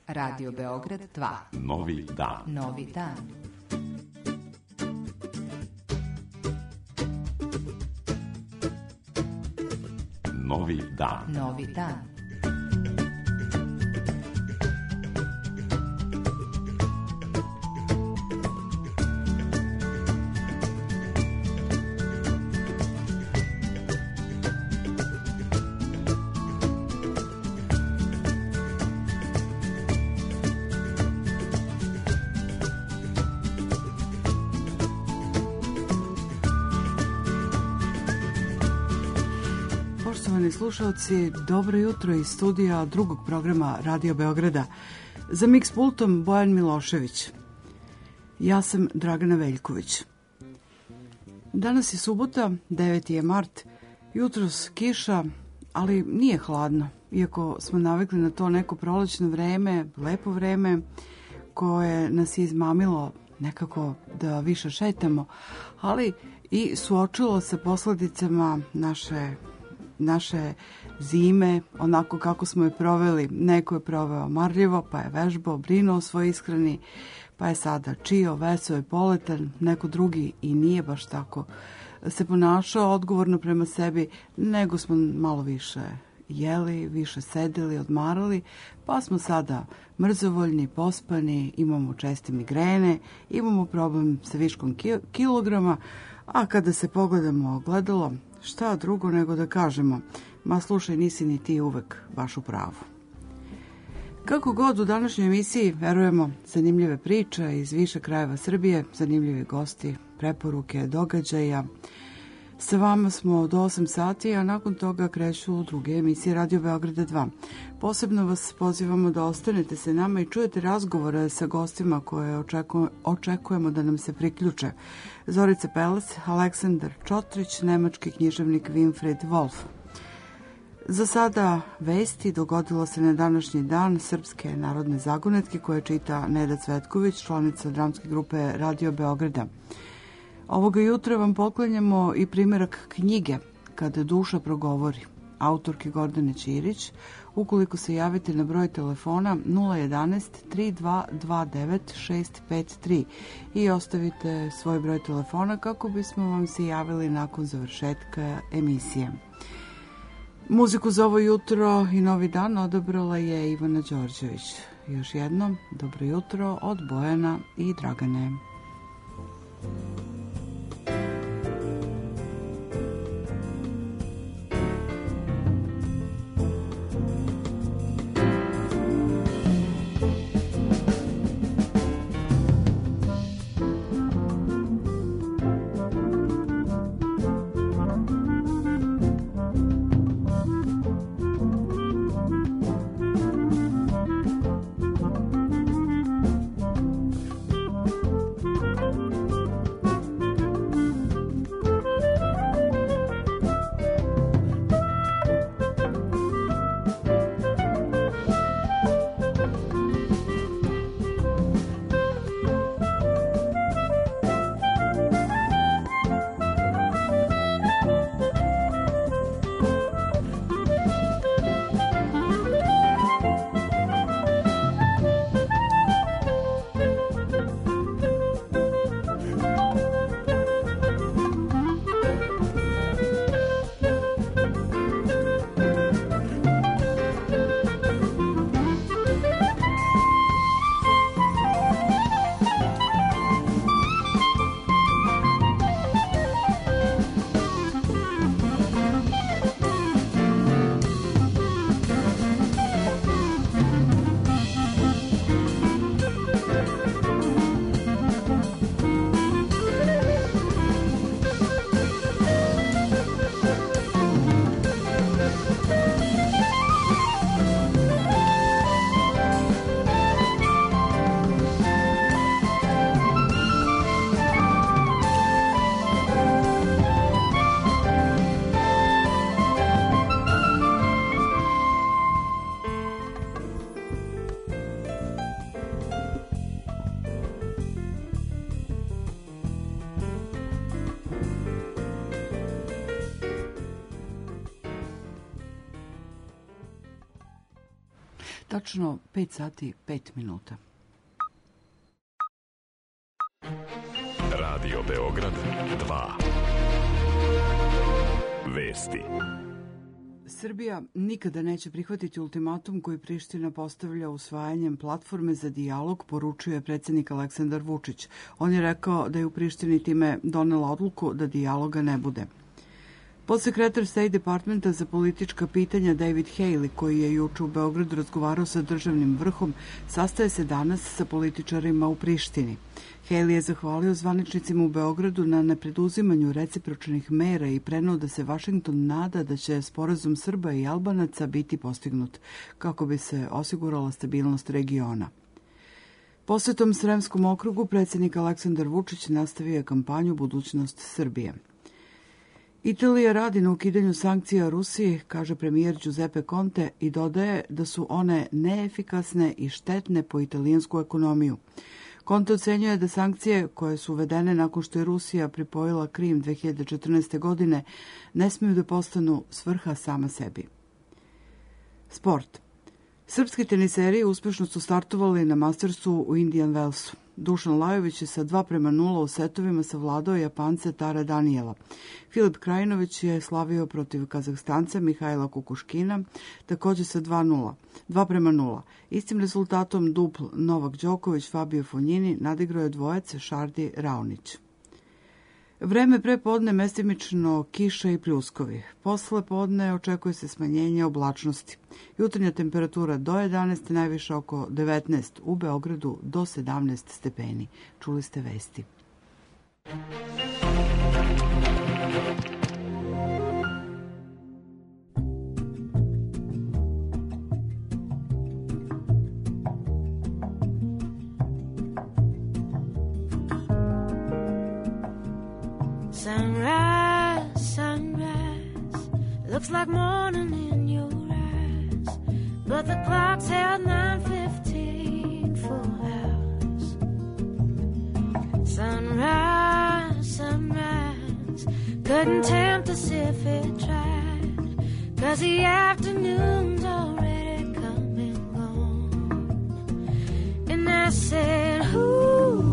Radio Beograd 2. Novi dan. Novi dan. Novi dan. Novi dan. Slušalci, dobro jutro iz studija drugog programa Radio Beograda. Za miks pultom Bojan Milošević. Ja sam Dragana Veljković. Danas je subota, 9. je mart, jutros kiša, ali nije hladno. Iako smo navikli na to neko prolećno vreme, lepo vreme, koje nas je izmamilo nekako da više šetamo, ali i suočilo sa posledicama naše zime, onako kako smo je proveli. Neko je proveo marljivo, pa je vežbao, brinuo o svojoj ishrani, pa je sada čio, veseo je poletan, neko drugi i nije baš tako se ponašao odgovorno prema sebi, nego smo malo više jeli, više sedeli, odmarali, pa smo sada mrzovoljni, pospani, imamo česte migrene, imamo problem sa viškom kilograma, a kada se pogledamo ogledalo, šta drugo nego da kažemo, ma slušaj, nisi ni ti uvek baš u pravu. Kako god, u današnjoj emisiji verujemo zanimljive priče iz više krajeva Srbije, zanimljivi gosti, preporuke, događaja. Sa vama smo do 8 sati, a nakon toga kreću druge emisije Radio Beograda 2. Posebno vas pozivamo da ostanete se nama i čujete razgovore sa gostima koje očekujemo da nam se priključe. Zorica Peles, Aleksandar Čotrić, nemački književnik Winfried Wolf. Za sada vesti. Dogodilo se na današnji dan Srpske narodne zagonetke koje čita Neda Cvetković, članica dramske grupe Radio Beograda. Ovoga jutra vam poklanjamo i primjerak knjige Kada duša progovori, autorke Gordane Ćirić. Ukoliko se javite na broj telefona 011 3229 653 i ostavite svoj broj telefona kako bismo vam se javili nakon završetka emisije. Muziku za ovo jutro i novi dan odabrala je Ivana Đorđević. Još jednom, dobro jutro od Bojana i Dragane. tačno 5 sati 5 minuta. Radio Beograd 2. Vesti. Srbija nikada neće prihvatiti ultimatum koji Priština postavlja usvajanjem platforme za dijalog, poručuje predsjednik Aleksandar Vučić. On je rekao da je u Prištini time donela odluku da dijaloga ne bude. Podsekretar State Departmenta za politička pitanja David Haley, koji je juče u Beogradu razgovarao sa državnim vrhom, sastaje se danas sa političarima u Prištini. Haley je zahvalio zvaničnicima u Beogradu na nepreduzimanju recipročnih mera i preneo da se Vašington nada da će sporazum Srba i Albanaca biti postignut, kako bi se osigurala stabilnost regiona. Posetom Sremskom okrugu predsjednik Aleksandar Vučić nastavio je kampanju Budućnost Srbije. Italija radi na ukidanju sankcija Rusiji, kaže premijer Giuseppe Conte, i dodaje da su one neefikasne i štetne po italijansku ekonomiju. Conte ocenjuje da sankcije koje su uvedene nakon što je Rusija pripojila Krim 2014. godine ne smiju da postanu svrha sama sebi. Sport. Srpski teniseri uspešno su startovali na Mastersu u Indian Wellsu. Dušan Lajović je sa 2:0 u setovima savladao Japance Tara Daniela. Filip Krajinović je slavio protiv Kazahstanca Mihajla Kukuškina, također sa 2:0. Istim rezultatom dupl Novak Đoković Fabio Fognini nadigrao je dvojac Šardi Raonić. Vreme pre podne mestimično kiša i pljuskovi. Posle podne očekuje se smanjenje oblačnosti. Jutarnja temperatura do 11, najviša oko 19, u Beogradu do 17 stepeni. Čuli ste vesti. Sunrise, sunrise, looks like morning in your eyes, but the clock's held 9:15 full hours. Sunrise, sunrise, couldn't tempt us if it tried, 'cause the afternoon's already come and gone. And I said, ooh,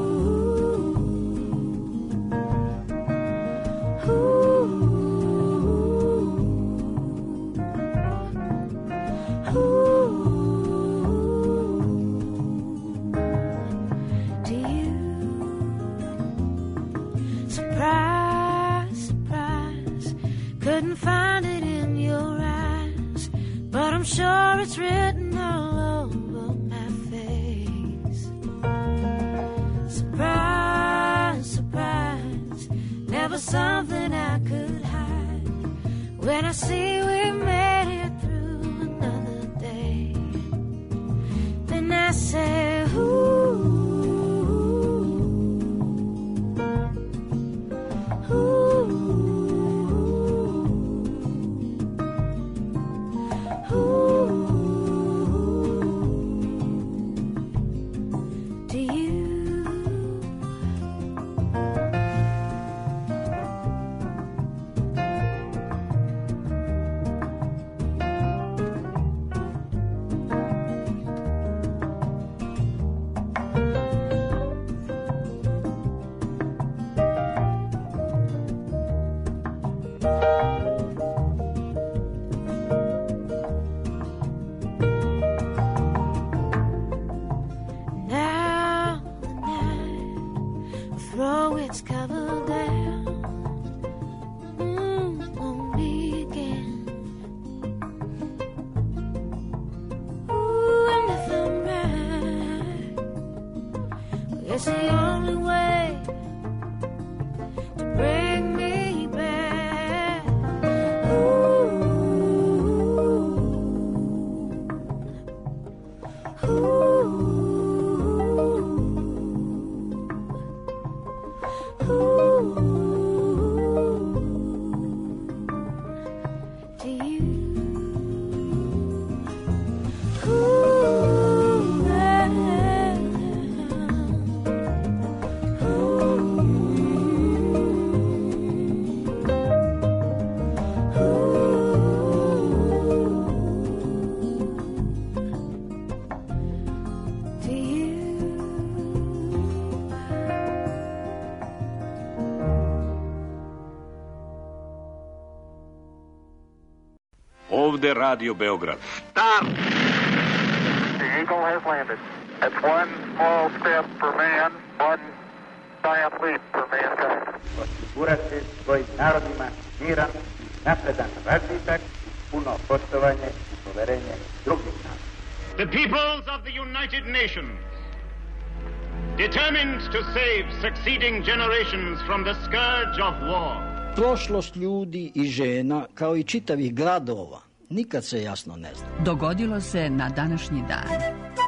I'm sure it's written all over my face. Surprise, surprise, never something I could hide. When I see we made it through another day, then I say, ooh, ooh. ovde Radio Beograd. Start! The Eagle has landed. It's one small step for man, one giant leap for mankind. Osigurati svojim narodima miran, napredan razvitak, puno poštovanje i poverenje drugih naroda. The peoples of the United Nations, determined to save succeeding generations from the scourge of war. Prošlost ljudi i žena, kao i čitavih gradova, nikad se jasno ne zna. Dogodilo se na današnji dan.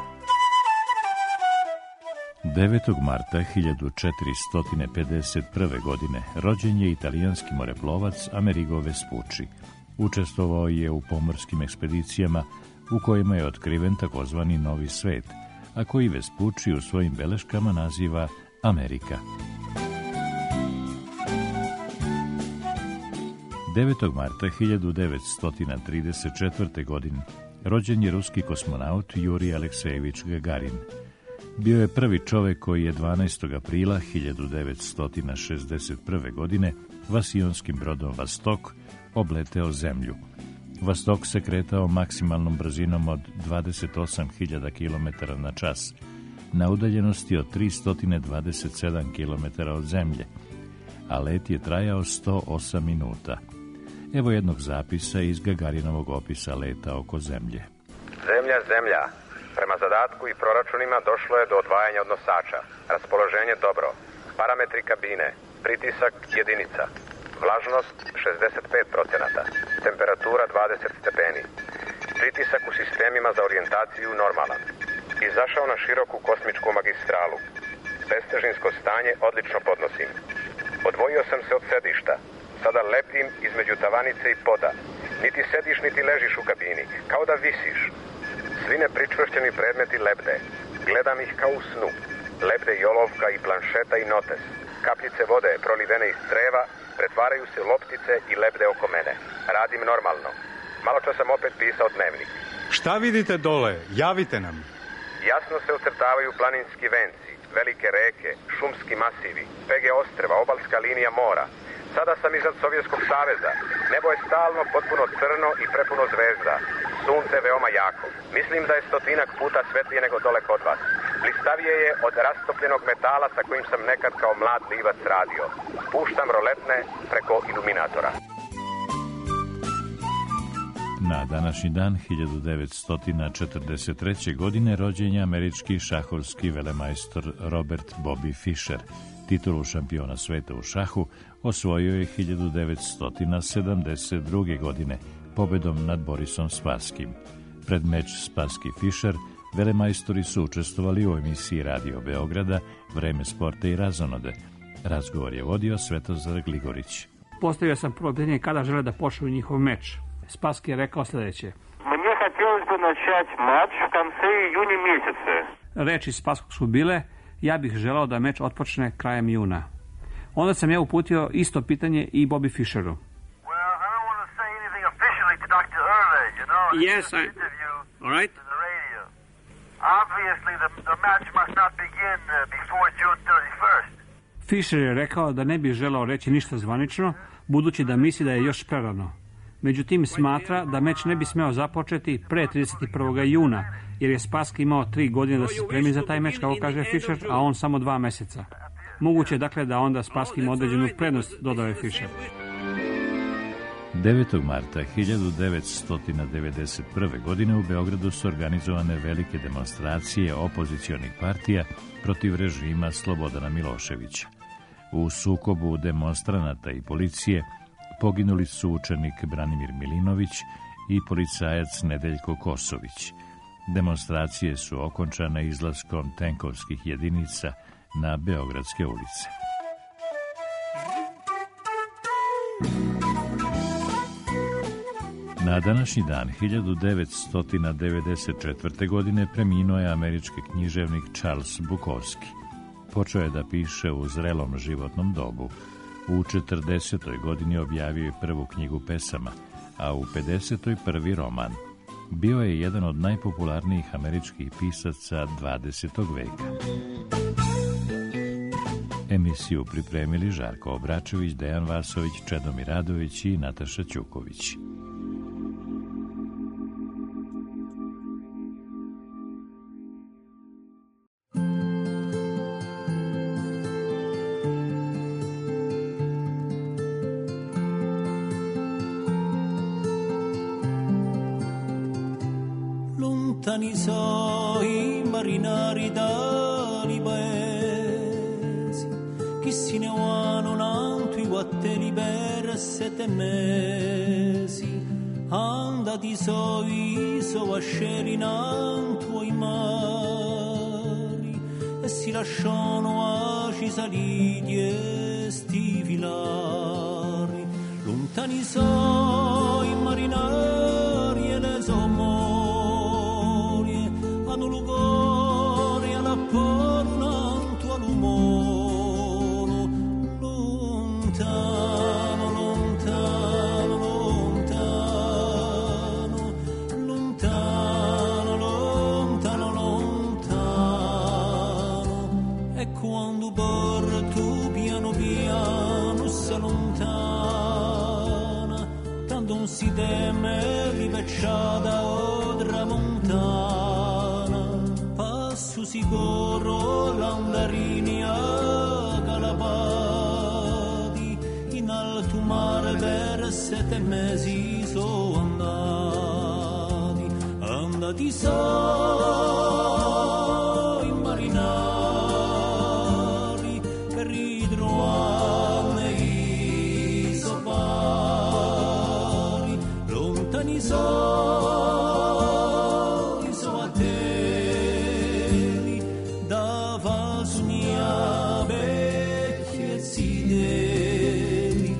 9. marta 1451. godine rođen je italijanski moreplovac Amerigo Vespucci. Učestvovao je u pomorskim ekspedicijama u kojima je otkriven takozvani Novi svet, a koji Vespucci u svojim beleškama naziva Amerika. 9. marta 1934. godine rođen je ruski kosmonaut Jurij Aleksejevič Gagarin. Bio je prvi čovek koji je 12. aprila 1961. godine vasionskim brodom Vostok obleteo zemlju. Vostok se kretao maksimalnom brzinom od 28.000 km na čas, na udaljenosti od 327 km od zemlje, a let je trajao 108 minuta. Evo jednog zapisa iz Gagarinovog opisa leta oko zemlje. Zemlja. Prema zadatku i proračunima došlo je do odvajanja od nosača. Raspoloženje dobro. Parametri kabine. Pritisak jedinica. Vlažnost 65%. Temperatura 20 stepeni. Pritisak u sistemima za orijentaciju normalan. Izašao na široku kosmičku magistralu. Bestežinsko stanje odlično podnosim. Odvojio sam se od sedišta. Sada lepim između tavanice i poda. Niti sediš, niti ležiš u kabini. Kao da visiš. Svi nepričvršćeni predmeti lebde. Gledam ih kao u snu. Lebde i olovka i planšeta i notes. Kapljice vode prolivene iz creva pretvaraju se loptice i lebde oko mene. Radim normalno. Maločas sam opet pisao dnevnik. Šta vidite dole? Javite nam. Jasno se ocrtavaju planinski venci, velike reke, šumski masivi, pege ostrva, obalska linija mora. Sada sam iznad Sovjetskog saveza. Nebo je stalno potpuno crno i prepuno zvezda. Sunce veoma jako. Mislim da je 100-ak puta svetlije nego dole kod vas. Blistavije je od rastopljenog metala sa kojim sam nekad kao mlad livac radio. Puštam roletne preko iluminatora. Na današnji dan 1943. godine rođen je američki šahovski velemajstor Robert Bobby Fischer. Titulu šampiona sveta u šahu osvojio je 1972. godine pobedom nad Borisom Spaskim. Pred meč Spassky-Fischer velemajstori su učestvovali u emisiji Radio Beograda Vreme sporta i razonode. Razgovor je vodio Svetozar Gligorić. Postavio sam prvo pitanje kada žele da počnu njihov meč. Spasski je rekao sljedeće. Мне хотелось бы начать матч в конце июня месяца. Reči Spasskog su bile, ja bih želeo da meč otpočne krajem juna. Onda sam ja uputio isto pitanje i Bobby Fischeru. Yes, all right. Obviously, the match must not begin before June 31st. Fischer je rekao da ne bi želeo reći ništa zvanično, budući da misli da je još prerano. Međutim, smatra da meč ne bi smeo započeti pre 31. juna, jer je Spassky imao 3 godine da se spremi za taj meč, kako kaže Fischer, a on samo 2 meseca. Moguće je dakle da onda Spassky ima određenu prednost, dodao je Fischer. 9. marta 1991. godine u Beogradu su organizovane velike demonstracije opozicionih partija protiv režima Slobodana Miloševića. U sukobu demonstranata i policije poginuli su učenik Branimir Milinović i policajac Nedeljko Kosović. Demonstracije su okončane izlaskom tenkovskih jedinica na beogradske ulice. Na današnji dan 1994. godine preminuo je američki književnik Charles Bukowski. Počeo je da piše u zrelom životnom dobu. U 40. godini objavio je prvu knjigu pesama, a u 50. prvi roman. Bio je jedan od najpopularnijih američkih pisaca 20. veka. Emisiju pripremili Žarko Obračević, Dejan Vasović, Čedomir Radović i Nataša Ćuković. Lontani so i marinari dali paesi, chi si ne vanno nanto i guatteri per 7 mesi, andati so i vascelli nanto ai mari, e si lasciano a cisaliti e stivilari. Lontani so i marinari e le sommorie, hanno lugore alla pornanto all'umolo. Lontano, lontano, lontano, lontano, lontano, lontano. E quando porto piano piano si allontana, tanto non si teme rivecciata o tramontana. Passo sicuro l'andarini a Calapati, in alto mare per 7 mesi sono andati so i marinari per ritrovare i sopari. Lontani so i soateli da Fasugna vecchie zideli.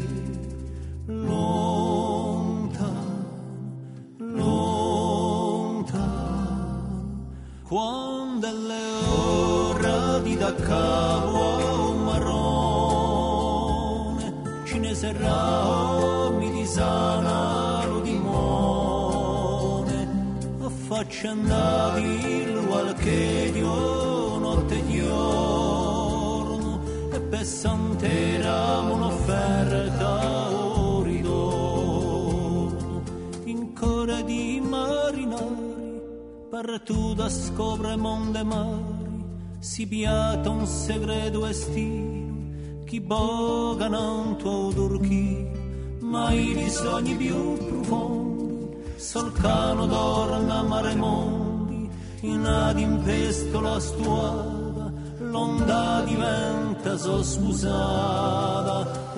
Quando è l'ora di da capo a un marrone, cine serrao mi disana lo dimone, affacciandati qualche dio notte e giorno, e pesantera un'offerta o ritorno, in cuore di marinari partuta scopre mondo e mari, si piata un segreto estivo, chi boga non tuo turchi, ma i bisogni più profondi, solcano torna a mare mondi, in adimpesto la stuada, l'onda diventa sospusata,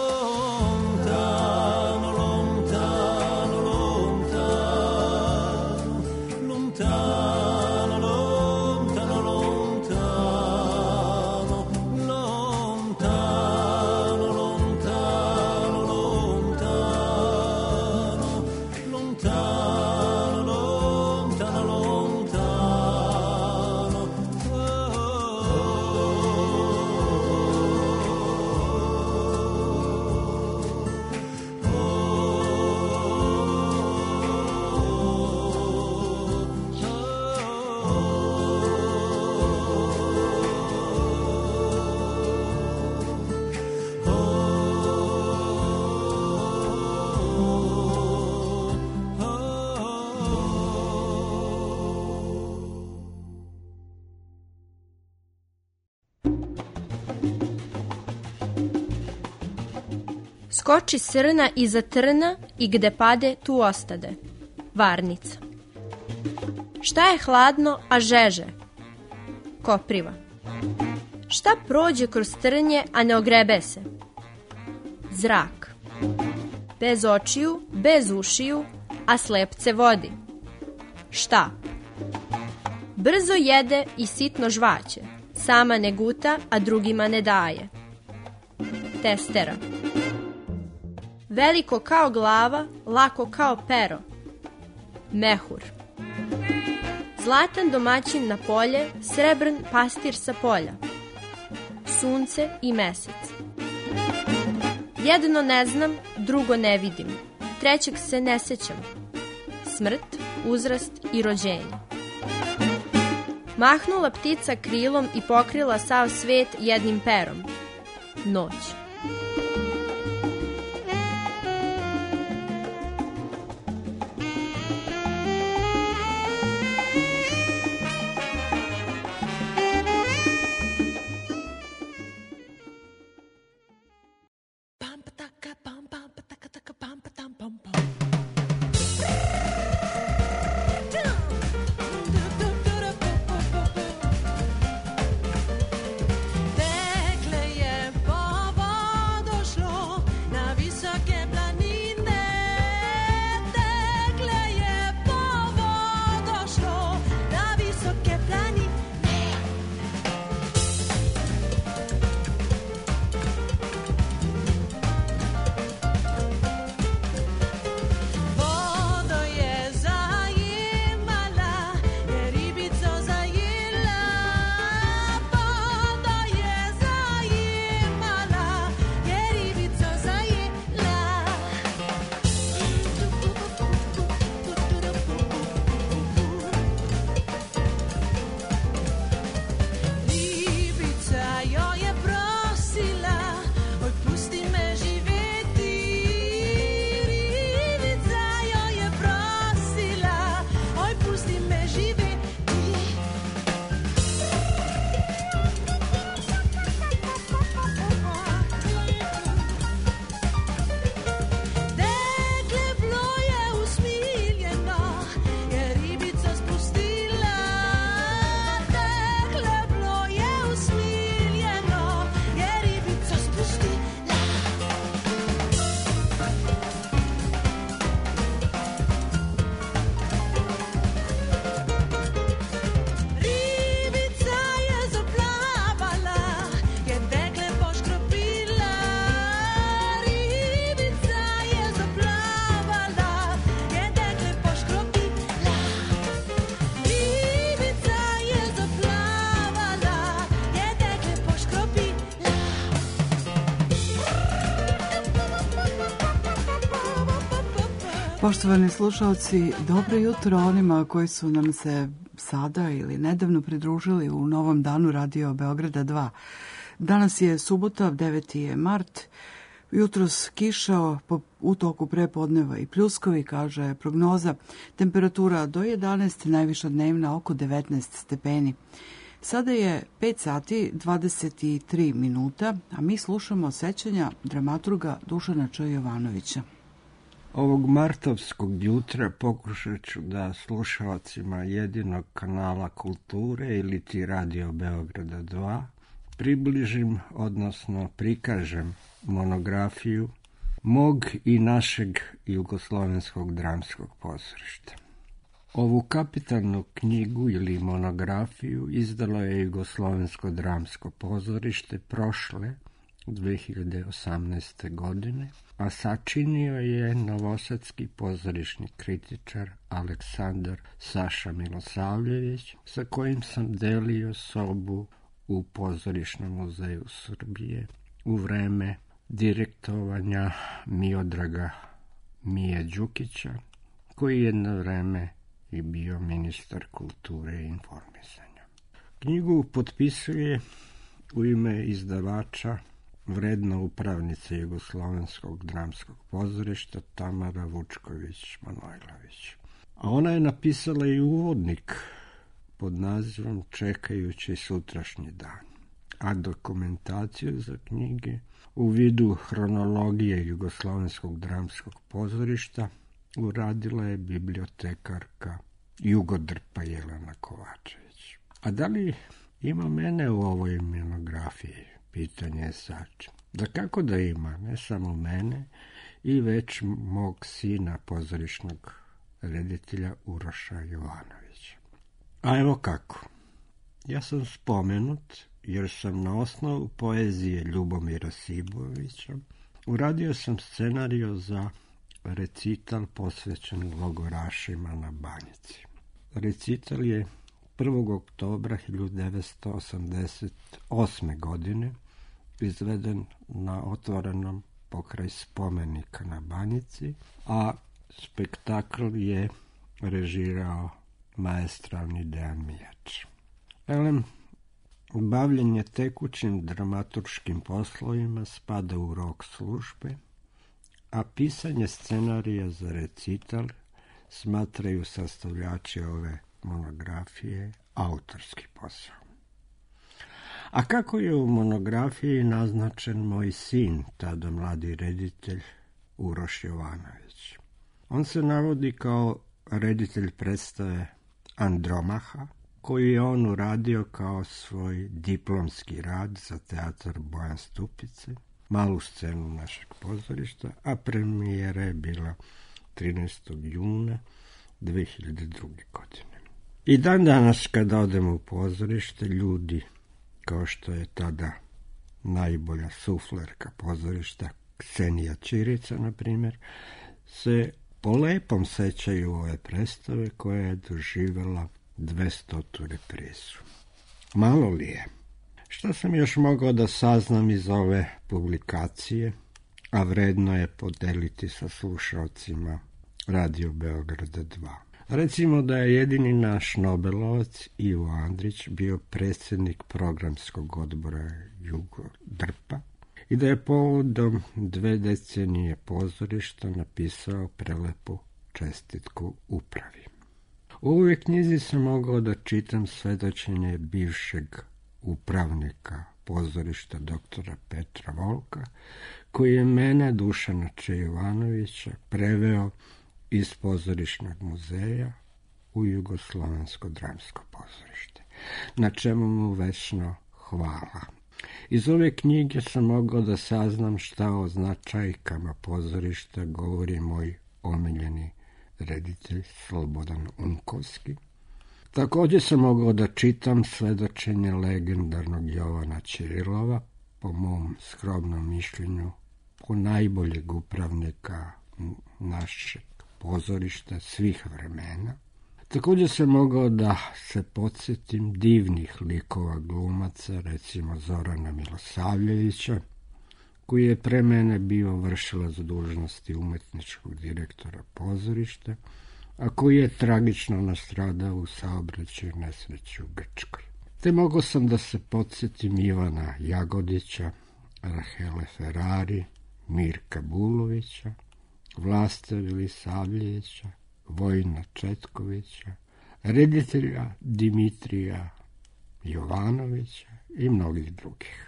lontano, lontano, lontano, lontano, lontano, lontano, lontano, lontano, lontano, lontano, lontano. Skoči srna iza trna i gde pade tu ostade. Varnica. Šta je hladno, a žeže? Kopriva. Šta prođe kroz trnje, a ne ogrebe se? Zrak. Bez očiju, bez ušiju, a slepce vodi. Šta? Brzo jede i sitno žvaće, sama ne guta, a drugima ne daje. Testera. Veliko kao glava, lako kao pero. Mehur. Zlatan domaćin na polje, srebrn pastir sa polja. Sunce i mesec. Jedno ne znam, drugo ne vidim, trećeg se ne sećam. Smrt, uzrast i rođenje. Mahnula ptica krilom i pokrila sav svet jednim perom. Noć. Poštovani slušalci, dobro jutro onima koji su nam se sada ili nedavno pridružili u novom danu Radio Beograda 2. Danas je subota, 9. je mart, jutros kiša, u toku prepodneva i pljuskovi, kaže prognoza, temperatura do 11, najviša dnevna oko 19 stepeni. Sada je 5 sati 23 minuta, a mi slušamo sećanja dramaturga Dušana Č. Jovanovića. Ovog martovskog jutra pokušat ću da slušalcima jedinog kanala kulture ili ti Radio Beograda 2 približim, odnosno prikažem monografiju mog i našeg Jugoslovenskog dramskog pozorišta. Ovu kapitalnu knjigu ili monografiju izdalo je Jugoslovensko dramsko pozorište prošle 2018. godine, a sačinio je novosadski pozorišni kritičar Aleksandar Saša Milosavljević, sa kojim sam delio sobu u Pozorišnom muzeju Srbije u vreme direktovanja Miodraga Mije Đukića, koji jedno vreme i bio ministar kulture i informisanja. Knjigu potpisuje u ime izdavača vredna upravnica Jugoslovenskog dramskog pozorišta Tamara Vučković-Manojlović. A ona je napisala i uvodnik pod nazivom Čekajući sutrašnji dan. A dokumentaciju za knjige u vidu hronologije Jugoslovenskog dramskog pozorišta uradila je bibliotekarka Jugodrpa Jelena Kovačević. A da li ima mene u ovoj monografiji? Pitanje je sad. Da kako da ima, ne samo mene, i već mog sina, pozorišnog reditelja Uroša Jovanovića. A evo kako. Ja sam spomenut jer sam na osnovu poezije Ljubomira Sibovića uradio sam scenarijo za recital posvećen logorašima na Banjici. Recital je 1. oktobra 1988. godine izveden na otvorenom pokraj spomenika na Banjici, a spektakl je režirao maestralni Dejan Mijač. Bavljenje tekućim dramaturškim poslovima spada u rok službe, a pisanje scenarija za recital smatraju sastavljači ove monografije autorski posao. A kako je u monografiji naznačen moj sin, tada mladi reditelj Uroš Jovanović? On se navodi kao reditelj predstave Andromaha, koji je on uradio kao svoj diplomski rad za teatar Bojan Stupice, malu scenu našeg pozorišta, a premijera je bila 13. juna 2002. godine. I dan danas kada odemo u pozorište, ljudi, kao što je tada najbolja suflerka pozorišta Ksenija Ćirica, na primjer, se po lepom sećaju ove predstave koja je doživjela 200. reprizu. Malo li je? Šta sam još mogao da saznam iz ove publikacije, a vredno je podeliti sa slušalcima Radio Beograda 2. Recimo da je jedini naš Nobelovac Ivo Andrić bio predsjednik programskog odbora Jugodrpa i da je povodom 2 decenije pozorišta napisao prelepu čestitku upravi. U ovoj knjizi sam mogao da čitam svedočenje bivšeg upravnika pozorišta doktora Petra Volka, koji je mene, Dušana Č. Jovanovića, preveo iz pozorišnog muzeja u Jugoslovensko dramsko pozorište, na čemu mu večno hvala. Iz ove knjige sam mogao da saznam šta o značajkama pozorišta govori moj omiljeni reditelj Slobodan Unkovski. Također sam mogao da čitam svedočenje legendarnog Jovana Ćirilova, po mom skromnom mišljenju, po najboljeg upravnika našeg pozorišta svih vremena. Također sam mogao da se podsjetim divnih likova glumaca, recimo Zorana Milosavljevića, koji je pre mene bio vršilac dužnosti umetničkog direktora pozorišta, a koji je tragično nastradao u saobraćaju nesreći u Grčkoj. Te mogao sam da se podsjetim Ivana Jagodića, Rahele Ferrari, Mirka Bulovića, Vlasta Vilisavljevića, Vojina Četkovića, reditelja Dimitrija Jovanovića i mnogih drugih.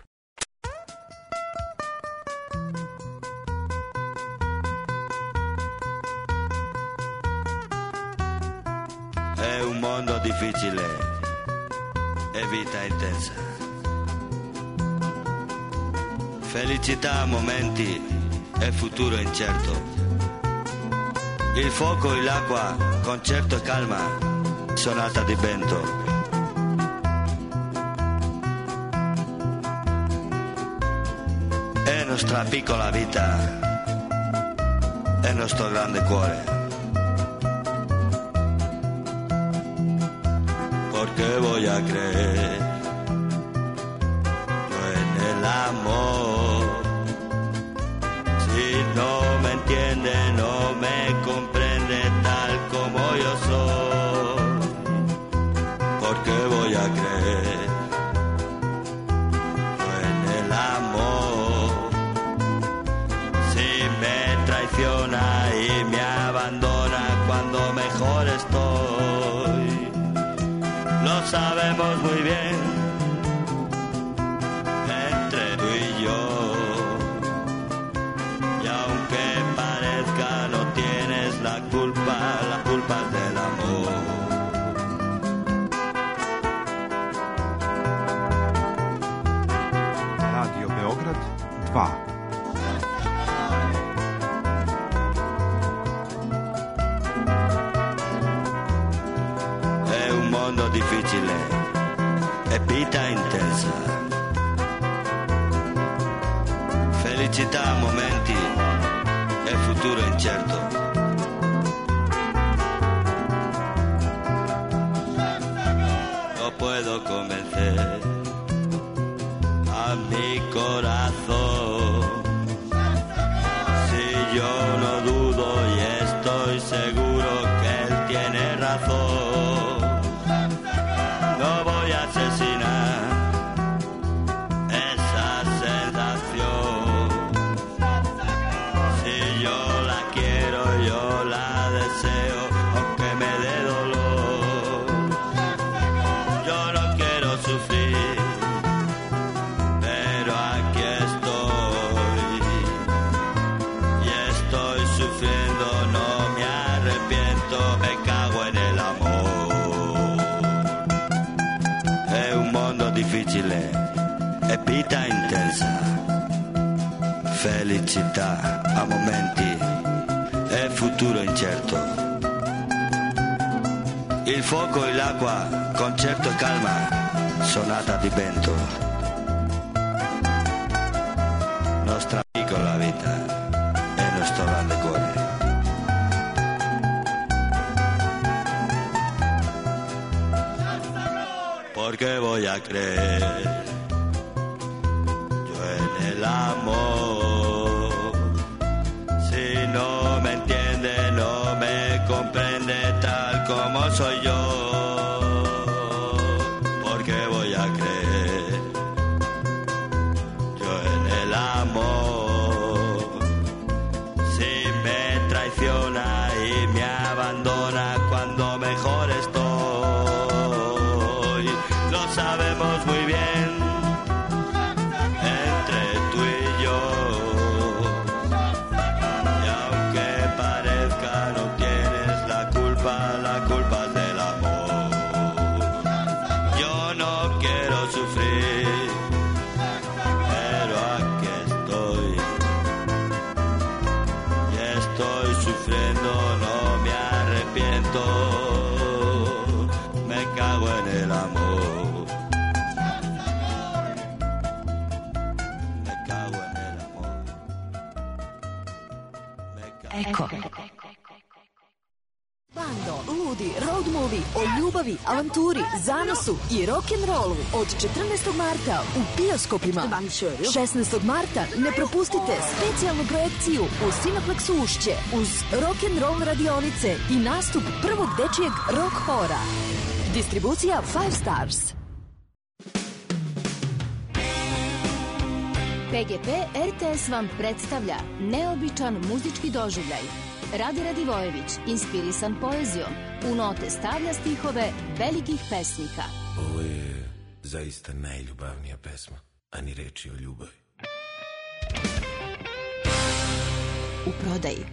È un mondo difficile e vita intensa. Felicità a momenti e futuro incerto. Il fuoco e l'acqua, concerto e calma, sonata di vento. È nostra piccola vita, è nostro grande cuore. Porque voy a creer yo en el amor. Si no me entiende, no me comprende tal como yo soy. Porque voy a creer yo en el amor. Si me traiciona y me abandona cuando mejor estoy. Lo sabemos muy bien, entre tú y yo. Y aunque parezca, no tienes la culpa es del amor. Radio Beograd 2. Difficile e vita intensa. Felicità a momenti e futuro incerto. No puedo convencer a mi corazón. Si yo no dudo y estoy seguro que él tiene razón. No voy a asesinar esa sensación. Si yo la quiero, yo la deseo, aunque me dé dolor. Yo no quiero sufrir, pero aquí estoy. Y estoy sufriendo, no me arrepiento, me cago en el amor. Difficile e vita intensa. Felicità a momenti e futuro incerto. Il fuoco e l'acqua, concerto e calma, sonata di vento. Nostra piccola vita e nostro grande cuore. Porque voy a creer yo en el amor. Si no me entiende, no me comprende tal como soy yo. Porque voy a creer yo en el amor. Si me traiciona y me abandona cuando mejor estoy. Lo sabemos muy bien, entre tú y yo. Y aunque parezca, no tienes la culpa es del amor. Yo no quiero sufrir, pero aquí estoy. Y estoy sufriendo, no me arrepiento. Me cago en el amor. Ecco. Bando, ludi, road road movie o ljubavi, avanturi, zanosu i rock'n'rollu od 14. marta u bioskopima. 16. marta ne propustite specijalnu projekciju u Cineplexu Ušće uz rock'n'roll radionice i nastup prvog dečijeg rock hora. Distribucija 5 Stars. PGP RTS vam predstavlja neobičan muzički doživljaj. Rade Radivojević, inspirisan poezijom, u note stavlja stihove velikih pesnika. Ovo je zaista najljubavnija pesma, a ni reči o ljubavi. U prodaji.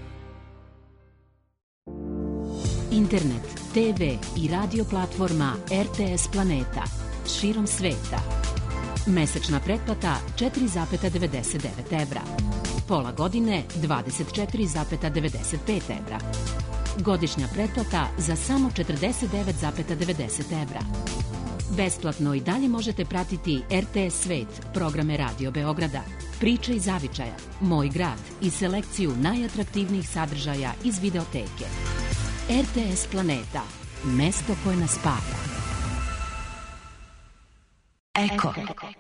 Internet, TV i radio platforma RTS Planeta širom sveta. Mesečna pretplata 4,99 evra. Pola godine 24,95 evra. Godišnja pretplata za samo 49,90 evra. Besplatno i dalje možete pratiti RTS Svet, programe Radio Beograda, Priče iz zavičaja, Moj grad i selekciju najatraktivnijih sadržaja iz videoteke. RTS Planeta, mesto koje nas spaja. Eko.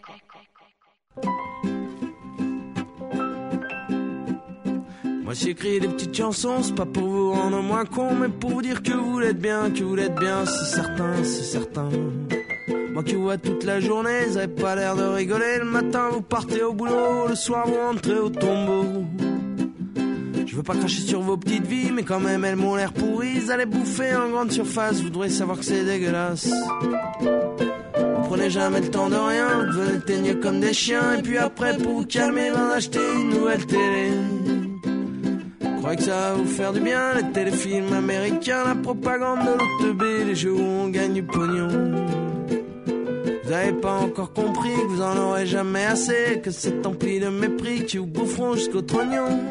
Moi j'écris des petites chansons, c'est pas pour vous rendre moins con, mais pour vous dire que vous l'êtes bien, c'est certain, c'est certain. Moi qui vous vois toute la journée, vous avez pas l'air de rigoler. Le matin vous partez au boulot, le soir vous rentrez au tombeau. Je veux pas cracher sur vos petites vies, mais quand même elles m'ont l'air pourries. Vous allez bouffer en grande surface, vous devrez savoir que c'est dégueulasse. Vous prenez jamais le temps de rien, vous devenez teigneux comme des chiens. Et puis après pour vous calmer, ben acheter une nouvelle télé. Vous croyez que ça va vous faire du bien, les téléfilms américains, la propagande de l'OTB, les jeux où on gagne du pognon. Vous avez pas encore compris que vous en aurez jamais assez, que c'est empli de mépris qui vous boufferont jusqu'au trognon.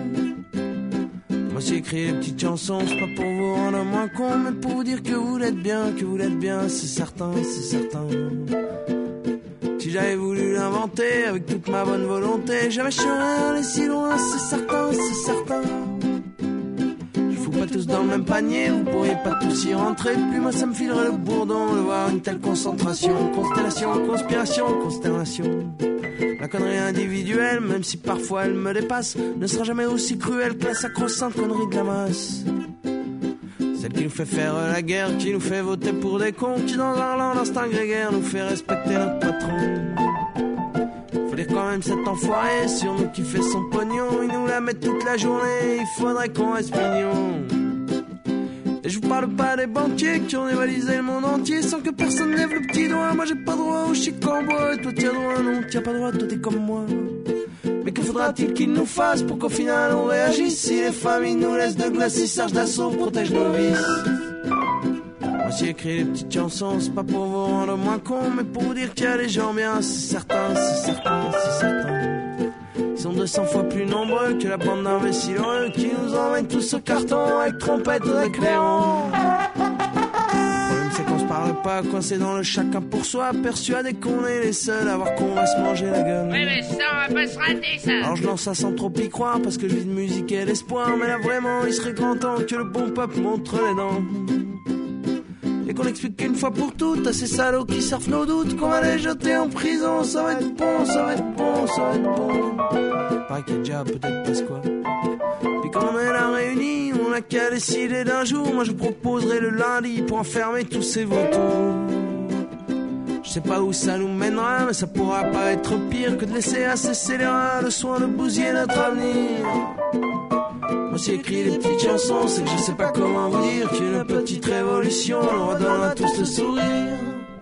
Moi j'ai écrit des petites chansons, c'est pas pour vous rendre moins con, mais pour vous dire que vous l'êtes bien, c'est certain, c'est certain. Si j'avais voulu l'inventer avec toute ma bonne volonté, j'avais chemin aller si loin, c'est certain, c'est certain. Pas tous dans le même panier, vous pourriez pas tous y rentrer. Puis moi ça me filerait le bourdon de voir une telle concentration. Constellation, conspiration, consternation. La connerie individuelle, même si parfois elle me dépasse, ne sera jamais aussi cruelle que la sacro-sainte connerie de la masse. Celle qui nous fait faire la guerre, qui nous fait voter pour des cons, qui dans un land d'instinct grégaire nous fait respecter notre patron. Faut dire quand même cet enfoiré sur nous qui fait son pognon, il nous la met toute la journée, il faudrait qu'on reste mignon. Et je vous parle pas des banquiers qui ont dévalisé le monde entier sans que personne lève le petit doigt. Moi j'ai pas droit au chic en bois, et toi t'as droit, non t'as pas droit, toi t'es comme moi. Mais que faudra-t-il qu'il nous fasse pour qu'au final on réagisse? Si les familles nous laissent de glace, si Serge Dassault protège nos vices. Moi j'ai écrit des petites chansons, c'est pas pour vous rendre moins con, mais pour vous dire qu'il y a des gens bien, c'est certain, c'est certain, c'est certain. Ils sont 200 fois plus nombreux que la bande d'imbéciles heureux qui nous emmènent tous au carton avec trompette et clairon. Le problème c'est qu'on se parle pas, coincés dans le chacun pour soi, persuadés qu'on est les seuls à voir qu'on va se manger la gueule. Oui mais ça on va pas se rater ça. Alors je lance ça sans trop y croire parce que je vis de musique et l'espoir, mais là vraiment il serait grand temps que le bon peuple montre les dents. Et qu'on explique qu'une fois pour toutes à ces salauds qui surfent nos doutes, qu'on va les jeter en prison, ça va être bon, ça va être bon, ça va être bon. Pareil qu'il y a déjà peut-être pas quoi. Puis quand on est là réunis, on n'a qu'à décider d'un jour. Moi je proposerai le lundi pour enfermer tous ces vautours. Je sais pas où ça nous mènera, mais ça pourra pas être pire que de laisser à ces scélérats le soin de bousiller notre avenir. Moi j'ai écrit des petites chansons, c'est que je sais pas comment vous dire qu'une petite révolution nous redonne à tous le sourire.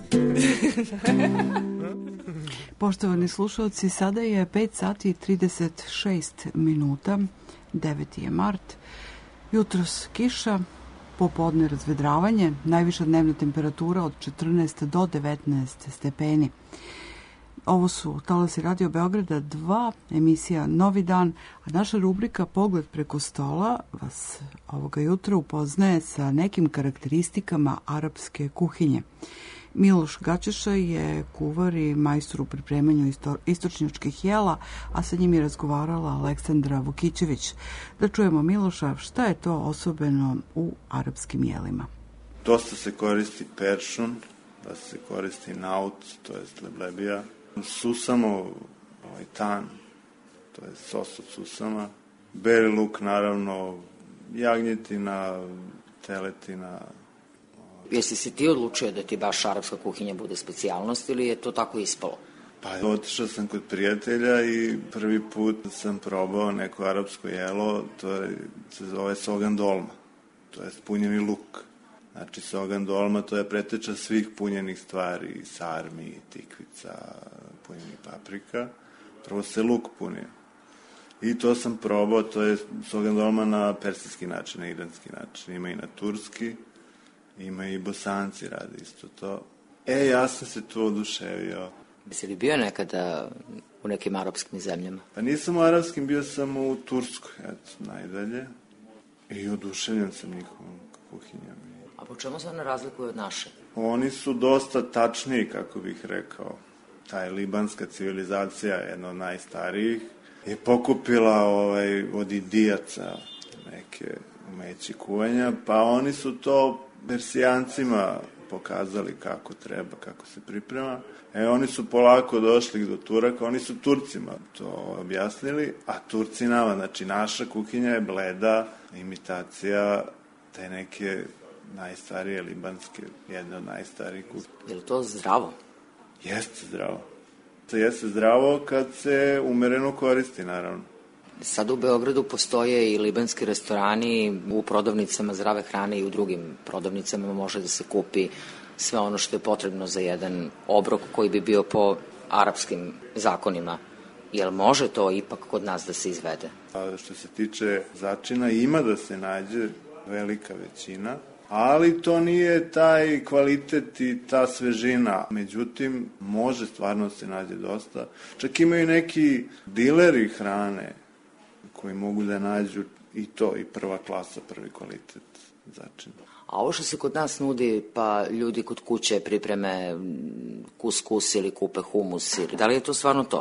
Poštovani slušalci, sada je 5 sati i 36 minuta, 9. je mart, jutros kiša, popodne razvedravanje, najviša dnevna temperatura od 14 do 19 stepeni. Ovo su talasi Radio Beograda 2, emisija Novi dan, a naša rubrika Pogled preko stola vas ovoga jutra upoznaje sa nekim karakteristikama arapske kuhinje. Miloš Gačeša je kuvar i majstor u pripremanju istočnjačkih jela, a sa njim je razgovarala Aleksandra Vukićević. Da čujemo Miloša, šta je to osobeno u arapskim jelima? Dosta se koristi peršun, da se koristi naut, to je leblebija. Susamo, tan, to je sos od susama. Beli luk, naravno, jagnjetina, teletina. Jesi si ti odlučio da ti baš arapska kuhinja bude specijalnost ili je to tako ispalo? Pa otišao sam kod prijatelja i prvi put sam probao neko arapsko jelo, se zove sogan dolma, to je punjeni luk. Znači sogan dolma to je preteča svih punjenih stvari, sarmi, tikvica, punjeni paprika. Prvo se luk punio. I to sam probao, to je sogan dolma na persijski način, na iranski način, ima i na turski. Ima i Bosanci rade isto to. Ja sam se tu oduševio. Jesi li bio nekada u nekim arapskim zemljama? Pa nisam u arapskim, bio sam u Turskoj, najdalje. I oduševljen sam njihovom kuhinjom. A po čemu se one razlikuju od naše? Oni su dosta tačniji, kako bih rekao. Ta je libanska civilizacija, jedna od najstarijih, je pokupila od Indijaca neke umeće kuvanja, pa oni su to Persijancima pokazali kako treba, kako se priprema. Oni su polako došli do Turaka, oni su Turcima to objasnili, a Turci nama, znači naša kuhinja je bleda imitacija te neke najstarije libanske, jedne od najstarijih kuhinja. Je li to zdravo? Jeste zdravo. Jeste zdravo kad se umereno koristi, naravno. Sad u Beogradu postoje i libanski restorani, u prodavnicama zdrave hrane i u drugim prodavnicama može da se kupi sve ono što je potrebno za jedan obrok koji bi bio po arapskim zakonima. Jel može to ipak kod nas da se izvede? Što se tiče začina, ima da se nađe velika većina, ali to nije taj kvalitet i ta svežina. Međutim, može stvarno se nađe dosta. Čak imaju neki dileri hrane koji mogu da nađu i to, i prva klasa, prvi kvalitet začina. A ovo što se kod nas nudi, pa ljudi kod kuće pripreme kuskus ili kupe humus, da li je to stvarno to?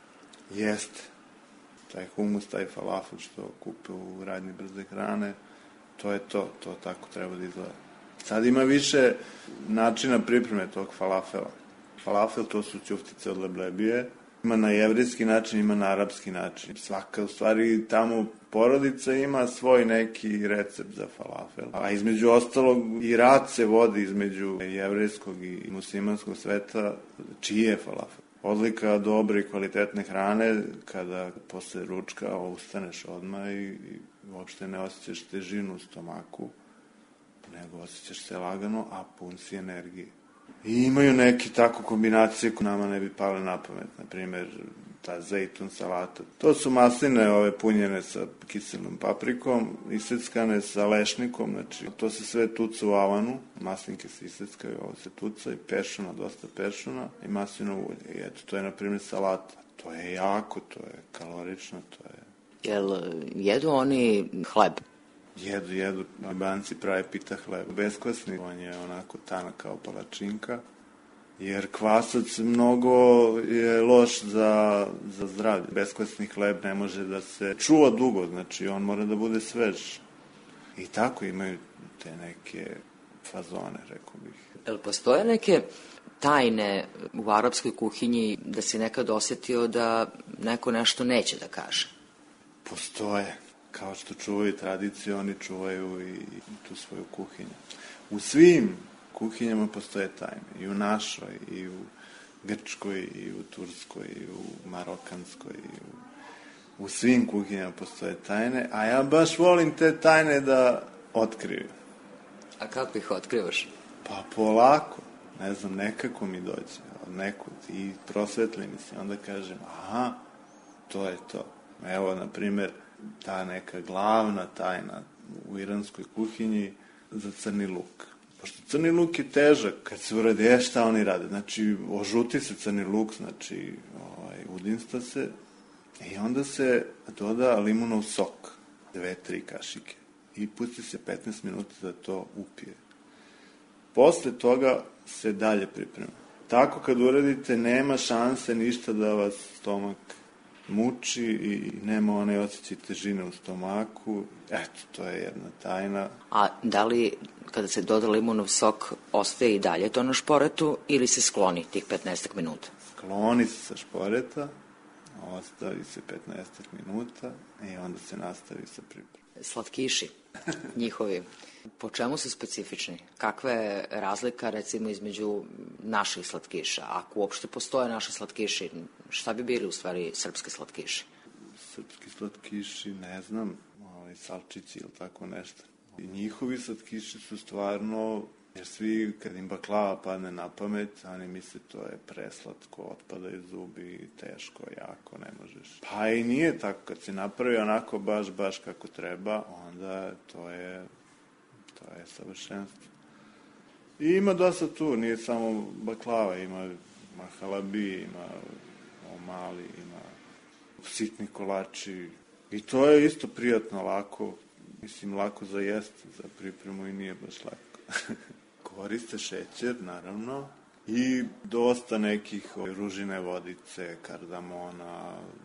Jeste. Taj humus, taj falafel što kupe u radnji brze hrane, to je to tako treba da izgleda. Sad ima više načina pripreme tog falafela. Falafel to su ćuftice od leblebije, ima na jevrijski način, ima na arapski način. Svaka, u stvari, tamo porodica ima svoj neki recept za falafel. A između ostalog i rat se vodi između jevrijskog i muslimanskog sveta, čiji je falafel. Odlika dobre i kvalitetne hrane, kada posle ručka ustaneš odmah i uopšte ne osjećaš težinu u stomaku, nego osjećaš se lagano, a pun si energije. I imaju neke tako kombinacije koje nama ne bi pale na pamet, na primjer ta zejtun salata. To su masline punjene sa kiselom paprikom, iseckane sa lešnikom, znači to se sve tuca u avanu, maslinke se iseckaju, ovo se tuca i peršuna, dosta peršuna i maslinovo ulje. I eto, to je na primjer salata. To je jako, to je kalorično, to je... Jel jedu oni hleb? Jedu. Albanci prave pita hleb. Beskvasni, on je onako tanak kao palačinka, jer kvasac mnogo je loš za zdravlje. Beskvasni hleb ne može da se čuva dugo, znači on mora da bude svež. I tako imaju te neke fazone, rekao bih. Jel postoje neke tajne u arapskoj kuhinji da si nekad osetio da neko nešto neće da kaže? Postoje. Kao što čuvaju tradiciju, oni čuvaju i tu svoju kuhinju. U svim kuhinjama postoje tajne. I u našoj, i u grčkoj, i u turskoj, i u marokanskoj. U svim kuhinjama postoje tajne, a ja baš volim te tajne da otkriju. A kako ih otkrivaš? Pa polako. Ne znam, nekako mi dođe. Od nekud. I prosvetli mi se. Onda kažem, aha, to je to. Evo, na primjer, ta neka glavna tajna u iranskoj kuhinji za crni luk. Pošto crni luk je težak, kad se uradi, šta oni rade? Znači, ožuti se crni luk, znači, udinsta se, i onda se doda limunov sok, 2-3 kašike, i pusti se 15 minuta da to upije. Posle toga se dalje priprema. Tako kad uradite, nema šanse ništa da vas stomak muči i nema onaj osjećaj težine u stomaku. Eto, to je jedna tajna. A da li, kada se doda limunov sok, ostaje i dalje to na šporetu ili se skloni tih 15 minuta? Skloni se sa šporeta, ostavi se 15 minuta i onda se nastavi sa pripremom. Slatkiši njihovi, po čemu su specifični? Kakva je razlika recimo između naših slatkiša? Ako uopšte postoje naši slatkiši, šta bi bili u stvari srpski slatkiši? Srpski slatkiši, ne znam, salčići ili tako nešto. I njihovi slatkiši su stvarno, jer svi kad im baklava padne na pamet, oni misle to je preslatko, otpadaju zubi, teško, jako, ne možeš. Pa i nije tako, kad se napravi onako baš kako treba, onda to je savršenstvo. I ima dosta tu, nije samo baklava, ima halabi, ima omali, ima sitni kolači. I to je isto prijatno, lako, mislim, lako za jesti, za pripremu i nije baš lako. Koriste šećer, naravno, i dosta nekih ružine vodice, kardamona.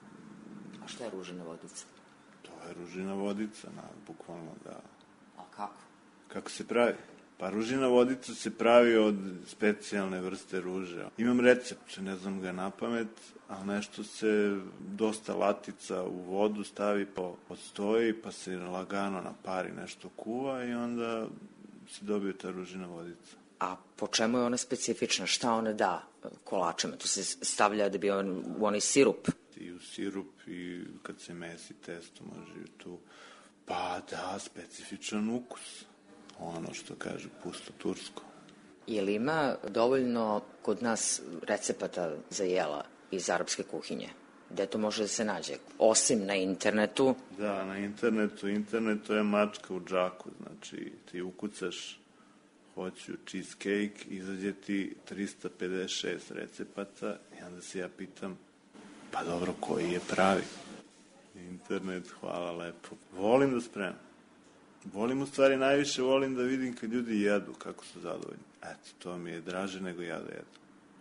A šta je ružina vodica? To je ružina vodica, bukvalno da... A kako? Kako se pravi? Pa ružina vodica se pravi od specijalne vrste ruže. Imam recept, ne znam ga na pamet, ali nešto se dosta latica u vodu stavi, pa odstoji, pa se lagano na pari nešto kuva i onda se dobije ta ružina vodica. A po čemu je ona specifična? Šta ona da kolačima? To se stavlja da bi u onaj sirup? I u sirup i kad se mesi testo može i tu. Pa da, specifičan ukus. Ono što kaže pusto tursko. Je li ima dovoljno kod nas recepata za jela iz arapske kuhinje? Gde to može da se nađe? Osim na internetu? Da, na internetu. Internetu je mačka u džaku. Znači, ti ukucaš hoću cheesecake, izađe ti 356 recepata i onda se ja pitam, pa dobro, koji je pravi? Internet, hvala lepo. Volim da spremam. Volim u stvari najviše, volim da vidim kad ljudi jedu, kako su zadovoljni. Eto, to mi je draže nego ja da jedu.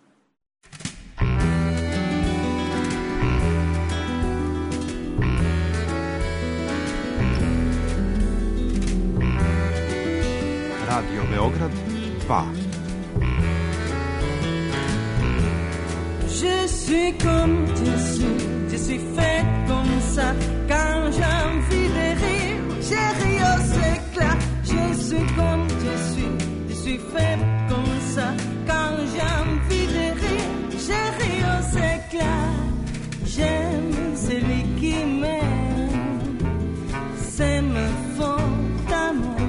Radio Beograd 2. Je suis comme je suis fait comme ça. Quand j'ai envie de rire, j'ai ri aux éclats. Je suis comme je suis fait comme ça. Quand j'ai envie de rire, j'ai ri aux éclats. J'aime celui qui m'aime, c'est me fond d'amour.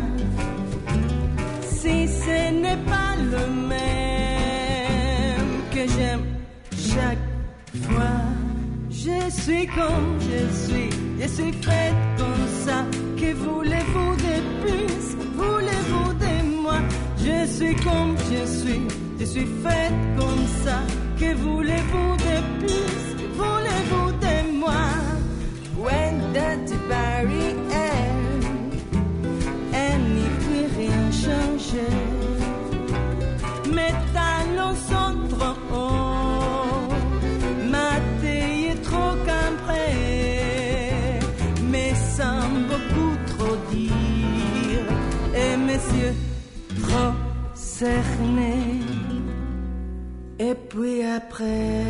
Si ce n'est pas le même que j'aime chaque fois, je suis comme je suis faite comme ça. Que voulez-vous de plus? Voulez-vous de moi? Je suis comme je suis faite comme ça. Que voulez-vous de plus? Voulez-vous de moi? When the barrière, elle n'y peut rien changer. Mes talons sont trop hauts, ma taille est trop cambrée, mais sans beaucoup trop dire, et mes yeux trop cernés. Et puis après,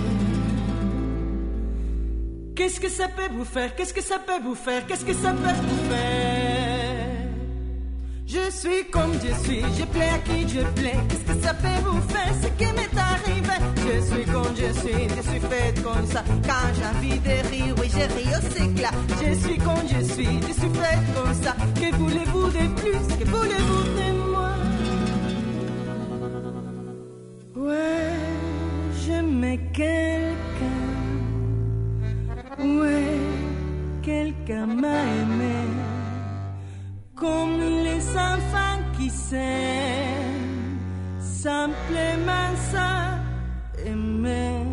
qu'est-ce que ça peut vous faire? Qu'est-ce que ça peut vous faire? Qu'est-ce que ça peut vous faire? Je suis comme je suis, je plais à qui je plais. Qu'est-ce que ça peut vous faire? Ce qui m'est arrivé. Je suis comme je suis faite comme ça. Quand j'ai envie de rire, oui, je ris au éclat. Je suis comme je suis faite comme ça. Que voulez-vous de plus? Que voulez-vous de moi? Ouais, j'aimais quelqu'un. Ouais, quelqu'un m'a aimé. Comme les enfants qui s'aiment, simplement ça, aimer.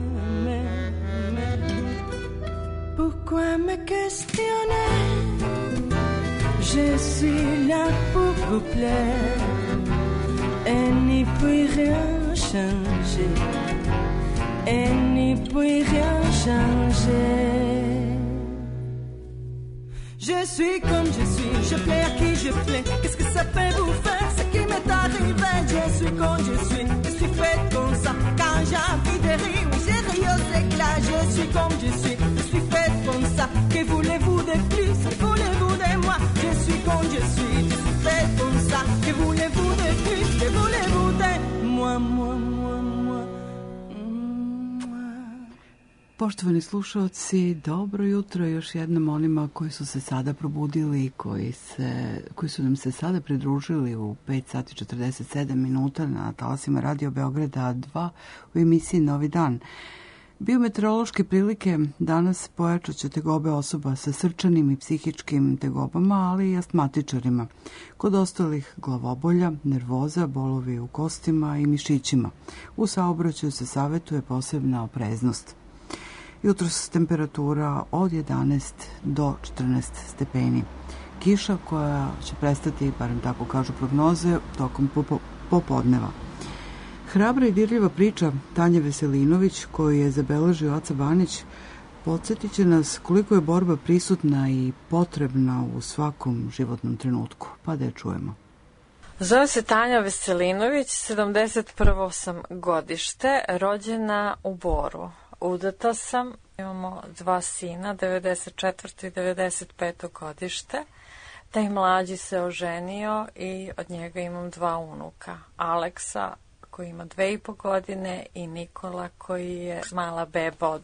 Pourquoi me questionner? Je suis là pour vous plaire et n'y peut rien changer. Et n'y peut rien changer. Je suis comme je suis, je plais à qui je plais. Qu'est-ce que ça fait vous faire ce qui m'est arrivé? Je suis comme je suis faite comme ça. Quand j'ai envie de rire, oui, j'ai ri aux éclats. Je suis comme je suis faite comme ça. Que voulez-vous de plus? Que voulez-vous de moi? Je suis comme je suis faite comme ça. Que voulez-vous de plus? Que voulez-vous de moi, moi, moi, moi? Poštovani slušalci, dobro jutro još jednom onima koji su se sada probudili, koji su nam se sada pridružili u 5 sati 47 minuta na talasima Radio Beograda 2 u emisiji Novi dan. Biometeorološke prilike danas pojačat će tegobe osoba sa srčanim i psihičkim tegobama, ali i astmatičarima. Kod ostalih glavobolja, nervoza, bolovi u kostima i mišićima. U saobraćaju se savetuje posebna opreznost. Jutros temperatura od 11 do 14 stepeni. Kiša koja će prestati, barem tako kažu prognoze, tokom popodneva. Hrabra i dirljiva priča Tanje Veselinović, koju je zabeležio Aca Banić, podsjetit će nas koliko je borba prisutna i potrebna u svakom životnom trenutku. Pa da je čujemo. Zove se Tanja Veselinović, 71. sam godište, rođena u Boru. Udata sam, imamo 2 sina, 94. i 95. godište. Taj mlađi se oženio i od njega imam 2 unuka. Aleksa, koji ima 2,5 godine, i Nikola, koji je mala beba od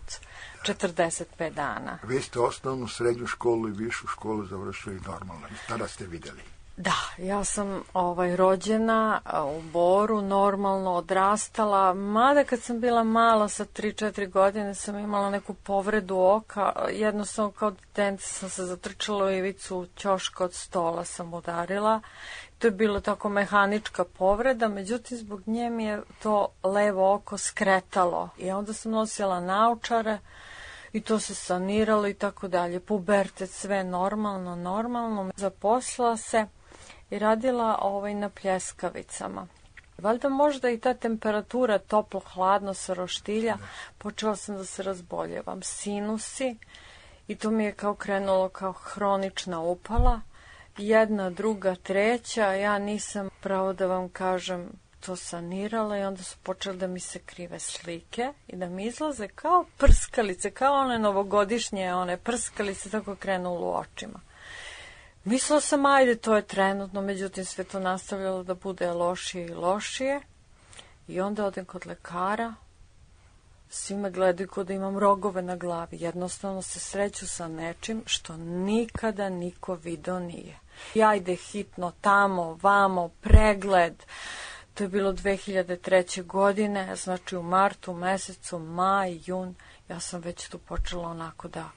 45 dana. Vi ste osnovnu, srednju školu i višu školu završili normalno. Tada ste vidjeli? Da, ja sam rođena u Boru, normalno odrastala, mada kad sam bila mala, sa 3-4 godine, sam imala neku povredu oka, jednostavno kao detence sam se zatrčala u ivicu ćoška od stola, sam udarila. To je bilo tako mehanička povreda, međutim zbog nje mi je to levo oko skretalo i onda sam nosila naočare i to se saniralo i tako dalje. Pubertet, sve normalno. Zaposlila se i radila na pljeskavicama. Valjda možda i ta temperatura toplo-hladno sa roštilja, počela sam da se razboljevam. Sinusi, i to mi je kao krenulo kao hronična upala. 1, 2, 3, ja nisam, pravo da vam kažem, to sanirala i onda su počele da mi se krive slike i da mi izlaze kao prskalice, kao one novogodišnje, one prskalice, tako krenulo u očima. Mislila sam, ajde, to je trenutno, međutim sve to nastavljalo da bude lošije i lošije i onda odem kod lekara, svi me gledaju kao da imam rogove na glavi, jednostavno se sreću sa nečim što nikada niko video nije. I ajde hitno tamo, vamo, pregled. To je bilo 2003. godine, znači u martu mesecu, maj, jun, ja sam već tu počela onako da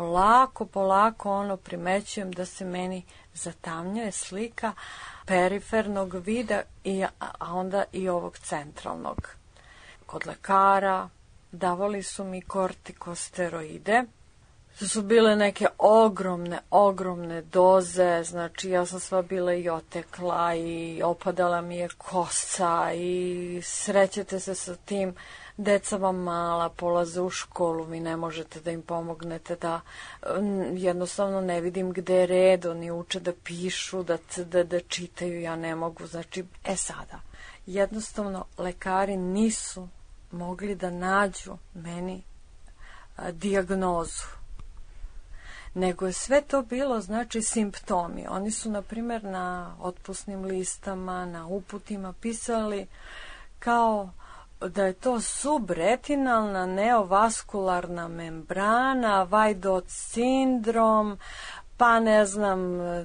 polako primećujem da se meni zatamnjuje slika perifernog vida, a onda i ovog centralnog. Kod lekara davali su mi kortikosteroide. To su bile neke ogromne doze, znači ja sam sva bila i otekla i opadala mi je kosa i srećete se sa tim. Deca vam mala, polaze u školu, vi ne možete da im pomognete, da jednostavno ne vidim gde je red, oni uče da pišu, da čitaju, ja ne mogu. Znači, sada, jednostavno lekari nisu mogli da nađu meni dijagnozu. Nego je sve to bilo, znači, simptomi. Oni su, na primjer, na otpusnim listama, na uputima pisali kao da je to subretinalna neovaskularna membrana, Weidot sindrom, pa ne znam,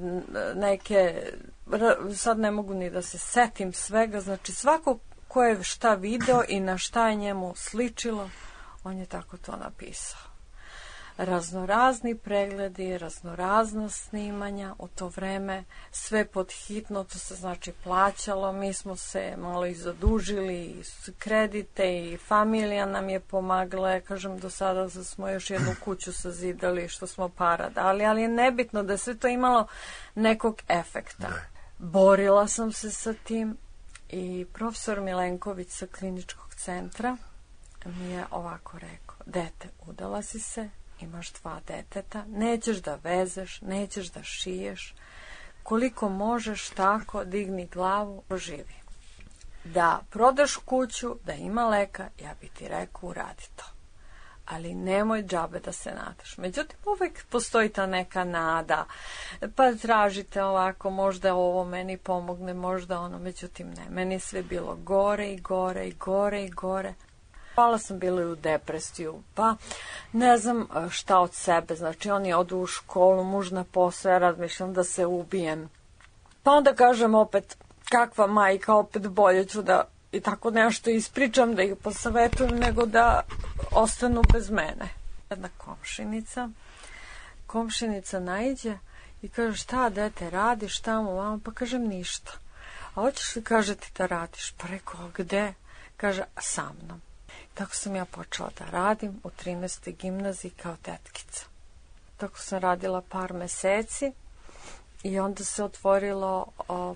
neke, sad ne mogu ni da se setim svega, znači svako ko je šta video i na šta je njemu sličilo, on je tako to napisao. Raznorazni pregledi, raznorazna snimanja, u to vreme sve pod hitno, to se znači plaćalo, mi smo se malo i zadužili, i kredite i familija nam je pomagala, ja kažem do sada smo još jednu kuću sazidali što smo para dali, ali je nebitno da sve to imalo nekog efekta. Borila sam se sa tim i profesor Milenković sa kliničkog centra mi je ovako rekao: dete, udala si se, imaš 2 deteta, nećeš da vezeš, nećeš da šiješ, koliko možeš tako digni glavu, živi. Da prodaš kuću, da ima leka, ja bi ti rekao uradi to. Ali nemoj džabe da se nadaš. Međutim, uvek postoji ta neka nada, pa tražite ovako, možda ovo meni pomogne, možda ono, međutim ne. Meni je sve bilo gore i gore i gore i gore. Hvala sam bila i u depresiju, pa ne znam šta od sebe, znači oni odu u školu, muž na posao, ja razmišljam da se ubijem. Pa onda kažem opet, kakva majka, opet bolje ću da i tako nešto ispričam, da ih posavetujem, nego da ostanu bez mene. Jedna komšinica naiđe i kaže, šta dete radiš tamo, vamo? Pa kažem, ništa. A hoćeš li, kaže, ti da radiš? Pa rekao, gde? Kaže, sa mnom. Tako sam ja počela da radim u 13. gimnaziji kao tetkica. Tako sam radila par meseci i onda se otvorilo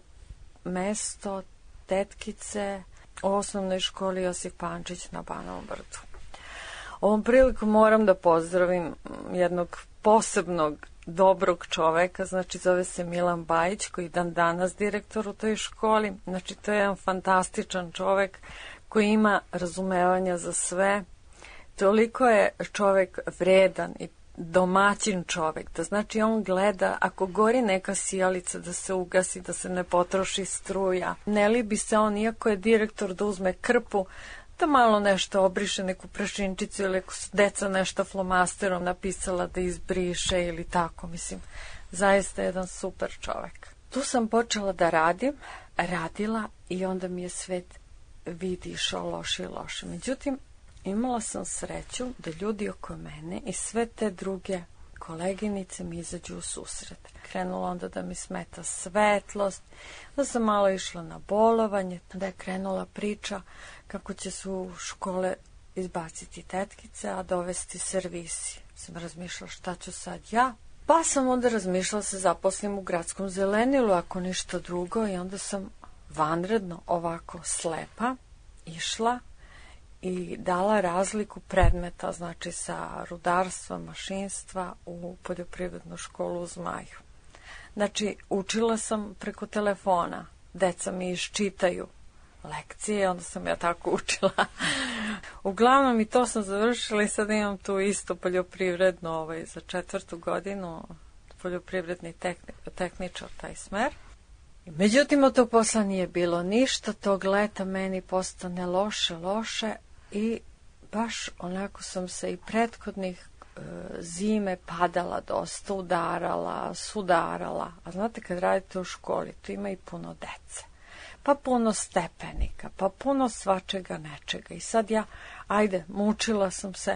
mesto tetkice u osnovnoj školi Josip Pančić na Banovom Brdu. Ovom prilikom moram da pozdravim jednog posebnog dobrog čoveka, znači zove se Milan Bajić, koji dan danas direktor u toj školi. Znači to je jedan fantastičan čovek koji ima razumevanja za sve. Toliko je čovek vredan i domaćin čovek, da znači on gleda, ako gori neka sijalica, da se ugasi, da se ne potroši struja. Ne libi se on, iako je direktor, da uzme krpu, da malo nešto obriše, neku prašinčicu ili ako su deca nešto flomasterom napisala da izbriše ili tako, mislim, zaista jedan super čovek. Tu sam počela da radila i onda mi je svet vidi išao loše i loše. Međutim, imala sam sreću da ljudi oko mene i sve te druge koleginice mi izađu u susret. Krenula onda da mi smeta svetlost, da sam malo išla na bolovanje, da je krenula priča kako će se u škole izbaciti tetkice, a dovesti servisi. Sam razmišljala šta ću sad ja. Pa sam onda razmišljala se zaposlim u gradskom zelenilu, ako ništa drugo, i onda sam vanredno ovako slepa išla i dala razliku predmeta, znači sa rudarstva, mašinstva u poljoprivrednu školu u Zmaju. Znači, učila sam preko telefona, deca mi iščitaju lekcije, onda sam ja tako učila. Uglavnom i to sam završila i sad imam tu isto poljoprivredno za 4. godinu, poljoprivredni tehničar, taj smer. Međutim, od tog posla nije bilo ništa, tog leta meni postane loše i baš onako sam se i prethodnih zime padala dosta, sudarala. A znate, kad radite u školi, tu ima i puno dece, pa puno stepenika, pa puno svačega nečega. I sad ja, mučila sam se.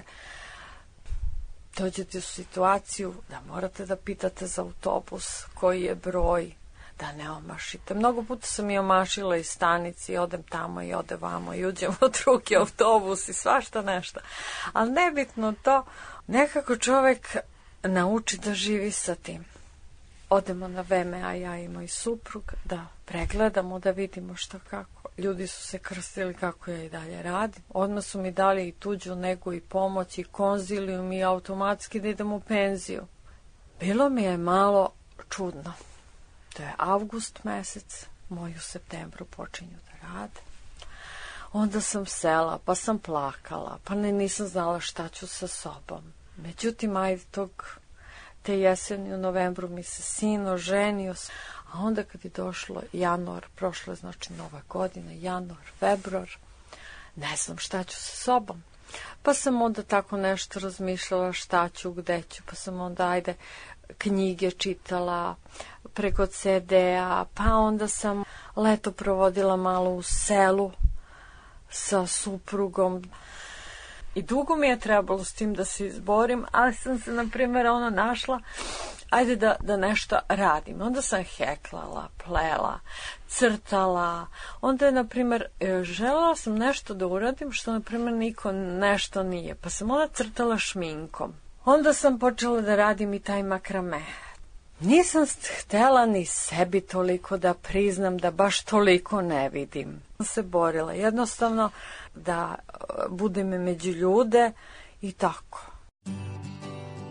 Dođete u situaciju da morate da pitate za autobus, koji je broj, da ne omašite. Mnogo puta sam i omašila iz stanici, odem tamo i ode vamo i uđem u drugi autobus i svašta nešto. Ali nebitno to, nekako čovek nauči da živi sa tim. Odemo na VMA, ja i moj suprug, da pregledamo, da vidimo šta kako. Ljudi su se krstili kako ja i dalje radim. Odmah su mi dali i tuđu negu i pomoć i konzilijum i automatski da idem u penziju. Bilo mi je malo čudno. To je avgust mesec, moji u septembru počinju da rade. Onda sam sela, pa sam plakala, pa nisam znala šta ću sa sobom. Međutim, te jeseni u novembru mi se sin oženio, a onda kad je došlo januar, prošlo je znači nova godina, januar, februar, ne znam šta ću sa sobom. Pa sam onda tako nešto razmišljala šta ću, gde ću, pa sam onda knjige čitala preko CD-a, pa onda sam leto provodila malo u selu sa suprugom. I dugo mi je trebalo s tim da se izborim, ali sam se, na primjer, našla, da nešto radim. Onda sam heklala, plela, crtala. Onda je, na primjer, želela sam nešto da uradim što, na primjer, niko nešto nije. Pa sam onda crtala šminkom. Onda sam počela da radim i taj makrame. Nisam htela ni sebi toliko da priznam da baš toliko ne vidim. Sam se borila jednostavno da budem među ljude i tako.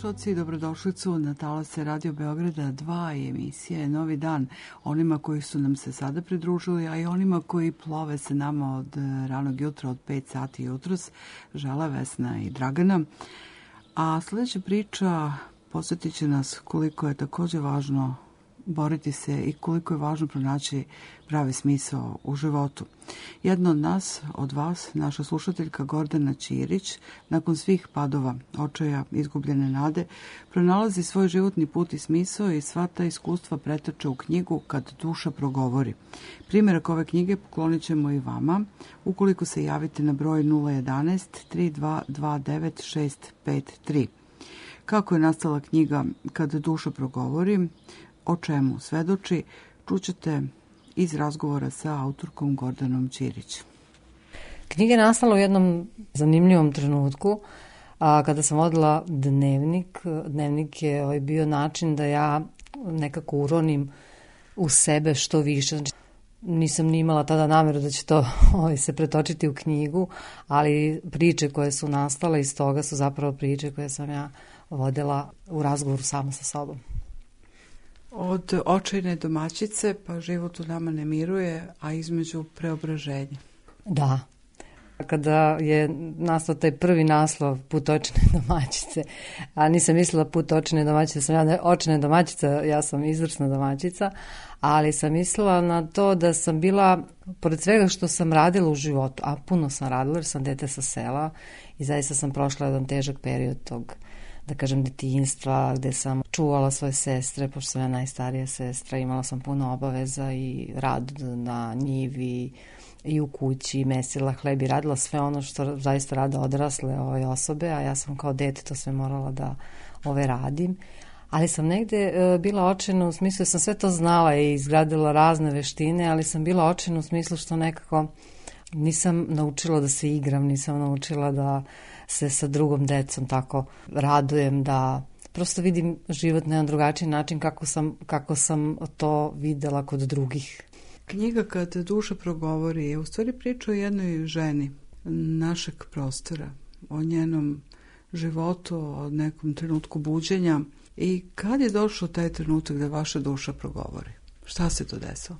slušalci, dobrodošlicu na talase Radio Beograda 2 i emisije Novi dan. Onima koji su nam se sada pridružili, a i onima koji plove se nama od ranog jutra, od 5 sati jutros, žele Vesna i Dragana. A sledeća priča podsjetit će nas koliko je takođe važno boriti se i koliko je važno pronaći pravi smisao u životu. Jedna od nas, od vas, naša slušateljka Gordana Ćirić, nakon svih padova, očaja, izgubljene nade, pronalazi svoj životni put i smisao i sva ta iskustva pretače u knjigu Kad duša progovori. Primjerak ove knjige poklonit ćemo i vama, ukoliko se javite na broj 011 3229 653. Kako je nastala knjiga Kad duša progovori, o čemu svedoči, čućete iz razgovora sa autorkom Gordanom Ćirić. Knjiga je nastala u jednom zanimljivom trenutku, kada sam vodila dnevnik. Dnevnik je bio način da ja nekako uronim u sebe što više. Znači, nisam ni imala tada nameru da će to se pretočiti u knjigu, ali priče koje su nastale iz toga su zapravo priče koje sam ja vodila u razgovoru sama sa sobom. Od očajne domaćice pa život u nama ne miruje, a između preobraženja. Da. Kada je nastao taj prvi naslov Put očajne domaćice, a nisam mislila Put očajne domaćice, sam ja očajna domaćica, ja sam izvrsna domaćica, ali sam mislila na to da sam bila, pored svega što sam radila u životu, a puno sam radila jer sam dete sa sela i zaista sam prošla jedan težak period tog, da kažem, detinjstva, gde sam čuvala svoje sestre, pošto sam ja najstarija sestra, imala sam puno obaveza i rad na njivi i u kući, mesila hleb i radila sve ono što zaista rade odrasle osobe, a ja sam kao dete to sve morala da radim. Ali sam negde bila očajna u smislu, sam sve to znala i izgradila razne veštine, ali sam bila očajna u smislu što nekako nisam naučila da se igram, nisam naučila da se sa drugom decom tako radujem, da prosto vidim život na jedan drugačiji način kako sam to videla kod drugih. Knjiga Kad duša progovori je u stvari priča o jednoj ženi našeg prostora, o njenom životu, o nekom trenutku buđenja. I kad je došao taj trenutak da vaša duša progovori? Šta se to desilo?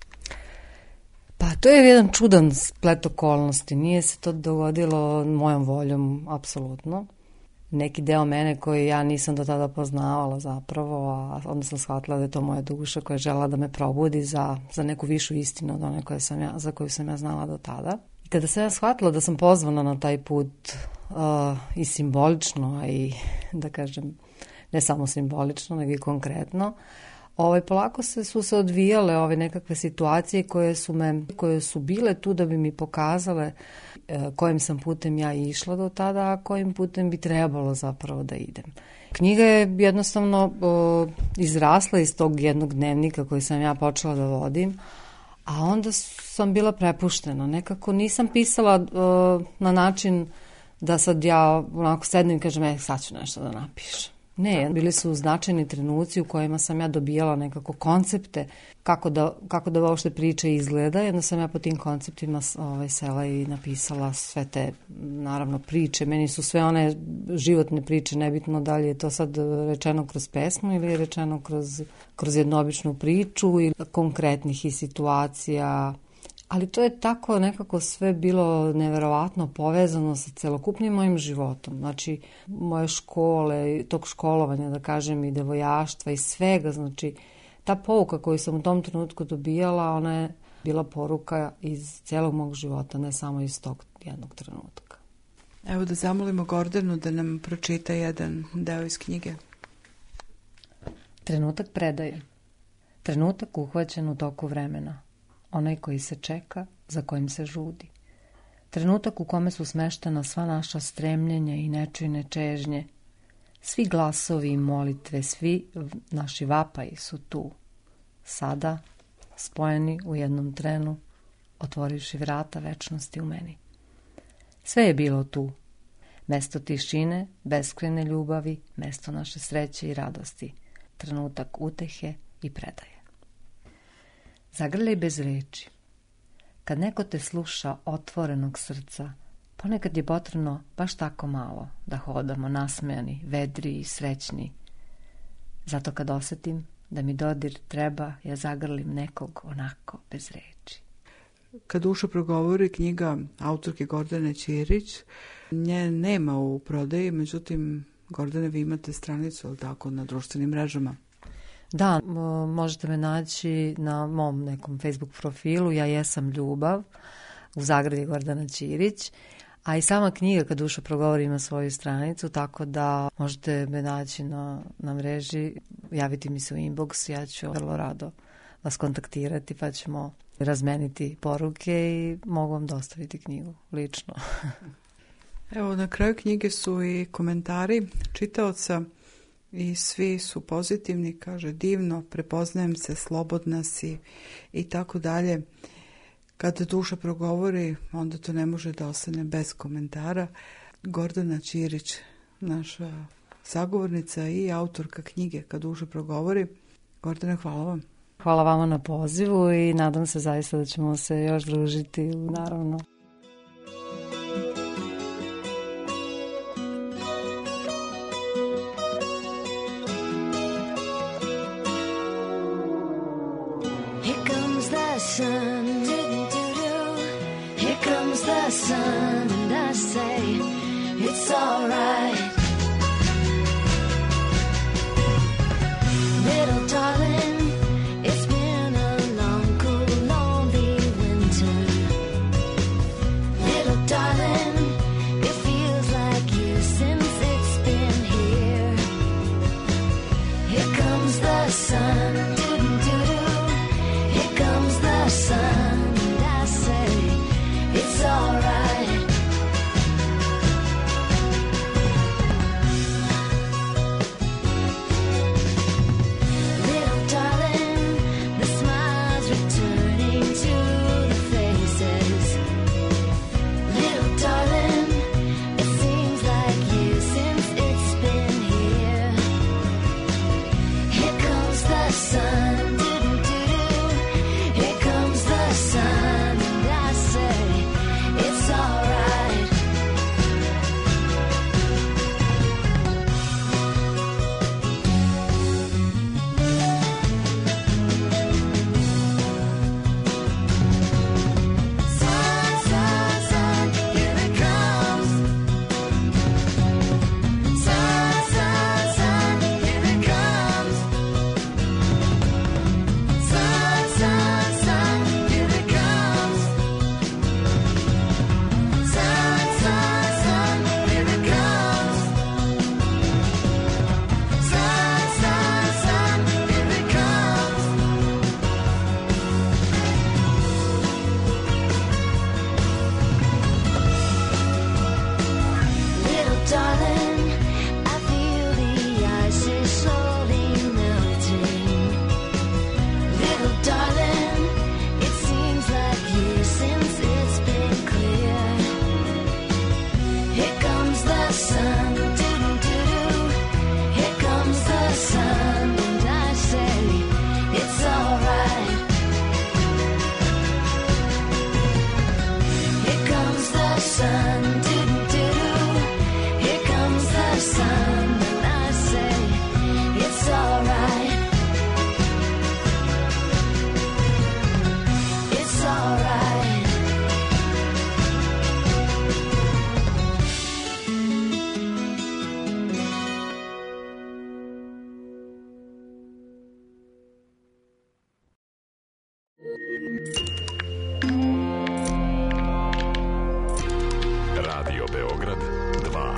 Pa to je jedan čudan splet okolnosti. Nije se to dogodilo mojom voljom, apsolutno. Neki deo mene koji ja nisam do tada poznavala zapravo, a onda sam shvatila da je to moja duša koja je žela da me probudi za neku višu istinu od one za koju sam ja znala do tada. I kada sam ja shvatila da sam pozvana na taj put i simbolično, a i da kažem ne samo simbolično, nego i konkretno, polako su se odvijale nekakve situacije koje su bile tu da bi mi pokazale kojim sam putem ja išla do tada, a kojim putem bi trebalo zapravo da idem. Knjiga je jednostavno izrasla iz tog jednog dnevnika koji sam ja počela da vodim, a onda sam bila prepuštena. Nekako nisam pisala na način da sad ja onako sednem i kažem, sad ću nešto da napišem. Ne, bili su značajni trenuci u kojima sam ja dobijala nekako koncepte kako da uopšte priča izgleda. Onda sam ja po tim konceptima sela i napisala sve te, naravno, priče. Meni su sve one životne priče, nebitno da li je to sad rečeno kroz pesmu ili je rečeno kroz jednu običnu priču ili konkretnih i situacija. Ali to je tako nekako sve bilo neverovatno povezano sa celokupnim mojim životom. Znači, moje škole, tog školovanja, da kažem, i devojaštva i svega. Znači, ta pouka koju sam u tom trenutku dobijala, ona je bila poruka iz celog mog života, ne samo iz tog jednog trenutka. Evo da zamolimo Gordanu da nam pročita jedan deo iz knjige. Trenutak predaje. Trenutak uhvaćen u toku vremena. Onaj koji se čeka, za kojim se žudi. Trenutak u kome su smeštena sva naša stremljenja i nečujne čežnje. Svi glasovi i molitve, svi naši vapaji su tu. Sada, spojeni u jednom trenu, otvorivši vrata večnosti u meni. Sve je bilo tu. Mesto tišine, beskrajne ljubavi, mesto naše sreće i radosti. Trenutak utehe i predaje. Zagrljaj bez reči. Kad neko te sluša otvorenog srca, Ponekad je potrebno baš tako malo da hodamo nasmejani, vedri i srećni. Zato kad osetim da mi dodir treba, ja zagrlim nekog onako bez reči. Kad duša progovori, knjiga autorke Gordane Ćirić, nje nema u prodaji, međutim, Gordane, vi imate stranicu, ali tako, na društvenim mrežama. Da, možete me naći na mom nekom Facebook profilu, Ja jesam ljubav, u zagradi Gordana Ćirić, a i sama knjiga Kad duša progovori ima svoju stranicu, tako da možete me naći na mreži, javiti mi se u inbox, ja ću vrlo rado vas kontaktirati, pa ćemo razmeniti poruke i mogu vam dostaviti knjigu lično. Evo, na kraju knjige su i komentari čitaoca i svi su pozitivni, kaže divno, prepoznajem se, slobodna si i tako dalje. Kada duša progovori, onda to ne može da ostane bez komentara. Gordana Ćirić, naša sagovornica i autorka knjige Kad duša progovori. Gordana, hvala vam. Hvala vama na pozivu i nadam se zaista da ćemo se još družiti, naravno. Here comes the sun, doo-doo-doo. Here comes the sun, and I say it's all right. Little darling, it's been a long, cool, lonely winter. Little darling, it feels like years since it's been here. Here comes the sun, doo-doo-doo. Here comes the sun, and I say it's all right. Little darling, the smiles returning to the faces. Little darling, it seems like years since it's been here. Here comes the sun, doo-doo-doo. Here comes the sun, and I say it's all right. Sun, sun, sun, here it comes. Sun, sun, sun, here it comes. Sun, sun, sun, here it comes. Sun, sun, sun, here it comes. Sun, sun, sun, here it comes. Little darling, I feel the ice is slowly melting. Little darling, it seems like years since it's been clear. Here comes the sun, doo-doo-doo. Here comes the sun, and I say it's all right. Here comes the sun, doo-doo-doo. Here comes the sun, and I say it's all right. It's all right. Radio Beograd 2.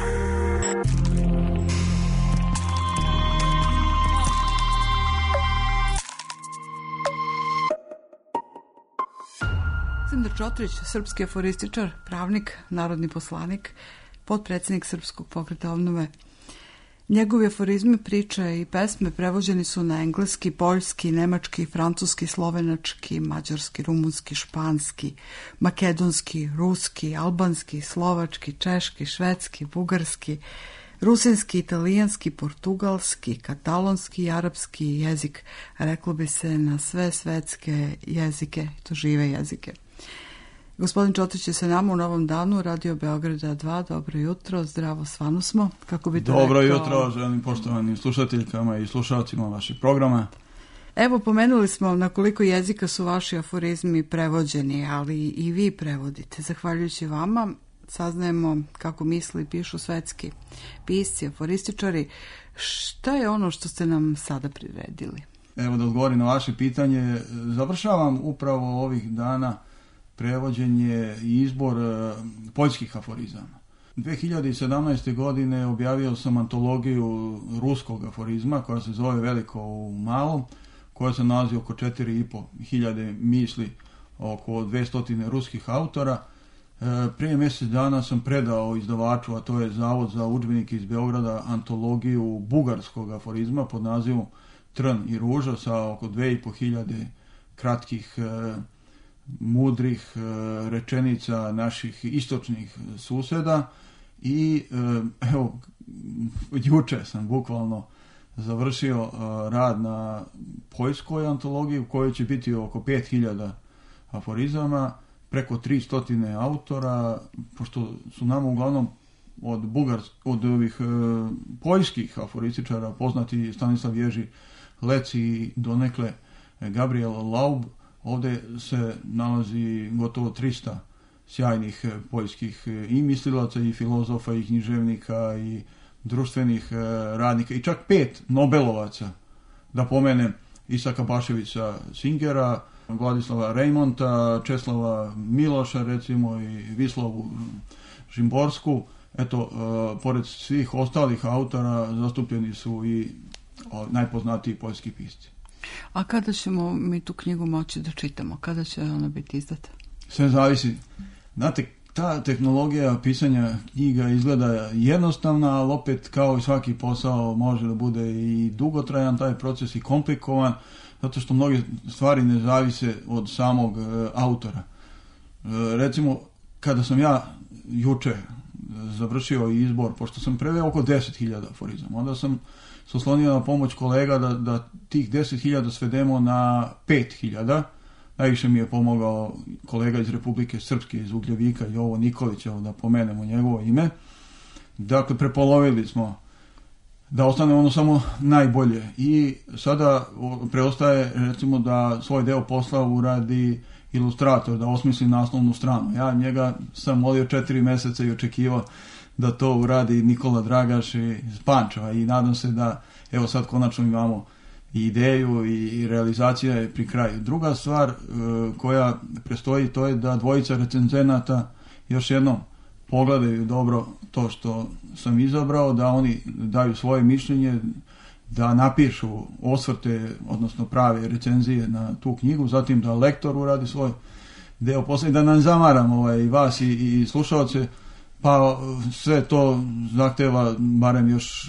Aleksandar Čotrić, srpski aforističar, pravnik, narodni poslanik, potpredsjednik Srpskog pokreta obnove. Njegovi aforizmi, priče i pesme prevođeni su na engleski, poljski, nemački, francuski, slovenački, mađarski, rumunski, španski, makedonski, ruski, albanski, slovački, češki, švedski, bugarski, rusinski, italijanski, portugalski, katalonski i arapski jezik. Reklo bi se na sve svetske jezike, to žive jezike. Gospodin Čotrić je sa nama u novom danu, Radio Beograda 2, dobro jutro, zdravo, svano smo, kako bi to Dobro rekao... jutro, želim poštovanim slušateljkama i slušalcima vaših programa. Evo, pomenuli smo na koliko jezika su vaši aforizmi prevođeni, ali i vi prevodite. Zahvaljujući vama saznajemo kako misle i pišu svetski pisci, aforističari. Šta je ono što ste nam sada priredili? Evo da odgovorim na vaše pitanje. Završavam upravo ovih dana prevođenje i izbor poljskih aforizama. 2017. godine objavio sam antologiju ruskog aforizma koja se zove Veliko u malom, koja se nalazi oko 4.500 misli, oko 200 ruskih autora. Prije mjesec dana sam predao izdavaču, a to je Zavod za udžbenike iz Beograda, antologiju bugarskog aforizma pod nazivom Trn i ruža sa oko 2.500 kratkih mudrih rečenica naših istočnih suseda i evo, juče sam bukvalno završio rad na poljskoj antologiji u kojoj će biti oko 5.000 aforizama, preko 300 autora, pošto su nama uglavnom od ovih poljskih aforističara poznati Stanislav Ježi Lec i donekle Gabriel Laub. Ovdje se nalazi gotovo 300 sjajnih poljskih i mislilaca i filozofa i književnika i društvenih radnika i čak 5 Nobelovaca, da pomenem Isaka Baševića Singera, Vladislava Rejmonta, Česlava Miloša recimo i Vislavu Žimborsku. Eto, pored svih ostalih autora zastupljeni su i najpoznatiji poljski pisci. A kada ćemo mi tu knjigu moći da čitamo? Kada će ona biti izdata? Sve zavisi. Znate, ta tehnologija pisanja knjiga izgleda jednostavna, ali opet kao i svaki posao može da bude i dugotrajan taj proces i komplikovan, zato što mnoge stvari ne zavise od samog autora. Recimo, kada sam ja juče završio izbor, pošto sam preveo oko 10.000 aforizama, onda sam se oslonio na pomoć kolega da tih 10.000 svedemo na 5.000. Najviše mi je pomogao kolega iz Republike Srpske, iz Ugljevika, Jovo Nikolić, da pomenemo njegovo ime. Dakle, prepolovili smo da ostane ono samo najbolje. I sada preostaje, recimo, da svoj deo posla uradi ilustrator, da osmisli naslovnu stranu. Ja njega sam molio 4 mjeseca i očekivao da to uradi Nikola Dragaš iz Pančeva i nadam se da, evo sad konačno imamo i ideju i realizacija je pri kraju. Druga stvar koja prestoji, to je da dvojica recenzenata još jednom pogledaju dobro to što sam izabrao, da oni daju svoje mišljenje, da napišu osvrte, odnosno prave recenzije na tu knjigu, zatim da lektor uradi svoj deo posla i da nam zamaram i vas i slušalce, pa sve to zahteva barem još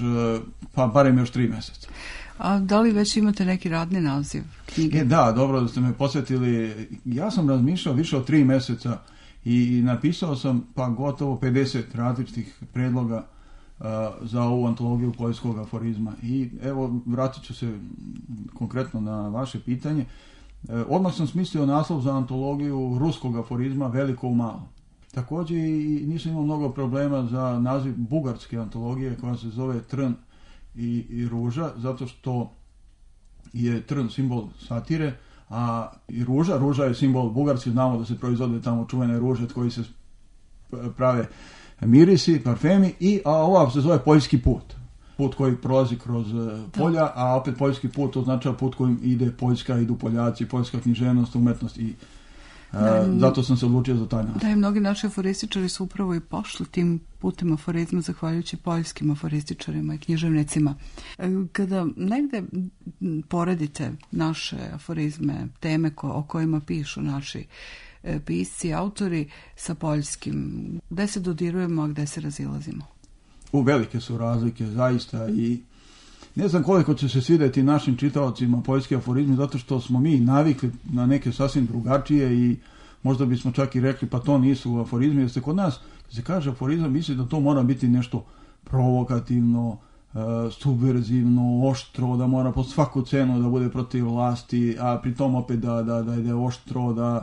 3 mjeseca. A da li već imate neki radni naziv knjige? Da, dobro da ste me podsjetili. Ja sam razmišljao više od 3 mjeseca i napisao sam pa gotovo 50 različitih predloga za ovu antologiju poljskog aforizma. I evo, vratit ću se konkretno na vaše pitanje. Odmah sam smislio naslov za antologiju ruskog aforizma Veliko u malom. Također i nisam imao mnogo problema za naziv bugarske antologije koja se zove Trn i ruža, zato što je trn simbol satire, a i ruža je simbol bugarski, znamo da se proizvode tamo čuvene ruže koji se prave mirisi, parfemi, a ova se zove poljski put. Put koji prolazi kroz polja, a opet poljski put označava put kojim ide Poljska, idu Poljaci, poljska književnost, umetnost i zato sam se odlučio za taj naziv. Da, i mnogi naši aforističari su upravo i pošli tim putem aforizma zahvaljujući poljskim aforističarima i književnicima. Kada negde poredite naše aforizme, teme o kojima pišu naši pisci, autori sa poljskim, gde se dodirujemo, a gde se razilazimo? Velike su razlike, zaista, i ne znam koliko će se svidjeti našim čitaocima poljski aforizmi, zato što smo mi navikli na neke sasvim drugačije i možda bismo čak i rekli pa to nisu aforizmi, jer se kod nas, kad se kaže aforizam, misli da to mora biti nešto provokativno, subverzivno, oštro, da mora po svaku cenu da bude protiv vlasti, a pri tom opet da ide oštro, da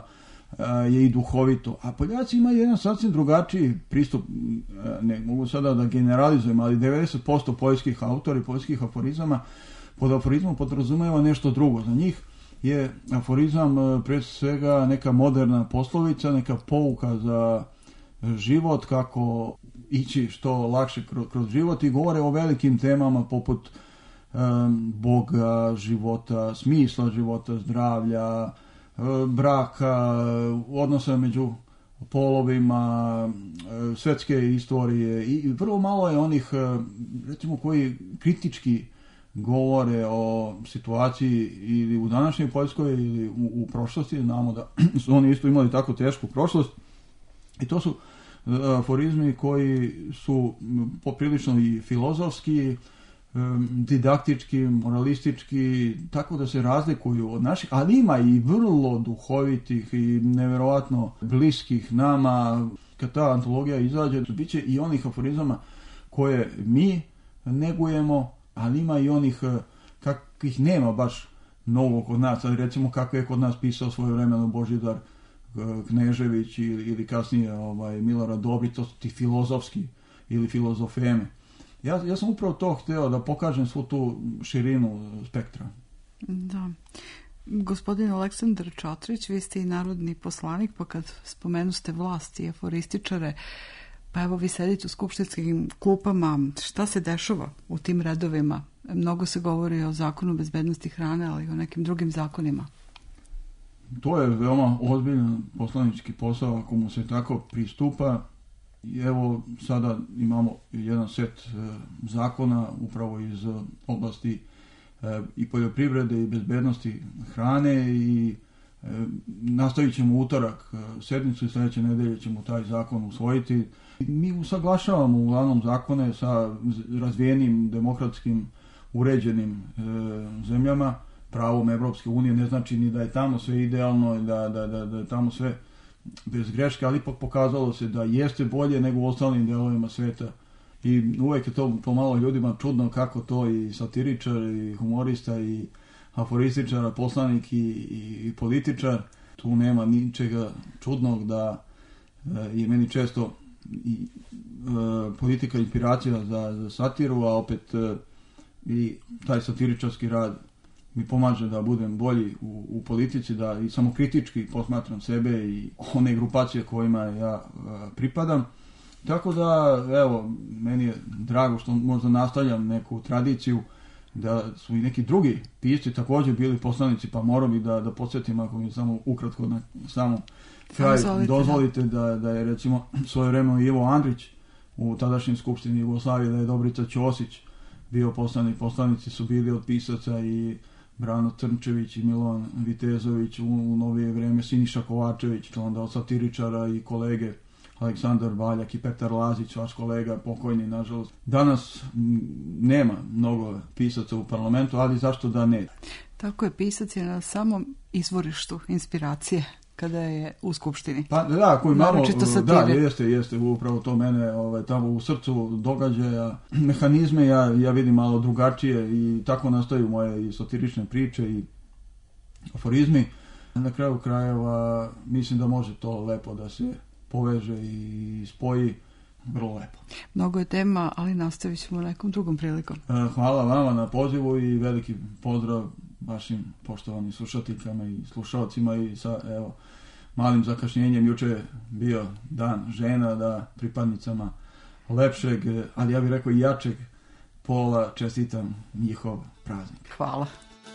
je i duhovito. A Poljaci imaju jedan sasvim drugačiji pristup, ne mogu sada da generalizujem, ali 90% poljskih autora i poljskih aforizama pod aforizmom podrazumeva nešto drugo. Za njih je aforizam pre svega neka moderna poslovica, neka pouka za život, kako ići što lakše kroz život, i govore o velikim temama poput Boga, života, smisla života, zdravlja, braka, odnosa među polovima, svetske istorije, i vrlo malo je onih, recimo, koji kritički govore o situaciji ili u današnjoj Poljskoj ili u prošlosti. Znamo da su oni isto imali tako tešku prošlost, i to su aforizmi koji su poprilično i filozofski, didaktički, moralistički, tako da se razlikuju od naših, ali ima i vrlo duhovitih i nevjerovatno bliskih nama. Kad ta antologija izađe, bit će i onih aforizama koje mi negujemo, ali ima i onih kakvih nema baš mnogo kod nas. Ali recimo kako je kod nas pisao svojevremeno Božidar Knežević ili kasnije Milorad Dobrić, to su ti filozofski ili filozofeme. Ja sam upravo to hteo da pokažem svu tu širinu spektra. Da. Gospodin Aleksandar Čotrić, vi ste i narodni poslanik, pa kad spomenu ste vlast i aforističare, pa evo vi sedite u skupštinskim klupama, šta se dešava u tim redovima? Mnogo se govori o zakonu bezbednosti hrane, ali i o nekim drugim zakonima. To je veoma ozbiljan poslanički posao ako mu se tako pristupa. I evo sada imamo jedan set zakona upravo iz oblasti i poljoprivrede i bezbednosti hrane, i nastavit ćemo utorak sednicu i sljedeće nedelje ćemo taj zakon usvojiti. Mi usaglašavamo uglavnom zakone sa razvijenim, demokratskim, uređenim zemljama. Pravom Evropske unije ne znači ni da je tamo sve idealno i da je tamo sve bez greške, ali ipak pokazalo se da jeste bolje nego u ostalim delovima sveta. I uvek je to pomalo ljudima čudno kako to i satiričar, i humorista, i aforističar, poslanik i političar. Tu nema ničega čudnog, da je meni često politika inspiracija za satiru, a opet i taj satiričarski rad mi pomaže da budem bolji u politici, da i samokritički posmatram sebe i one grupacije kojima ja pripadam. Tako da, evo, meni je drago što možda nastavljam neku tradiciju, da su i neki drugi pisci također bili poslanici, pa moram i da podsjetim, ako mi samo ukratko na samo kraj dozvolite, da je recimo svojevremeno Ivo Andrić u tadašnjoj skupštini Jugoslavije, da je Dobrica Ćosić bio poslanik, poslanici su bili od pisaca i Brano Crnčević i Milovan Vitezović, u novije vreme Siniša Kovačević, onda od satiričara i kolege Aleksandar Valjak i Petar Lazić, vaš kolega, pokojni, nažalost. Danas nema mnogo pisaca u parlamentu, ali zašto da ne? Tako je, pisac je na samom izvorištu inspiracije kada je u skupštini. Pa da, ako imamo, da, jeste, upravo to mene tamo u srcu događaja, mehanizme ja vidim malo drugačije, i tako nastaju moje i satirične priče i aforizmi. Na kraju krajeva mislim da može to lepo da se poveže i spoji, vrlo lepo. Mnogo je tema, ali nastavit ćemo nekom drugom prilikom. Hvala vama na pozivu i veliki pozdrav vašim poštovanim slušateljkama i slušalcima, i sa malim zakašnjenjem, juče je bio dan žena, da pripadnicama lepšeg, ali ja bih rekao i jačeg pola čestitam njihov praznik. Hvala.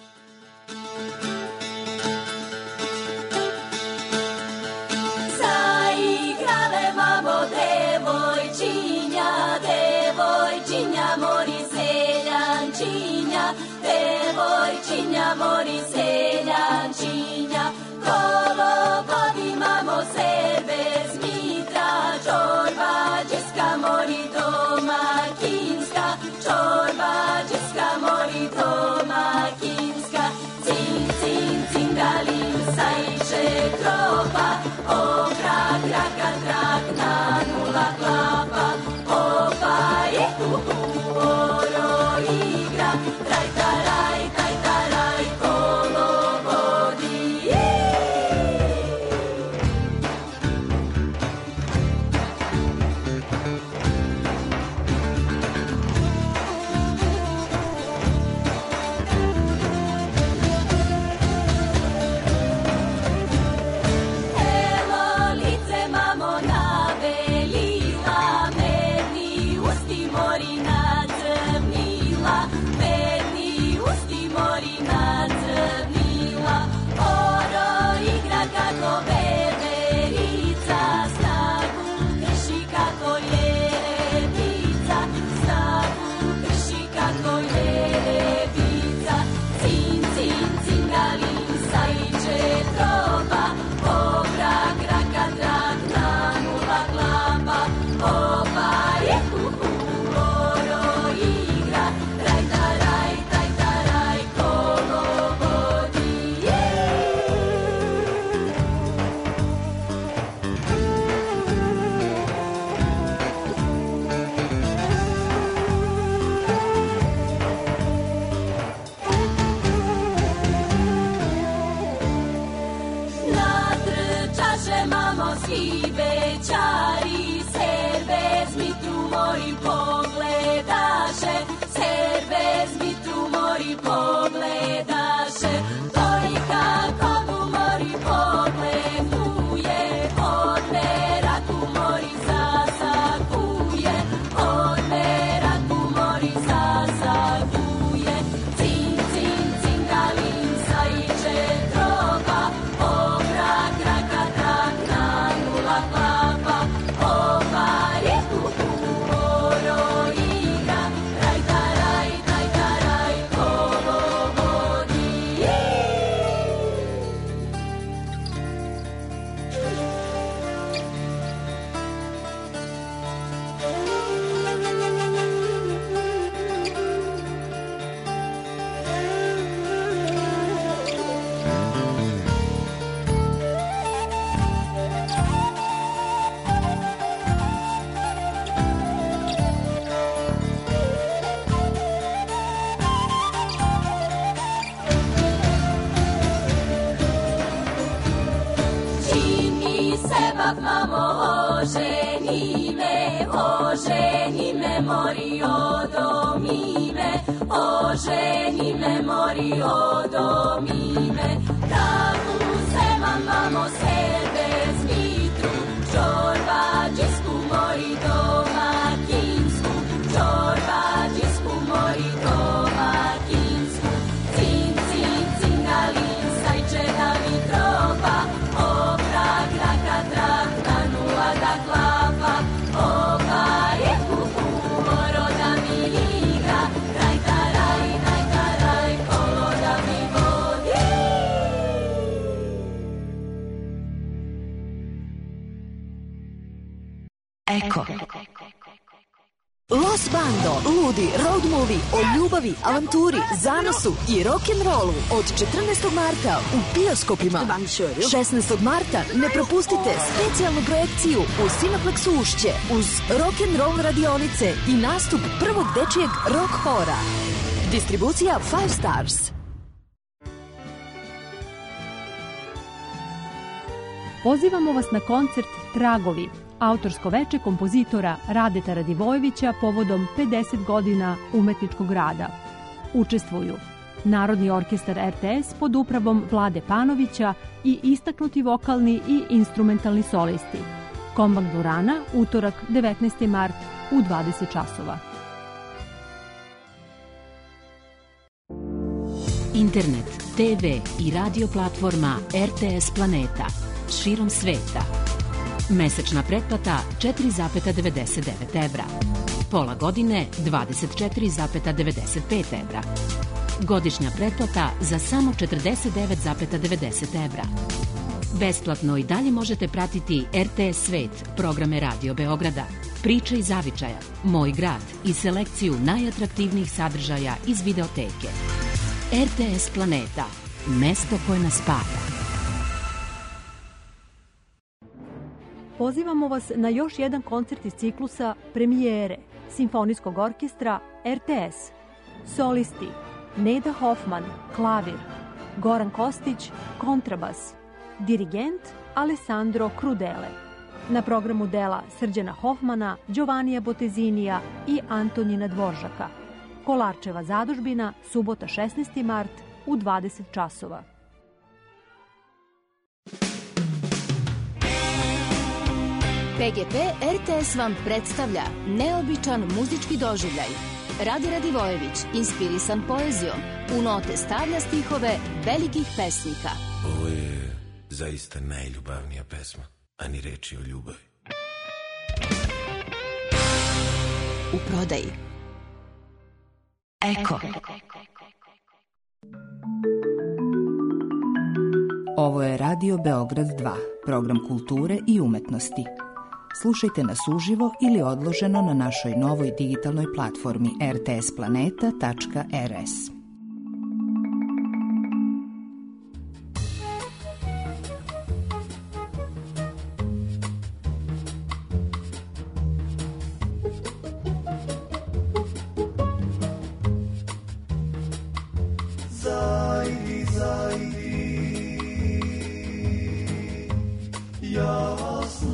Zaigrale mamo devojčinja, devojčinja mori seljančinja, devojčinja mori seljančinja. Kolo vodi mamo se bez mitra, čorba džeska mori domaćinska, čorba džeska mori domaćinska. Cin, cin, cingalin, sajše tropa, o krak, kraka, krak, na nula klapa, opa je oro igra, traj, taraj, taj, taraj, kolo vodi. svi bećari, Serbez Mitru mori pogledaše, Serbez Mitru mori pogledaše, to i kako mu mori pogleduje, od Meraku mori zasakuje, od Meraku mori zasakuje, cin, cin, cingalin, sajče troba, obrak, raka, trak, nanula, klapa, oba rijeku oro igra, raj, taraj, kolo vodi. Čini se bak mamo, oženi me, mori odomime, oženi me, mori odomime, tavu se mamo, Serbez Mitru, čorbađisku mori domakinsku, čorbađisku mori domakinsku, cin, cin, cingalin, sajče da mi troba, obrak, raka, trak, nanula da klapa, oba rijeku oro da mi igra, raj, taraj, kolo da mi vodi. Eko. Los Bando, ludi road movie o ljubavi, avanturi, zanosu i rock'n'rollu od 14. marta u bioskopima. 16. marta ne propustite specijalnu projekciju u Cineplexu Ušće uz rock'n'roll radionice i nastup prvog dečijeg rock hora. Distribucija Five Stars. Pozivamo vas na koncert Tragovi, autorsko veče kompozitora Radeta Radivojevića povodom 50 godina umetničkog rada. Učestvuju Narodni orkestar RTS pod upravom Vlade Panovića i istaknuti vokalni i instrumentalni solisti. Kombank dvorana, utorak 19. mart u 20 časova. Internet, TV i radio platforma RTS Planeta širom sveta. Mesečna pretplata 4,99 evra. Pola godine 24,95 evra. Godišnja pretplata za samo 49,90 evra. Besplatno i dalje možete pratiti RTS Svet, programe Radio Beograda, Priče iz zavičaja, Moj grad i selekciju najatraktivnijih sadržaja iz videoteke. RTS Planeta, mesto koje nas spaja. Pozivamo vas na još jedan koncert iz ciklusa Premijere Simfonijskog orkestra RTS. Solisti Neda Hoffman, klavir, Goran Kostić, kontrabas, dirigent Alessandro Crudele. Na programu dela Srđana Hoffmana, Giovannija Botezinija i Antonina Dvoržaka. Kolarčeva zadužbina, subota 16. mart u 20 časova. PGP RTS vam predstavlja neobičan muzički doživljaj. Radi Radivojević, inspirisan poezijom, u note stavlja stihove velikih pesnika. Ovo je zaista najljubavnija pesma, a ni reči o ljubavi. U prodaji. Eko. Ovo je Radio Beograd 2, program kulture i umetnosti. Slušajte nas uživo ili odloženo na našoj novoj digitalnoj platformi rtsplaneta.rs. Zajdi, jasno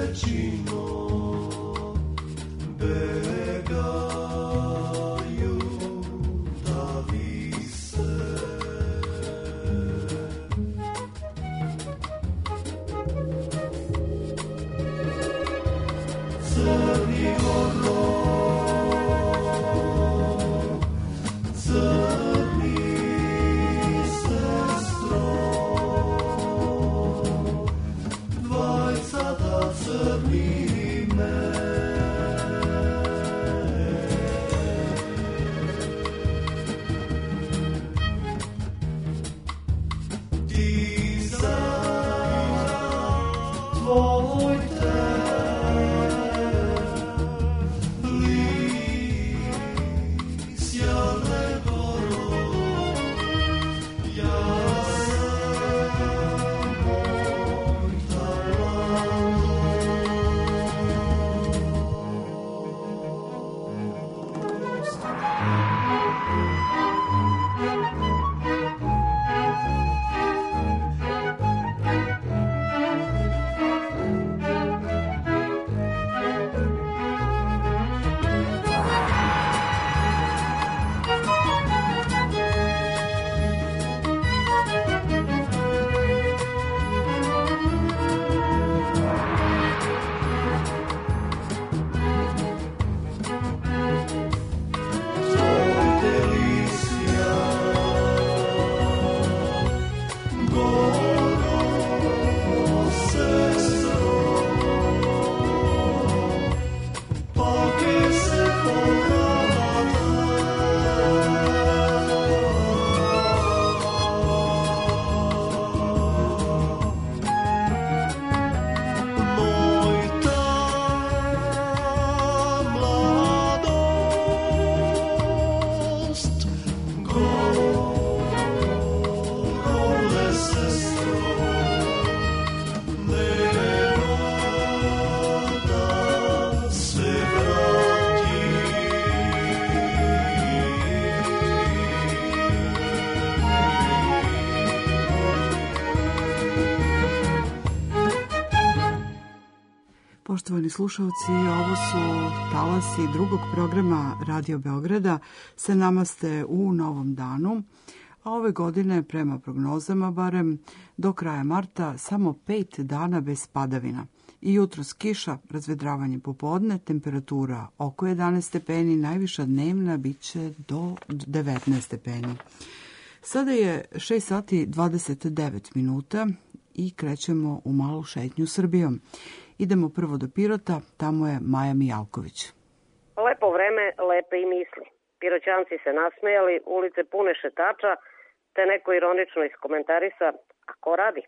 Poštovani slušalci, ovo su talasi drugog programa Radio Beograda. Sa nama ste u novom danu, a ove godine, prema prognozama barem, do kraja marta samo 5 dana bez padavina. I jutros kiša, razvedravanje popodne, temperatura oko 11 stepeni, najviša dnevna bit će do 19 stepeni. Sada je 6 sati 29 minuta i krećemo u malu šetnju Srbijom. Idemo prvo do Pirota, tamo je Maja Mijalković. Lepo vreme, lepe i misli. Piroćanci se nasmejali, ulice pune šetača, te neko ironično iskomentarisa, a ko radi?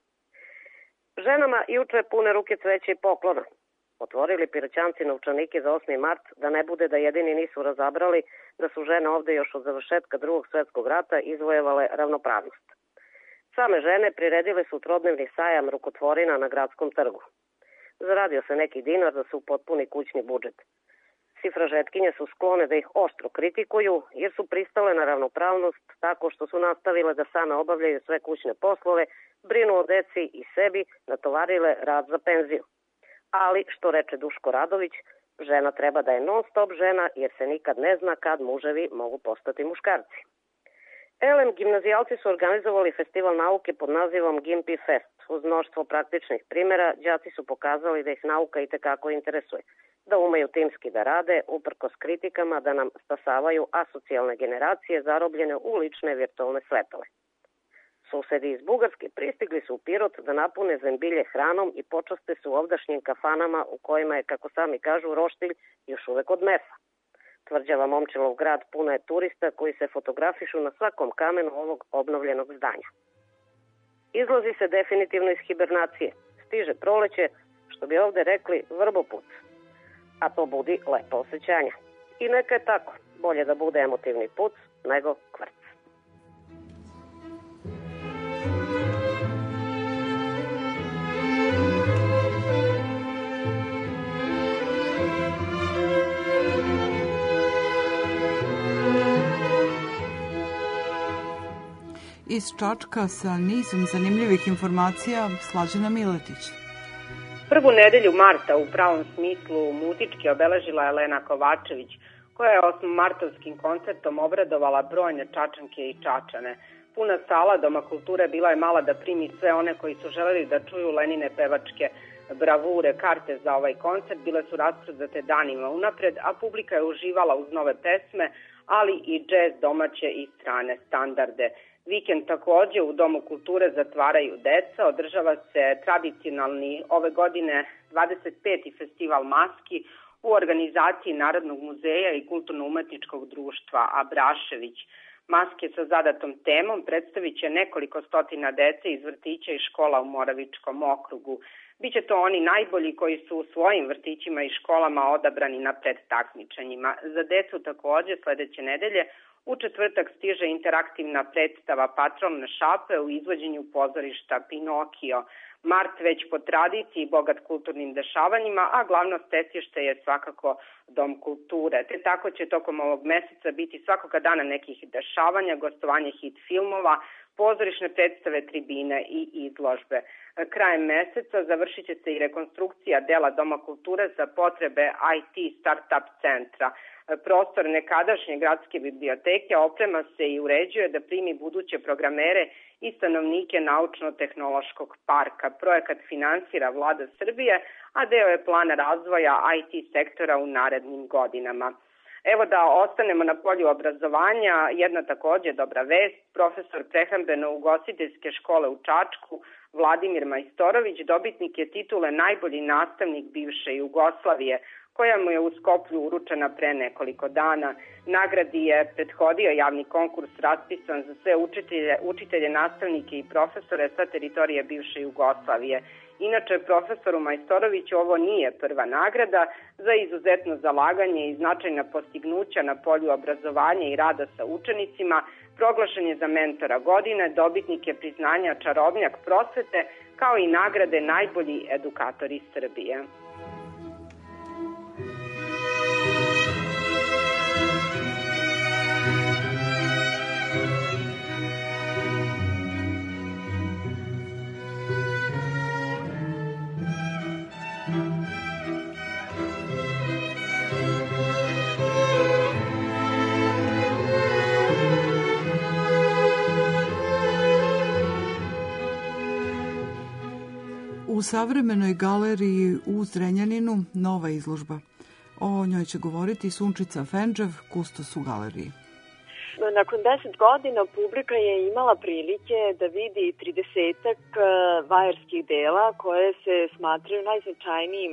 Ženama juče pune ruke cveća i poklona. Otvorili Piroćanci novčanike za 8. mart, da ne bude da jedini nisu razabrali da su žene ovde još od završetka Drugog svetskog rata izvojevale ravnopravnost. Same žene priredile su trodnevni sajam rukotvorina na gradskom trgu. Zaradio se neki dinar da se upotpuni kućni budžet. Sifražetkinje su sklone da ih oštro kritikuju jer su pristale na ravnopravnost tako što su nastavile da same obavljaju sve kućne poslove, brinu o deci i sebi, natovarile rad za penziju. Ali, što reče Duško Radović, žena treba da je non stop žena jer se nikad ne zna kad muževi mogu postati muškarci. Elem, gimnazijalci su organizovali festival nauke pod nazivom Gimpi Fest. Uz mnoštvo praktičnih primjera, đaci su pokazali da ih nauka itekako interesuje, da umeju timski da rade, uprkos kritikama da nam stasavaju asocijalne generacije zarobljene u lične virtualne svetove. Susedi iz Bugarske pristigli su u Pirot da napune zembilje hranom i počaste su ovdašnjim kafanama u kojima je, kako sami kažu, roštilj još uvek od mesa. Tvrđava Momčilov grad puna je turista koji se fotografišu na svakom kamenu ovog obnovljenog zdanja. Izlazi se definitivno iz hibernacije. Stiže proleće, što bi ovde rekli vrbopuc. A to budi lepo osjećanja. I neka je tako. Bolje da bude emotivni puc nego kvrc. Iz Čačka sa nizom zanimljivih informacija Slađana Miletić. Prvu nedelju marta u pravom smislu muzički obeležila Elena Kovačević, koja je 8-martovskim koncertom obradovala brojne Čačanke i Čačane. Puna sala Doma kulture bila je mala da primi sve one koji su želeli da čuju Lenine pevačke bravure. Karte za ovaj koncert bile su rasprodate danima unapred, a publika je uživala uz nove pesme, ali i džez domaće i strane standarde. Vikend takođe u Domu kulture zatvaraju deca, održava se tradicionalni ove godine 25. festival maski u organizaciji Narodnog muzeja i Kulturno-umetničkog društva Abrašević. Maske sa zadatom temom predstavit će nekoliko stotina dece iz vrtića i škola u Moravičkom okrugu. Biće to oni najbolji koji su u svojim vrtićima i školama odabrani na predtakmičenjima. Za decu takođe sledeće nedelje u četvrtak stiže interaktivna predstava Patrolne šape u izvođenju pozorišta Pinokio. Mart već po tradiciji bogat kulturnim dešavanjima, a glavno stecište je svakako Dom kulture. Te tako će tokom ovog meseca biti svakoga dana nekih dešavanja, gostovanje hit filmova, pozorišne predstave, tribine i izložbe. Krajem meseca završit će se i rekonstrukcija dela Doma kulture za potrebe IT Startup centra. Prostor nekadašnje gradske biblioteke oprema se i uređuje da primi buduće programere i stanovnike naučno-tehnološkog parka. Projekat finansira Vlada Srbije, a deo je plana razvoja IT sektora u narednim godinama. Evo da ostanemo na polju obrazovanja, jedna takođe dobra vest. Profesor prehrambeno-ugostiteljske škole u Čačku, Vladimir Majstorović, dobitnik je titule najbolji nastavnik bivše Jugoslavije, koja mu je u Skoplju uručena pre nekoliko dana. Nagradi je prethodio javni konkurs raspisan za sve učitelje, nastavnike i profesore sa teritorije bivše Jugoslavije. Inače, profesoru Majstoroviću ovo nije prva nagrada. Za izuzetno zalaganje i značajna postignuća na polju obrazovanja i rada sa učenicima proglašen je za mentora godine, dobitnik je priznanja Čarobnjak prosvete, kao i nagrade najbolji edukatori Srbije. U savremenoj galeriji u Zrenjaninu nova izložba. O njoj će govoriti Sunčica Fendžev, kustos u galeriji. Nakon 10 godina publika je imala prilike da vidi 30-ak vajerskih dela koje se smatraju najznačajnijim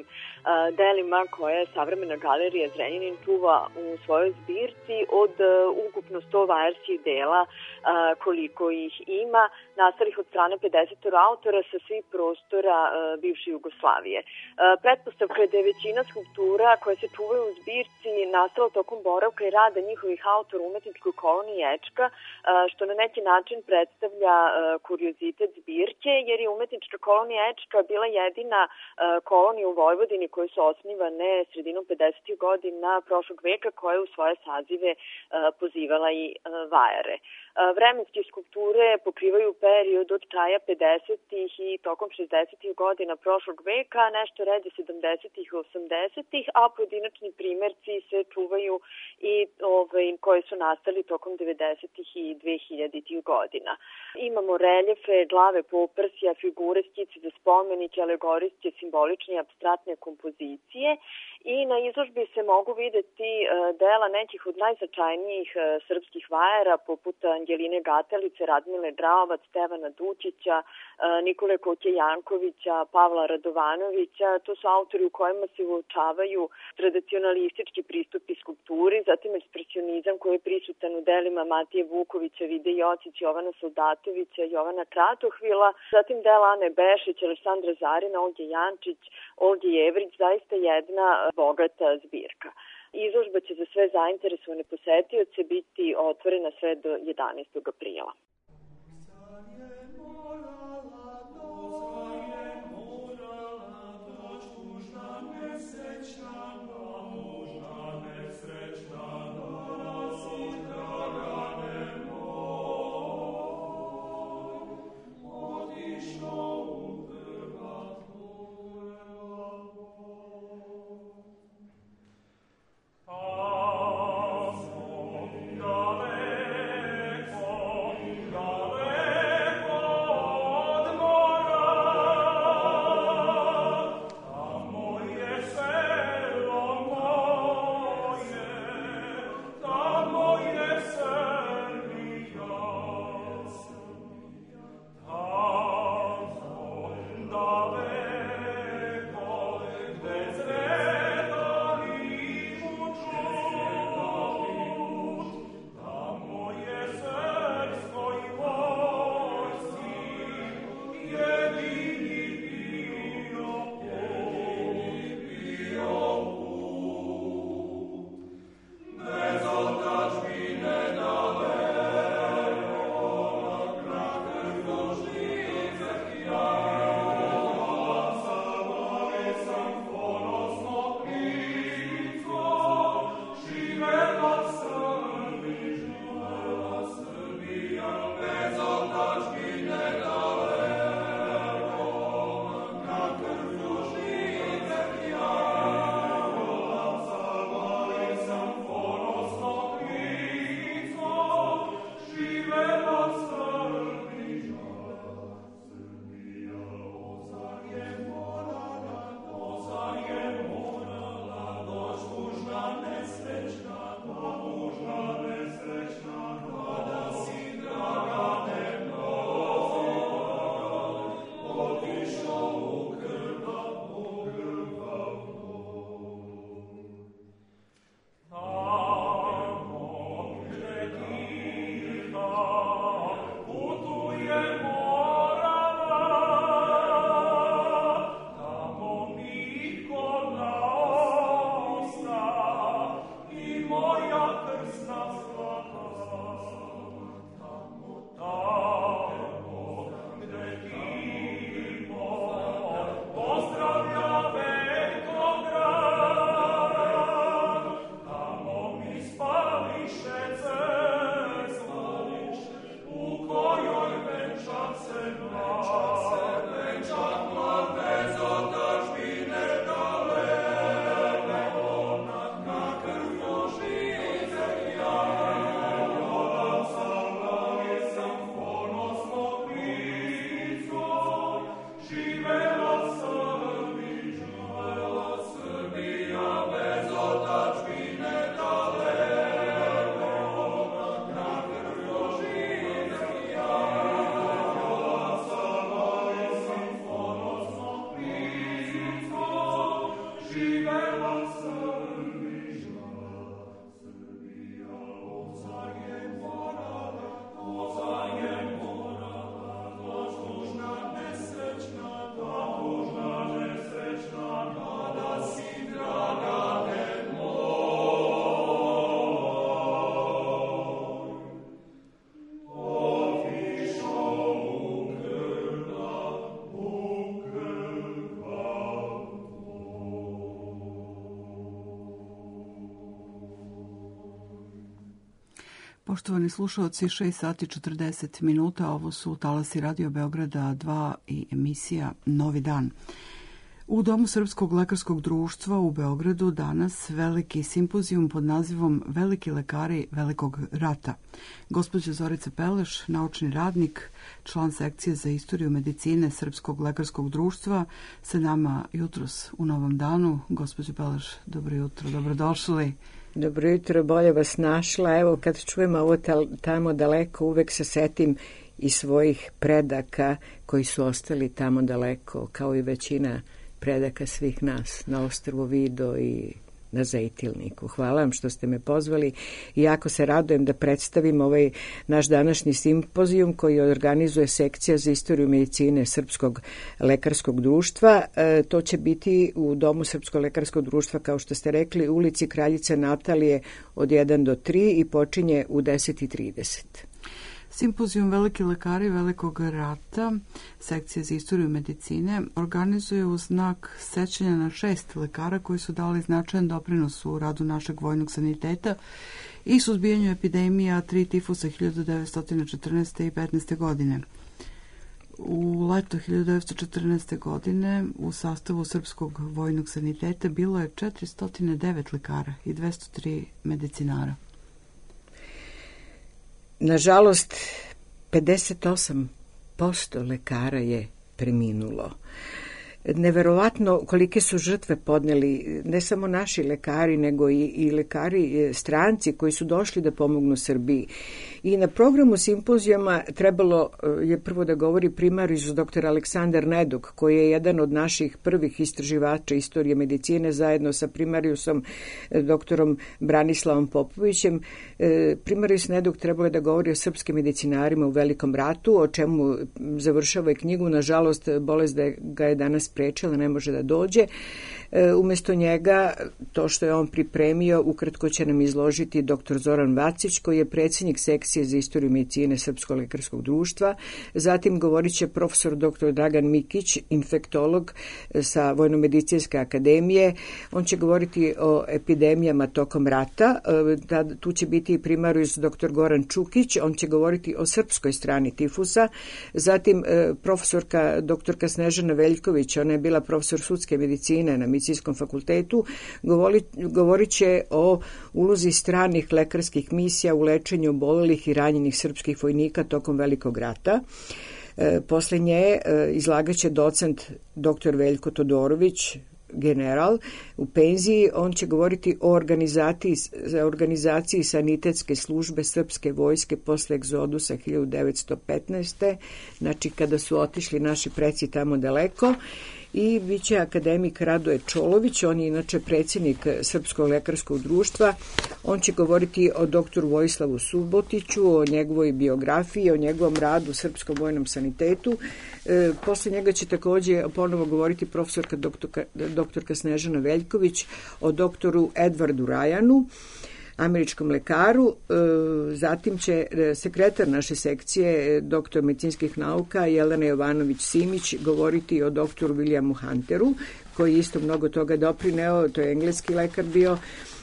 delima koje savremena galerija Zrenjanin čuva u svojoj zbirci. Od ukupno 100 vajerskih dela koliko ih ima, nastalih od strane 50 autora sa svih prostora bivše Jugoslavije. Pretpostavka je da je većina skulptura koje se čuvaju u zbirci nastala tokom boravka i rada njihovih autora u umetničkoj koloniji Ečka, što na neki način predstavlja kuriozitet zbirke, jer je umetnička kolonija Ečka bila jedina kolonija u Vojvodini koje su osnivane sredinom 50. godina prošlog veka, koja u svoje sazive pozivala i vajare. Vremenske skulpture pokrivaju period od kraja 50. i tokom 60. godina prošlog veka, nešto redi 70. i 80. a pojedinačni primerci se čuvaju i koji su nastali tokom 90. i 2000. godina. Imamo reljefe, glave poprsja, figure, skice za spomenike, alegorijske, simbolične i apstraktne kompozicije i na izložbi se mogu videti dela nekih od najznačajnijih srpskih vajara poput Angeline Gatelice, Radmile Draovac, Stevana Dučića, Nikole Kotje-Jankovića, Pavla Radovanovića. To su autori u kojima se uočavaju tradicionalistički pristupi skulpturi, zatim ekspresionizam koji je prisutan u delima Matije Vukovića, Vide Jocić, Jovana Soldatovića, Jovana Kratohvila, zatim dela Ane Bešić, Aleksandra Zarina, Olge Jančić, Olge Jevrić, zaista jedna bogata zbirka. Izložba će za sve zainteresovane posetioce biti otvorena sve do 11. aprila. Poštovani slušalci, 6 sati 40 minuta, ovo su talasi Radio Beograda 2 i emisija Novi dan. U Domu Srpskog lekarskog društva u Beogradu danas veliki simpozijum pod nazivom Veliki lekari Velikog rata. Gospođa Zorica Peleš, naučni radnik, član sekcije za istoriju medicine Srpskog lekarskog društva, sa nama jutros u Novom danu. Gospođa Peleš, dobro jutro, dobrodošli. Dobro jutro, bolje vas našla. Evo, kad čujem ovo tamo daleko, uvek se setim i svojih predaka koji su ostali tamo daleko, kao i većina predaka svih nas na ostrvu Vido i na Zejtilniku. Hvala vam što ste me pozvali i jako se radujem da predstavim ovaj naš današnji simpozijum koji organizuje sekcija za istoriju medicine Srpskog lekarskog društva. To će biti u Domu Srpskog lekarskog društva, kao što ste rekli, u ulici Kraljice Natalije od 1 do 3 i počinje u 10:30. Simpozijum Veliki lekari Velikog rata, sekcija za istoriju medicine, organizuje u znak sećanja na 6 lekara koji su dali značajan doprinos u radu našeg vojnog saniteta i suzbijanju epidemija 3 tifusa 1914. i 15. godine. U leto 1914. godine u sastavu Srpskog vojnog saniteta bilo je 409 lekara i 203 medicinara. Nažalost, 58% lekara je preminulo. Neverovatno kolike su žrtve podneli ne samo naši lekari, nego i lekari stranci koji su došli da pomognu Srbiji. I na programu simpozijuma trebalo je prvo da govori primarijus dr. Aleksandar Neduk, koji je jedan od naših prvih istraživača istorije medicine zajedno sa primarijusom doktorom Branislavom Popovićem. Primarijus Neduk trebalo je da govori o srpskim medicinarima u Velikom ratu, o čemu završava i knjigu. Nažalost, bolest ga je danas sprečila, ne može da dođe. Umesto njega, to što je on pripremio, ukratko će nam izložiti dr. Zoran Vacić, koji je predsjednik sekcije za istoriju medicine Srpskog lekarskog društva. Zatim govorit će profesor dr. Dragan Mikić, infektolog sa Vojnomedicinske akademije. On će govoriti o epidemijama tokom rata. Tu će biti i primarijus dr. Goran Čukić. On će govoriti o srpskoj strani tifusa. Zatim profesorka dr. Snežana Veljković, ona je bila profesor sudske medicine na Medicinskom fakultetu, govorit će o ulozi stranih lekarskih misija u lečenju obolelih i ranjenih srpskih vojnika tokom Velikog rata. Posle nje izlagaće docent dr. Veljko Todorović, general u penziji. On će govoriti o organizaciji sanitetske službe srpske vojske posle egzodusa 1915. Znači kada su otišli naši preci tamo daleko. I biće akademik Radoje Čolović, on je inače predsjednik Srpskog lekarskog društva. On će govoriti o doktoru Vojislavu Subotiću, o njegovoj biografiji, o njegovom radu u Srpskom vojnom sanitetu. Posle njega će također ponovo govoriti profesorka doktorka Snežana Veljković o doktoru Edvardu Rajanu, američkom lekaru. Zatim će sekretar naše sekcije, doktor medicinskih nauka Jelena Jovanović-Simić, govoriti o doktoru Williamu Hunteru, koji je isto mnogo toga doprineo, to je engleski lekar bio.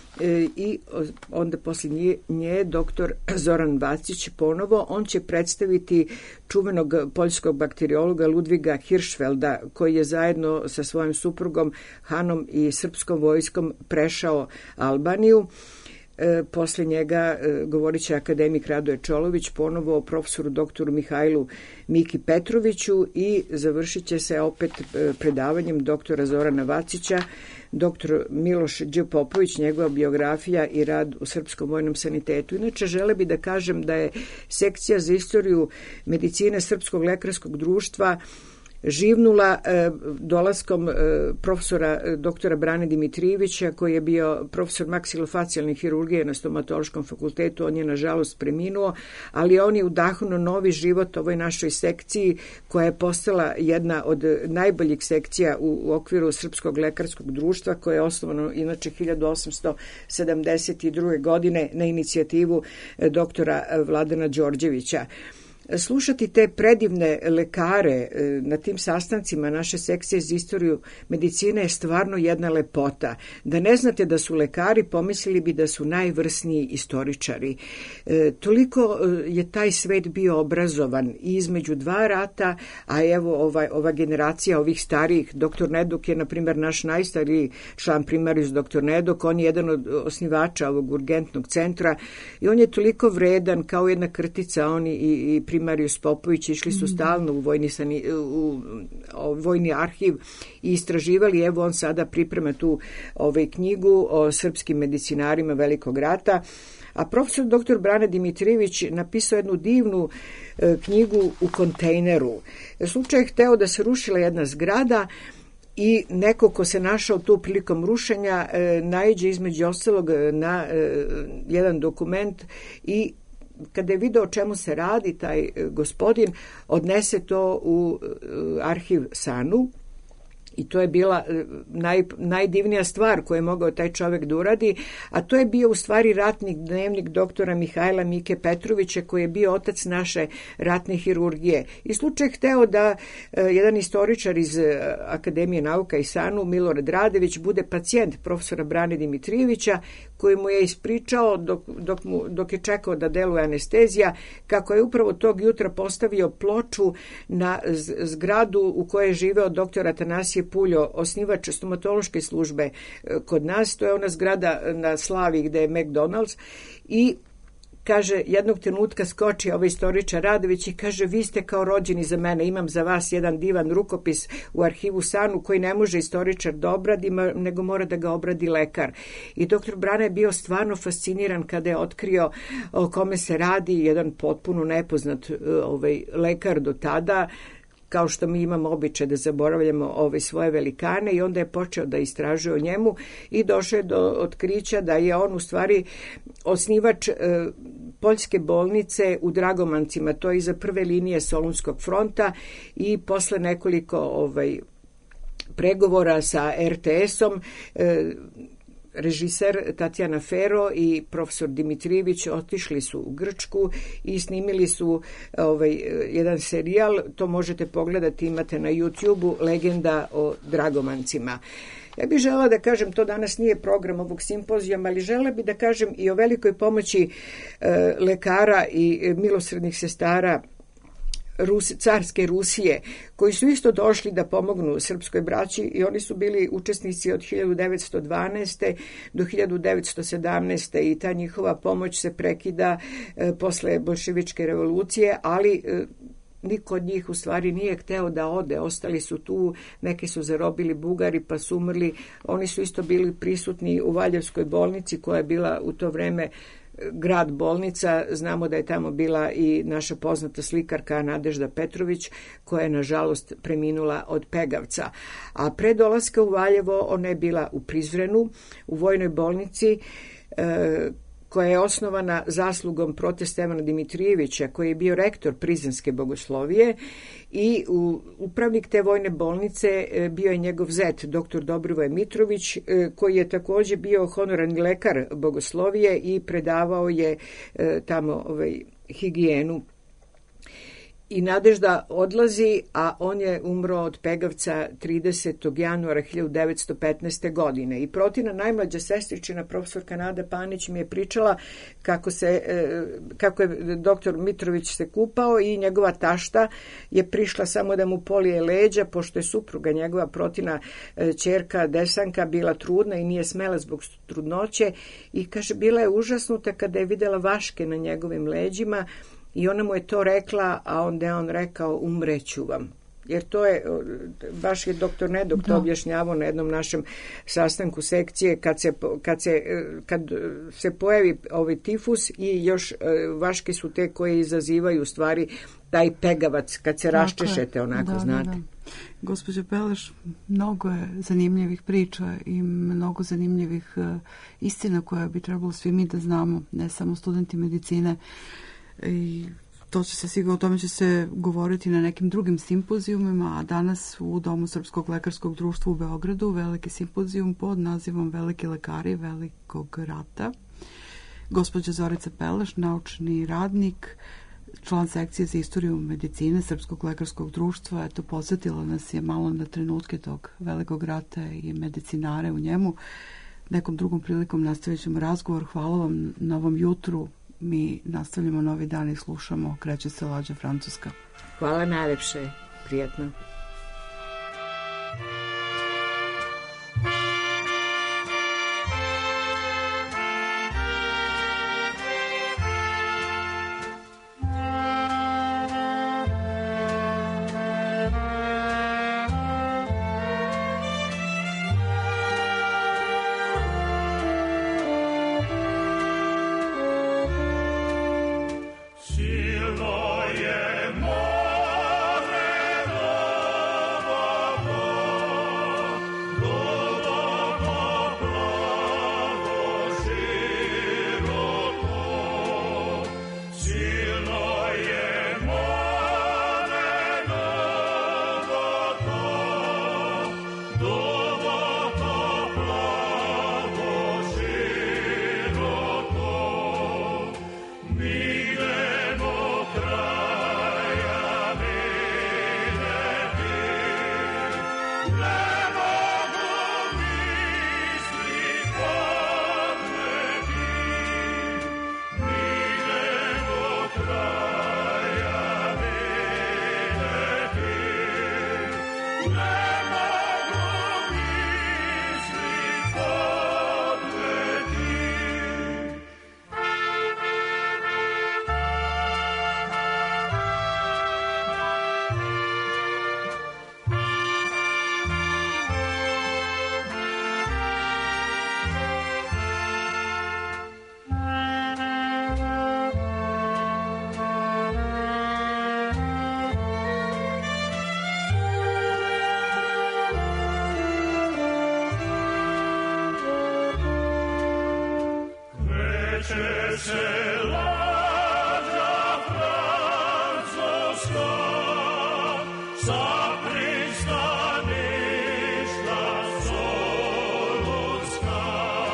I onda poslije nje doktor Zoran Vacić ponovo. On će predstaviti čuvenog poljskog bakteriologa Ludviga Hiršfelda, koji je zajedno sa svojim suprugom Hanom i srpskom vojskom prešao Albaniju. Posle njega govorit će akademik Radoje Čolović, ponovo o profesoru doktoru Mihajlu Miki Petroviću i završit će se opet predavanjem doktora Zorana Vacića, doktor Miloš Đ. Popović, njegova biografija i rad u Srpskom vojnom sanitetu. Inače, žele bi da kažem da je sekcija za istoriju medicine Srpskog lekarskog društva živnula dolaskom profesora doktora Brane Dimitrijevića, koji je bio profesor maksilofacijalne hirurgije na stomatološkom fakultetu. On je nažalost preminuo, ali on je udahnuo novi život ovoj našoj sekciji, koja je postala jedna od najboljih sekcija u okviru Srpskog lekarskog društva, koje je osnovano inače 1872. godine na inicijativu doktora Vladana Đorđevića. Slušati te predivne lekare na tim sastancima naše sekcije za istoriju medicine je stvarno jedna lepota. Da ne znate da su lekari, pomislili bi da su najvrsniji istoričari. Toliko je taj svet bio obrazovan i između dva rata, a evo ova generacija ovih starijih, doktor Neduk je na primjer naš najstariji član primarijus doktor Neduk, on je jedan od osnivača ovog urgentnog centra i on je toliko vredan kao jedna krtica, on i primarijus Popović išli su stalno u vojni arhiv i istraživali. Evo on sada priprema tu knjigu o srpskim medicinarima Velikog rata. A profesor dr. Brane Dimitrijević napisao jednu divnu knjigu U kontejneru. Slučaj je hteo da se rušila jedna zgrada i neko ko se našao tu prilikom rušenja naiđe između ostalog na jedan dokument i kada je video o čemu se radi, taj gospodin odnese to u arhiv SANU i to je bila najdivnija stvar koju je mogao taj čovjek da uradi, a to je bio u stvari ratni dnevnik doktora Mihajla Mike Petrovića, koji je bio otac naše ratne hirurgije. I slučaj hteo da jedan istoričar iz Akademije nauka i SANU, Milorad Radević, bude pacijent profesora Brane Dimitrijevića, koji mu je ispričao dok je čekao da deluje anestezija, kako je upravo tog jutra postavio ploču na zgradu u kojoj je živeo doktor Atanasije Puljo, osnivač stomatološke službe kod nas. To je ona zgrada na Slavi gde je McDonald's i kaže, jednog trenutka skoči ovaj istoričar Radović i kaže, vi ste kao rođeni za mene, imam za vas jedan divan rukopis u arhivu SANU koji ne može istoričar da obradi, nego mora da ga obradi lekar. I doktor Brana je bio stvarno fasciniran kada je otkrio o kome se radi, jedan potpuno nepoznat lekar do tada, kao što mi imamo običaj da zaboravljamo svoje velikane, i onda je počeo da istražuje o njemu i došao je do otkrića da je on u stvari osnivač poljske bolnice u Dragomancima, to je iza prve linije Solunskog fronta, i posle nekoliko pregovora sa RTS-om režiser Tatjana Fero i profesor Dimitrijević otišli su u Grčku i snimili su jedan serijal, to možete pogledati, imate na YouTube-u, Legenda o Dragomancima. Ja bih žela da kažem, to danas nije program ovog simpozijuma, ali žela bih da kažem i o velikoj pomoći lekara i milosrdnih sestara carske Rusije, koji su isto došli da pomognu srpskoj braći, i oni su bili učesnici od 1912. do 1917. i ta njihova pomoć se prekida posle bolševičke revolucije, ali niko od njih u stvari nije hteo da ode, ostali su tu, neki su zarobili Bugari pa su umrli, oni su isto bili prisutni u Valjevskoj bolnici koja je bila u to vreme grad bolnica. Znamo da je tamo bila i naša poznata slikarka Nadežda Petrović, koja je nažalost preminula od pegavca. A pre dolaska u Valjevo ona je bila u Prizrenu, u vojnoj bolnici, koja je osnovana zaslugom prote Stevana Dimitrijevića, koji je bio rektor Prizrenske bogoslovije, i upravnik te vojne bolnice bio je njegov zet, dr. Dobrivoje Mitrović, koji je takođe bio honorarni lekar bogoslovije i predavao je tamo higijenu. I Nadežda odlazi, a on je umro od pegavca 30. januara 1915. godine. I Protina, najmlađa sestričina, profesorka Nada Panić, mi je pričala kako je doktor Mitrović se kupao i njegova tašta je prišla samo da mu polije leđa, pošto je supruga njegova, Protina ćerka Desanka, bila trudna i nije smela zbog trudnoće, i kaže, bila je užasnuta kada je videla vaške na njegovim leđima, i ona mu je to rekla, a onda je on rekao, umreću vam. Jer to je, baš je doktor Nedok to objašnjavao na jednom našem sastanku sekcije, kad se pojavi tifus, i još vaške su te koje izazivaju u stvari taj pegavac, kad se raščešete onako, znate. Da. Gospođo Peleš, mnogo je zanimljivih priča i mnogo zanimljivih istina koje bi trebalo svi mi da znamo, ne samo studenti medicine, i to će se sigurno, o tome će se govoriti na nekim drugim simpozijumima, a danas u Domu Srpskog lekarskog društva u Beogradu veliki simpozijum pod nazivom Veliki lekari velikog rata. Gospođa Zorica Peleš, naučni radnik, član sekcije za istoriju medicine Srpskog lekarskog društva, eto, posjetila nas je malo na trenutke tog velikog rata i medicinare u njemu. Nekom drugom prilikom nastavit ćemo razgovor. Hvala vam na ovom jutru. Mi nastavljamo Novi dan i slušamo Kreće se lađa Francuska. Hvala najlepše, prijetno. kreće se lađa francuska sa pristaništa Solunska.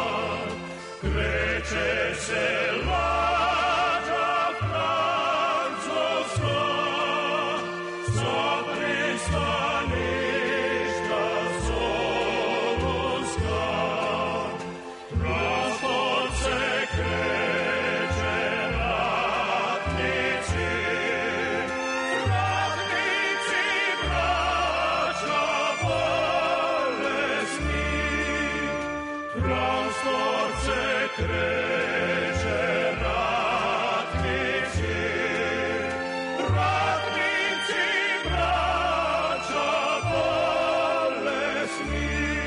Kreće se lađa francuska sa pristaništa Solunska. Transport se kreće, ratnici, ratnici, braća bolesni. Transport se kreće, ratnici, ratnici, braća bolesni.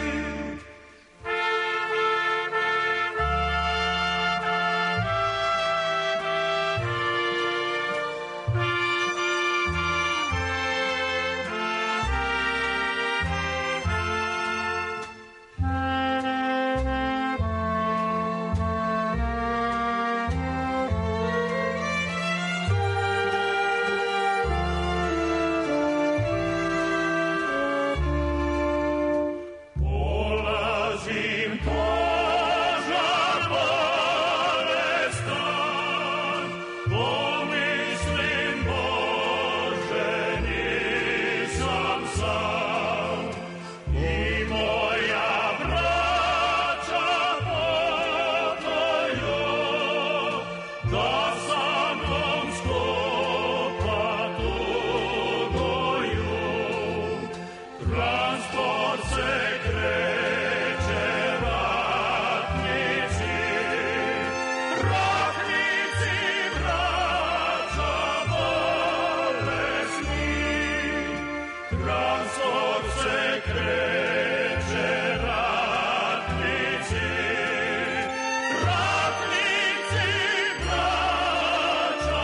Polazim požar bolestan, pomislim Bože nisam sam, i moja braća potoju, da sa mnom skupa tuguju. Transport se kreće, ratnici, ratnici, braća bolesni. Transport se kreće, ratnici, ratnici, braća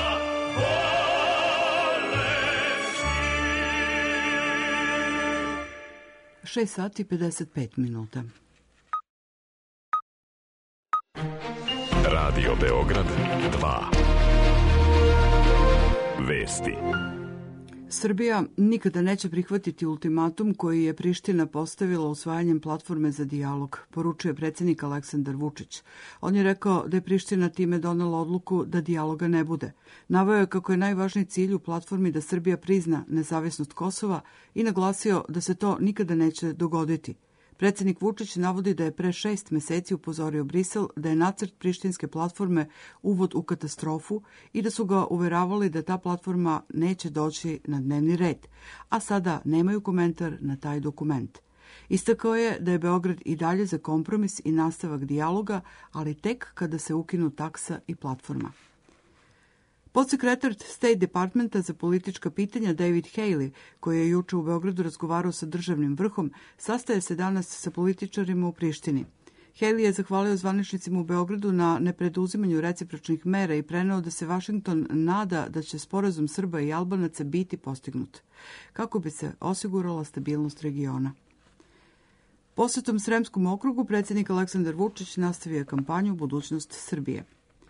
bolesni. 6 sati 55 minuta. Radio Beograd 2. Vesti. Srbija nikada neće prihvatiti ultimatum koji je Priština postavila usvajanjem platforme za dijalog, poručuje predsjednik Aleksandar Vučić. On je rekao da je Priština time donela odluku da dijaloga ne bude. Naveo je kako je najvažniji cilj u platformi da Srbija prizna nezavisnost Kosova i naglasio da se to nikada neće dogoditi. Predsjednik Vučić navodi da je pre 6 meseci upozorio Brisel da je nacrt prištinske platforme uvod u katastrofu i da su ga uveravali da ta platforma neće doći na dnevni red, a sada nemaju komentar na taj dokument. Istakao je da je Beograd i dalje za kompromis i nastavak dijaloga, ali tek kada se ukinu taksa i platforma. Podsekretar State Departmenta za politička pitanja David Haley, koji je juče u Beogradu razgovarao sa državnim vrhom, sastaje se danas sa političarima u Prištini. Haley je zahvalio zvaničnicima u Beogradu na nepreduzimanju recipročnih mera i preneo da se Vašington nada da će sporazum Srba i Albanaca biti postignut, kako bi se osigurala stabilnost regiona. Posetom Sremskom okrugu predsjednik Aleksandar Vučić nastavio kampanju Budućnost Srbije.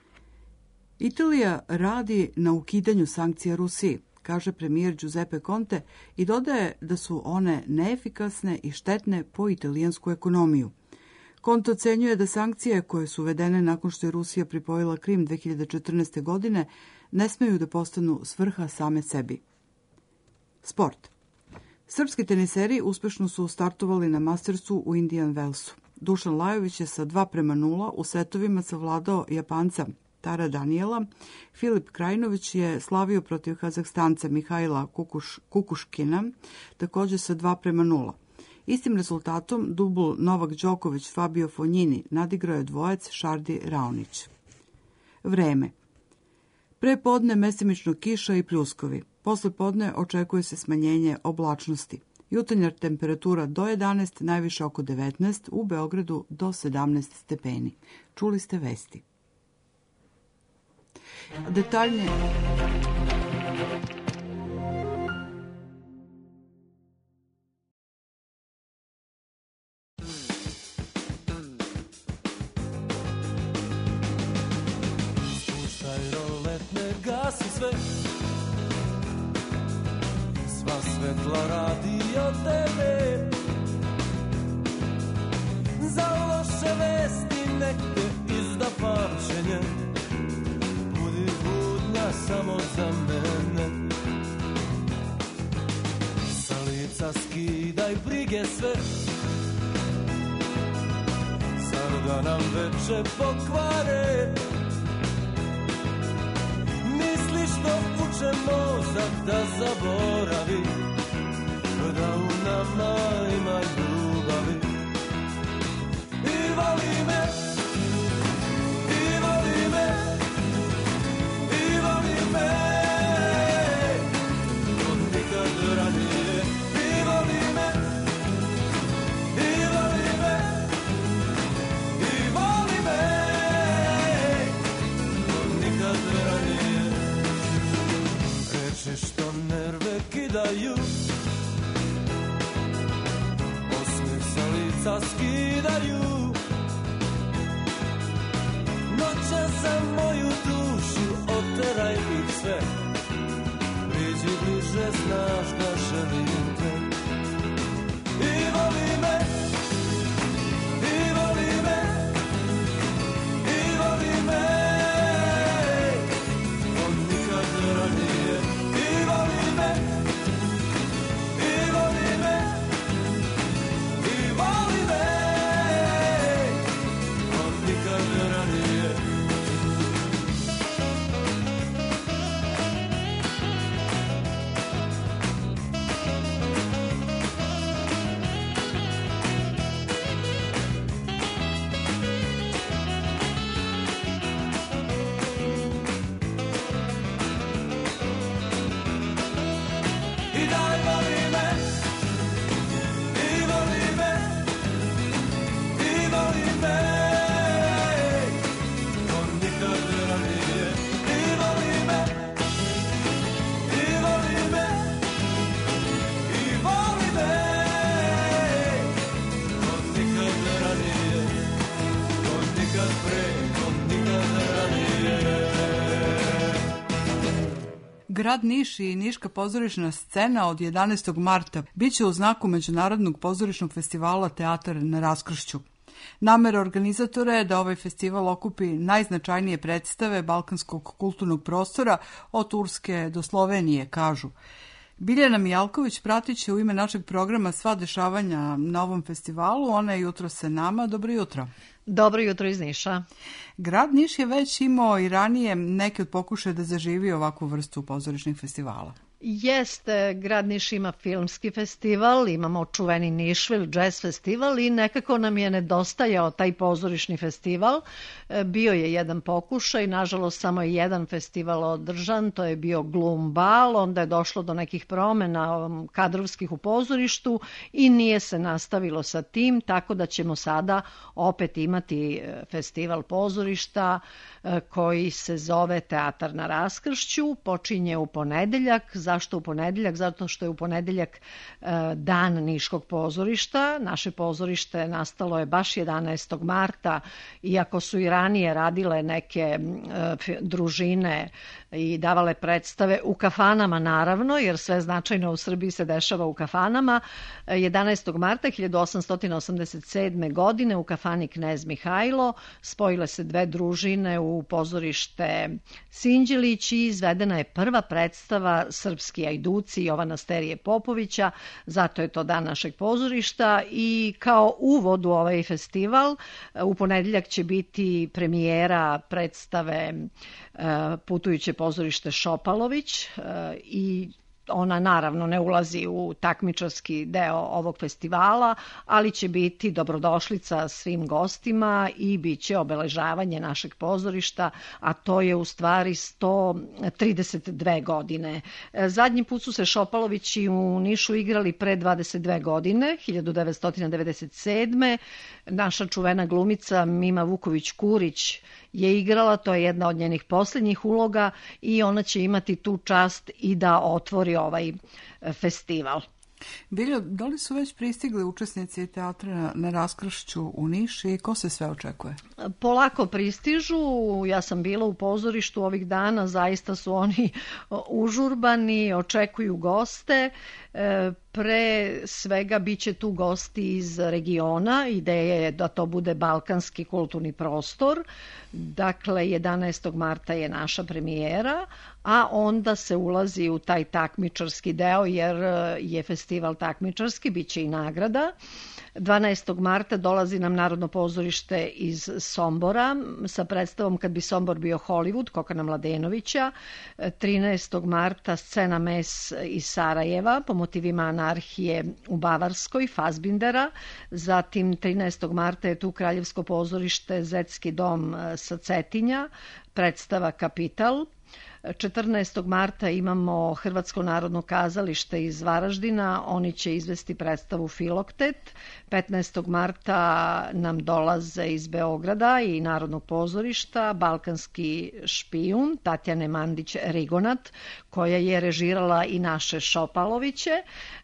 Italija radi na ukidanju sankcija Rusiji, kaže premijer Giuseppe Conte i dodaje da su one neefikasne i štetne po italijansku ekonomiju. Conte ocenjuje da sankcije koje su uvedene nakon što je Rusija pripojila Krim 2014. godine ne smeju da postanu svrha same sebi. Sport. Srpski teniseri uspešno su startovali na Mastersu u Indian Wellsu. Dušan Lajović je sa 2:0 u setovima savladao Japanca Tara Daniela. Filip Krajinović je slavio protiv Kazahstanca Mihajla Kukuškina, također sa 2:0. Istim rezultatom dubl Novak Đoković Fabio Fognini nadigrao je dvojac Šardi Raonić. Vreme. Pre podne mestimično kiša i pljuskovi. Posle podne očekuje se smanjenje oblačnosti. Jutarnja temperatura do 11, najviše oko 19, u Beogradu do 17 stepeni. Čuli ste vesti. Detaljnije... svetla radio tebe, za loše vesti neke izda pamćenje, budi budnja samo za mene. Sa lica skidaj brige sve, zar da nam veče pokvare, misliš što uče mozak da zaboravi, da u nama ima ljubavi. I voli me, i voli me, i voli me, od nikad ranije. I voli me, i voli me, i voli me, od nikad ranije. Reči što nerve kidaju, osmeh sa lica skidaju, noća za moju dušu, oteraj ih sve, priđi bliže, znaš da želim te. I voli me, i voli me, i voli me, od nikad ranije. I voli me, i voli me, i voli me, od nikad ranije. I daj voli me, i voli me, i voli me, od nikad ranije. I voli me, i voli me, i voli me, od nikad ranije, od nikad pre, od nikad ranije. Grad Niš i Niška pozorišna scena od 11. marta biće u znaku Međunarodnog pozorišnog festivala Teatar na raskršću. Namera organizatora je da ovaj festival okupi najznačajnije predstave balkanskog kulturnog prostora od Turske do Slovenije, kažu. Biljana Mijalković pratit će u ime našeg programa sva dešavanja na ovom festivalu. Ona je jutro sa nama. Dobro jutro. Dobro jutro iz Niša. Grad Niš je već imao i ranije neke od pokušaja da zaživi ovakvu vrstu pozorišnih festivala. Jeste, grad Niš ima filmski festival, imamo čuveni Nišvil jazz festival i nekako nam je nedostajao taj pozorišni festival. Bio je jedan pokušaj, nažalost samo je jedan festival održan, to je bio Glum Bal, onda je došlo do nekih promena kadrovskih u pozorištu i nije se nastavilo sa tim, tako da ćemo sada opet imati festival pozorišta koji se zove Teatar na raskršću, počinje u ponedeljak. Zašto u ponedeljak? Zato što je u ponedeljak dan Niškog pozorišta. Naše pozorište nastalo je baš 11. marta, iako su i ranije radile neke družine i davale predstave u kafanama, naravno, jer sve značajno u Srbiji se dešava u kafanama. 11. marta 1887. godine u kafani Knez Mihajlo spojile se dve družine u pozorište Sinđelić i izvedena je prva predstava Srpski ajduci Jovana Sterije Popovića, zato je to dan našeg pozorišta i kao uvod u ovaj festival u ponedeljak će biti premijera predstave Putujuće pozorište Šopalović i ona naravno ne ulazi u takmičarski deo ovog festivala, ali će biti dobrodošlica svim gostima i bit će obeležavanje našeg pozorišta, a to je u stvari 132 godine. Zadnji put su se Šopalovići u Nišu igrali pre 22 godine, 1997. Naša čuvena glumica Mima Vuković-Kurić je igrala, to je jedna od njenih posljednjih uloga i ona će imati tu čast i da otvori ovaj festival. Biljo, da li su već pristigli učesnici teatra na Raskršću u Niš i ko se sve očekuje? Polako pristižu, ja sam bila u pozorištu ovih dana, zaista su oni užurbani, očekuju goste. Pre svega bit će tu gosti iz regiona, ideja je da to bude balkanski kulturni prostor, dakle 11. marta je naša premijera, a onda se ulazi u taj takmičarski deo jer je festival takmičarski, bit će i nagrada. 12. marta dolazi nam Narodno pozorište iz Sombora sa predstavom Kad bi Sombor bio Hollywood, Kokana Mladenovića. 13. marta Scena mes iz Sarajeva po motivima anarhije u Bavarskoj, Fassbindera. Zatim 13. marta je tu Kraljevsko pozorište Zetski dom sa Cetinja, predstava Kapital. 14. marta imamo Hrvatsko narodno kazalište iz Varaždina, oni će izvesti predstavu Filoktet. 15. marta nam dolaze iz Beograda i Narodnog pozorišta Balkanski špijun Tatjane Mandić-Rigonat, koja je režirala i naše Šopaloviće.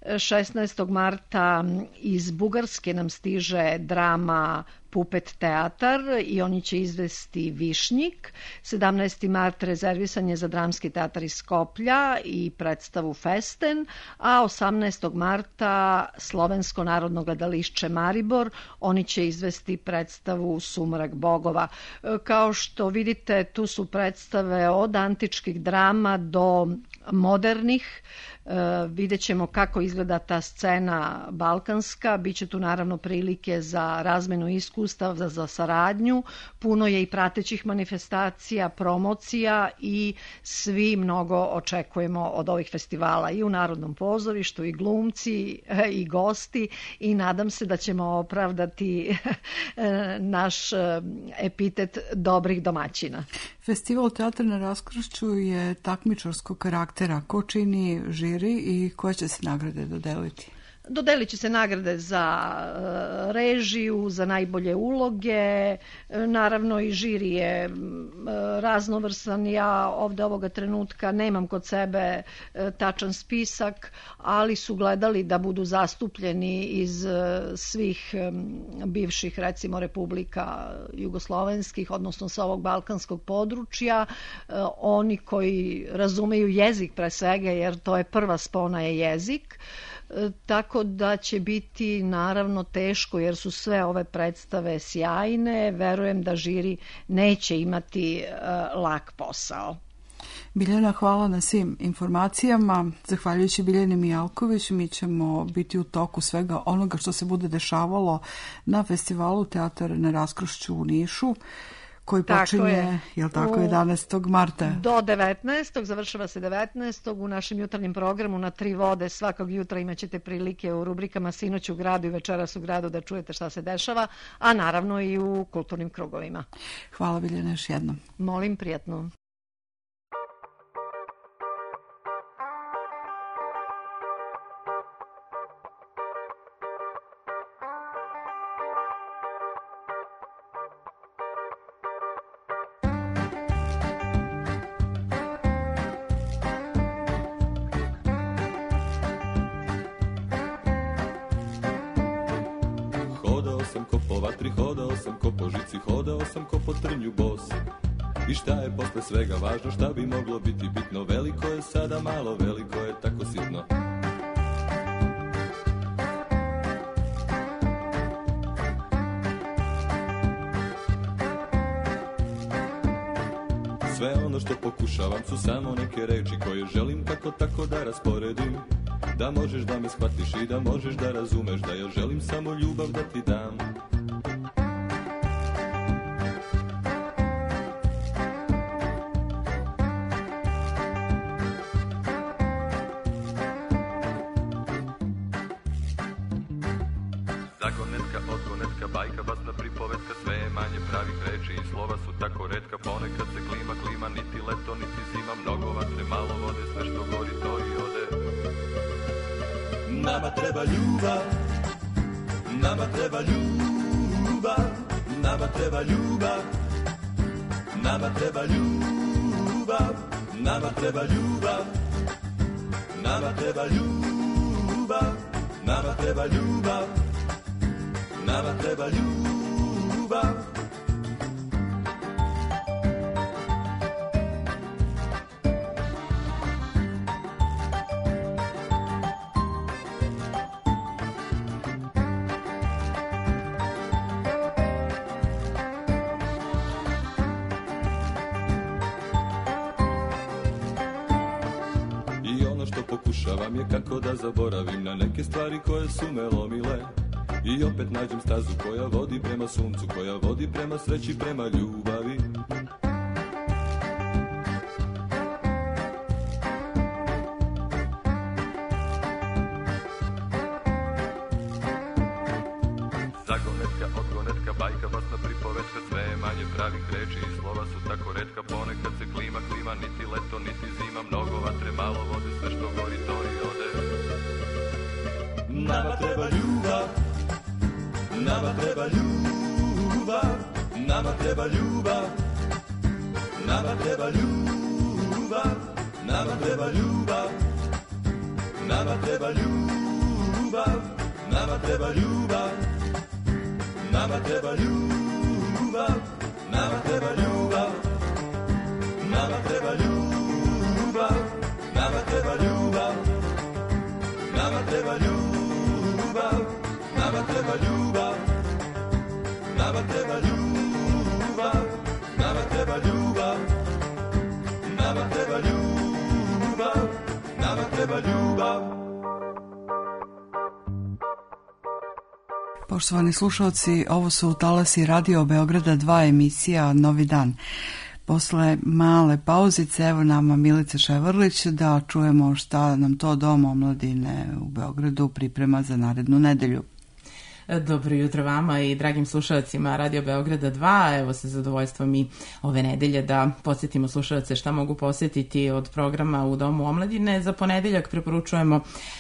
16. marta iz Bugarske nam stiže drama Pupet teatar i oni će izvesti Višnjik. 17. mart rezervisan je za Dramski teatar iz Skoplja i predstavu Festen, a 18. marta Slovensko narodno gledališće Maribor, oni će izvesti predstavu Sumrak bogova. Kao što vidite, tu su predstave od antičkih drama do modernih. Vidjet ćemo kako izgleda ta scena balkanska, biće tu naravno prilike za razmenu iskustava, za saradnju, puno je i pratećih manifestacija, promocija i svi mnogo očekujemo od ovih festivala i u Narodnom pozorištu, i glumci, i gosti, i nadam se da ćemo opravdati naš epitet dobrih domaćina. Festival teatra na Raskršću je takmičarskog karaktera. Ko čini žiri i koje će se nagrade dodeliti? Dodelit će se nagrade za režiju, za najbolje uloge, naravno i žiri je raznovrsan. Ja ovde ovoga trenutka nemam kod sebe tačan spisak, ali su gledali da budu zastupljeni iz svih bivših, recimo, republika jugoslovenskih, odnosno sa ovog balkanskog područja, oni koji razumeju jezik pre svega, jer to je prva spona je jezik. Tako da će biti naravno teško jer su sve ove predstave sjajne. Verujem da žiri neće imati lak posao. Biljana, hvala na svim informacijama. Zahvaljujući Biljani Mijalković, mi ćemo biti u toku svega onoga što se bude dešavalo na festivalu teatra na Raskršću u Nišu, koji počinje, je li tako, 11. marta? Do 19. završava se 19. U našem jutarnjem programu na 3 vode svakog jutra imat ćete prilike u rubrikama Sinoć u gradu i Večeras u gradu da čujete šta se dešava, a naravno i u kulturnim krugovima. Hvala Biljana još jednom. Molim, prijatno. Hodao sam ko po žici, hodao sam ko po trnju bos. I šta je posle svega važno, šta bi moglo biti bitno? Veliko je sada malo, veliko je tako sitno. Sve ono što pokušavam su samo neke reči koje želim kako tako da rasporedim. Da možeš da me shvatiš i da možeš da razumeš da ja želim samo ljubav da ti dam. Zagonetka, odgonetka, bajka, basna pripovetka, sve je manje pravih reči i slova su tako retka. Ponekad se klima, niti leto, niti zima, mnogo vatre, malo vode, sve što gori to i ode. Nama treba ljubav, nama treba ljubav, nama treba ljubav, nama treba ljubav, nama treba ljubav, nama treba ljubav. nama treba ljubav, nama treba ljubav. Pokušavam je kako da zaboravim na neke stvari koje su me lomile. I opet nađem stazu koja vodi prema suncu, koja vodi prema sreći, prema ljubavi. Zagonetka, odgonetka, bajka, basna pripovetka, sve je manje pravih reči i slova su tako retka. Ponekad se klima, niti leto, niti zima, mnogo vatre, malo vode, sve što gori to i ode. Nama treba ljubav, nama treba ljubav, nama treba ljubav, nama treba ljubav, nama treba ljubav, nama treba ljubav, nama treba ljubav, nama treba ljubav, nama treba ljubav, nama treba ljubav, nama treba ljubav, nama treba ljubav, nama treba ljubav, nama treba ljubav, nama treba ljubav, nama treba ljubav, nama treba ljubav. Poštovani slušalci, ovo su talasi Radio Beograda 2 emisija Novi dan. Posle male pauzice, evo nama Milica Ševrlić da čujemo šta nam to Dom omladine u Beogradu priprema za narednu nedelju. Dobro jutro vama i dragim slušalcima Radio Beograda 2. Evo sa zadovoljstvom i ove nedelje da podsjetimo slušalce šta mogu posjetiti od programa u Domu omladine. Za ponedeljak preporučujemo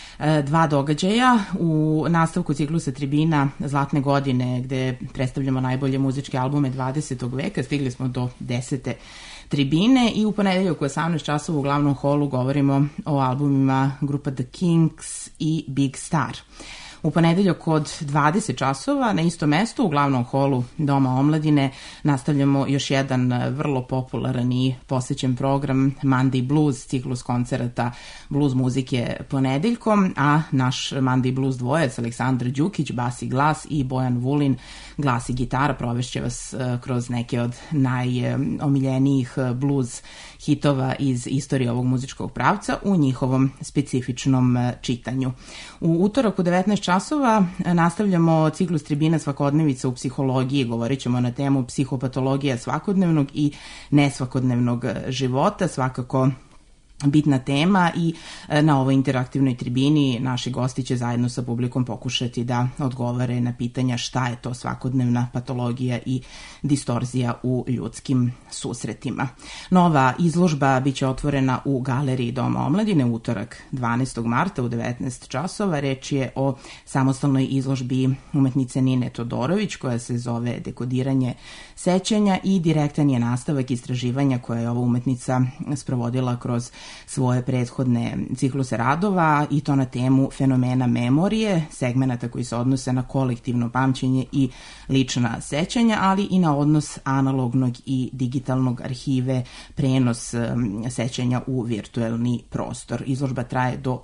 2 događaja u nastavku ciklusa Tribina Zlatne godine gde predstavljamo najbolje muzičke albume 20. veka. Stigli smo do 10. tribine i u ponedeljak u 18 časova u glavnom holu govorimo o albumima grupa The Kinks i Big Star. U ponedeljak od 20 časova na istom mestu u glavnom holu Doma omladine nastavljamo još jedan vrlo popularan i posvećen program Monday Blues, ciklus koncerata blues muzike ponedeljkom, a naš Monday Blues dvojac Aleksandar Đukić, bas i glas, i Bojan Vulin, glas i gitara, provešće vas kroz neke od najomiljenijih blues hitova iz istorije ovog muzičkog pravca u njihovom specifičnom čitanju. U utorak u 19 časova nastavljamo ciklus Tribina svakodnevica u psihologiji. Govorit ćemo na temu psihopatologija svakodnevnog i nesvakodnevnog života, svakako bitna tema, i na ovoj interaktivnoj tribini naši gosti će zajedno sa publikom pokušati da odgovore na pitanja šta je to svakodnevna patologija i distorzija u ljudskim susretima. Nova izložba biće otvorena u galeriji Doma omladine utorak 12. marta u 19 časova. Reč je o samostalnoj izložbi umetnice Nine Todorović koja se zove Dekodiranje sećanja i direktan je nastavak istraživanja koje je ova umetnica sprovodila kroz svoje prethodne cikluse radova, i to na temu fenomena memorije, segmenata koji se odnose na kolektivno pamćenje i lična sećanja, ali i na odnos analognog i digitalnog arhive, prenos sećanja u virtuelni prostor. Izložba traje do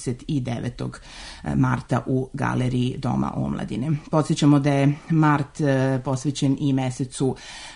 29. marta u galeriji Doma omladine. Podsjećamo da je mart posvećen i mesecu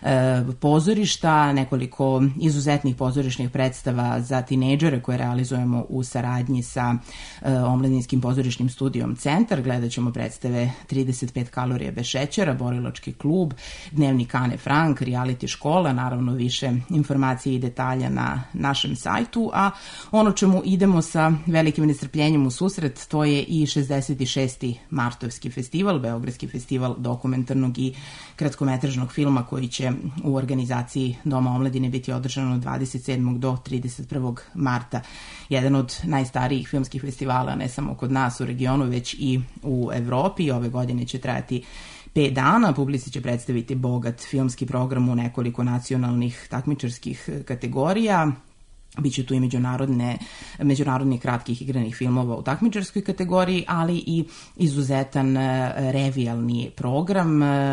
pozorišta, nekoliko izuzetnih pozorišnih predstava za tinejdžere koje realizujemo u saradnji sa Omladinskim pozorišnim studijom Centar. Gledat ćemo predstave 35 kalorija bez šećera, Borilački klub, Dnevnik Ane Frank, Reality škola, naravno više informacije i detalja na našem sajtu, a ono čemu idemo sa velikim nestrpljenjem u susret, to je i 66. martovski festival, Beogradski festival dokumentarnog i kratkometražnog filma koji će u organizaciji Doma omladine biti održan od 27. do 31. marta. Jedan od najstarijih filmskih festivala, ne samo kod nas u regionu, već i u Evropi. Ove godine će trajati 5 dana. Publici će predstaviti bogat filmski program u nekoliko nacionalnih takmičarskih kategorija. Biće tu i međunarodnih kratkih igranih filmova u takmičarskoj kategoriji, ali i izuzetan revijalni program.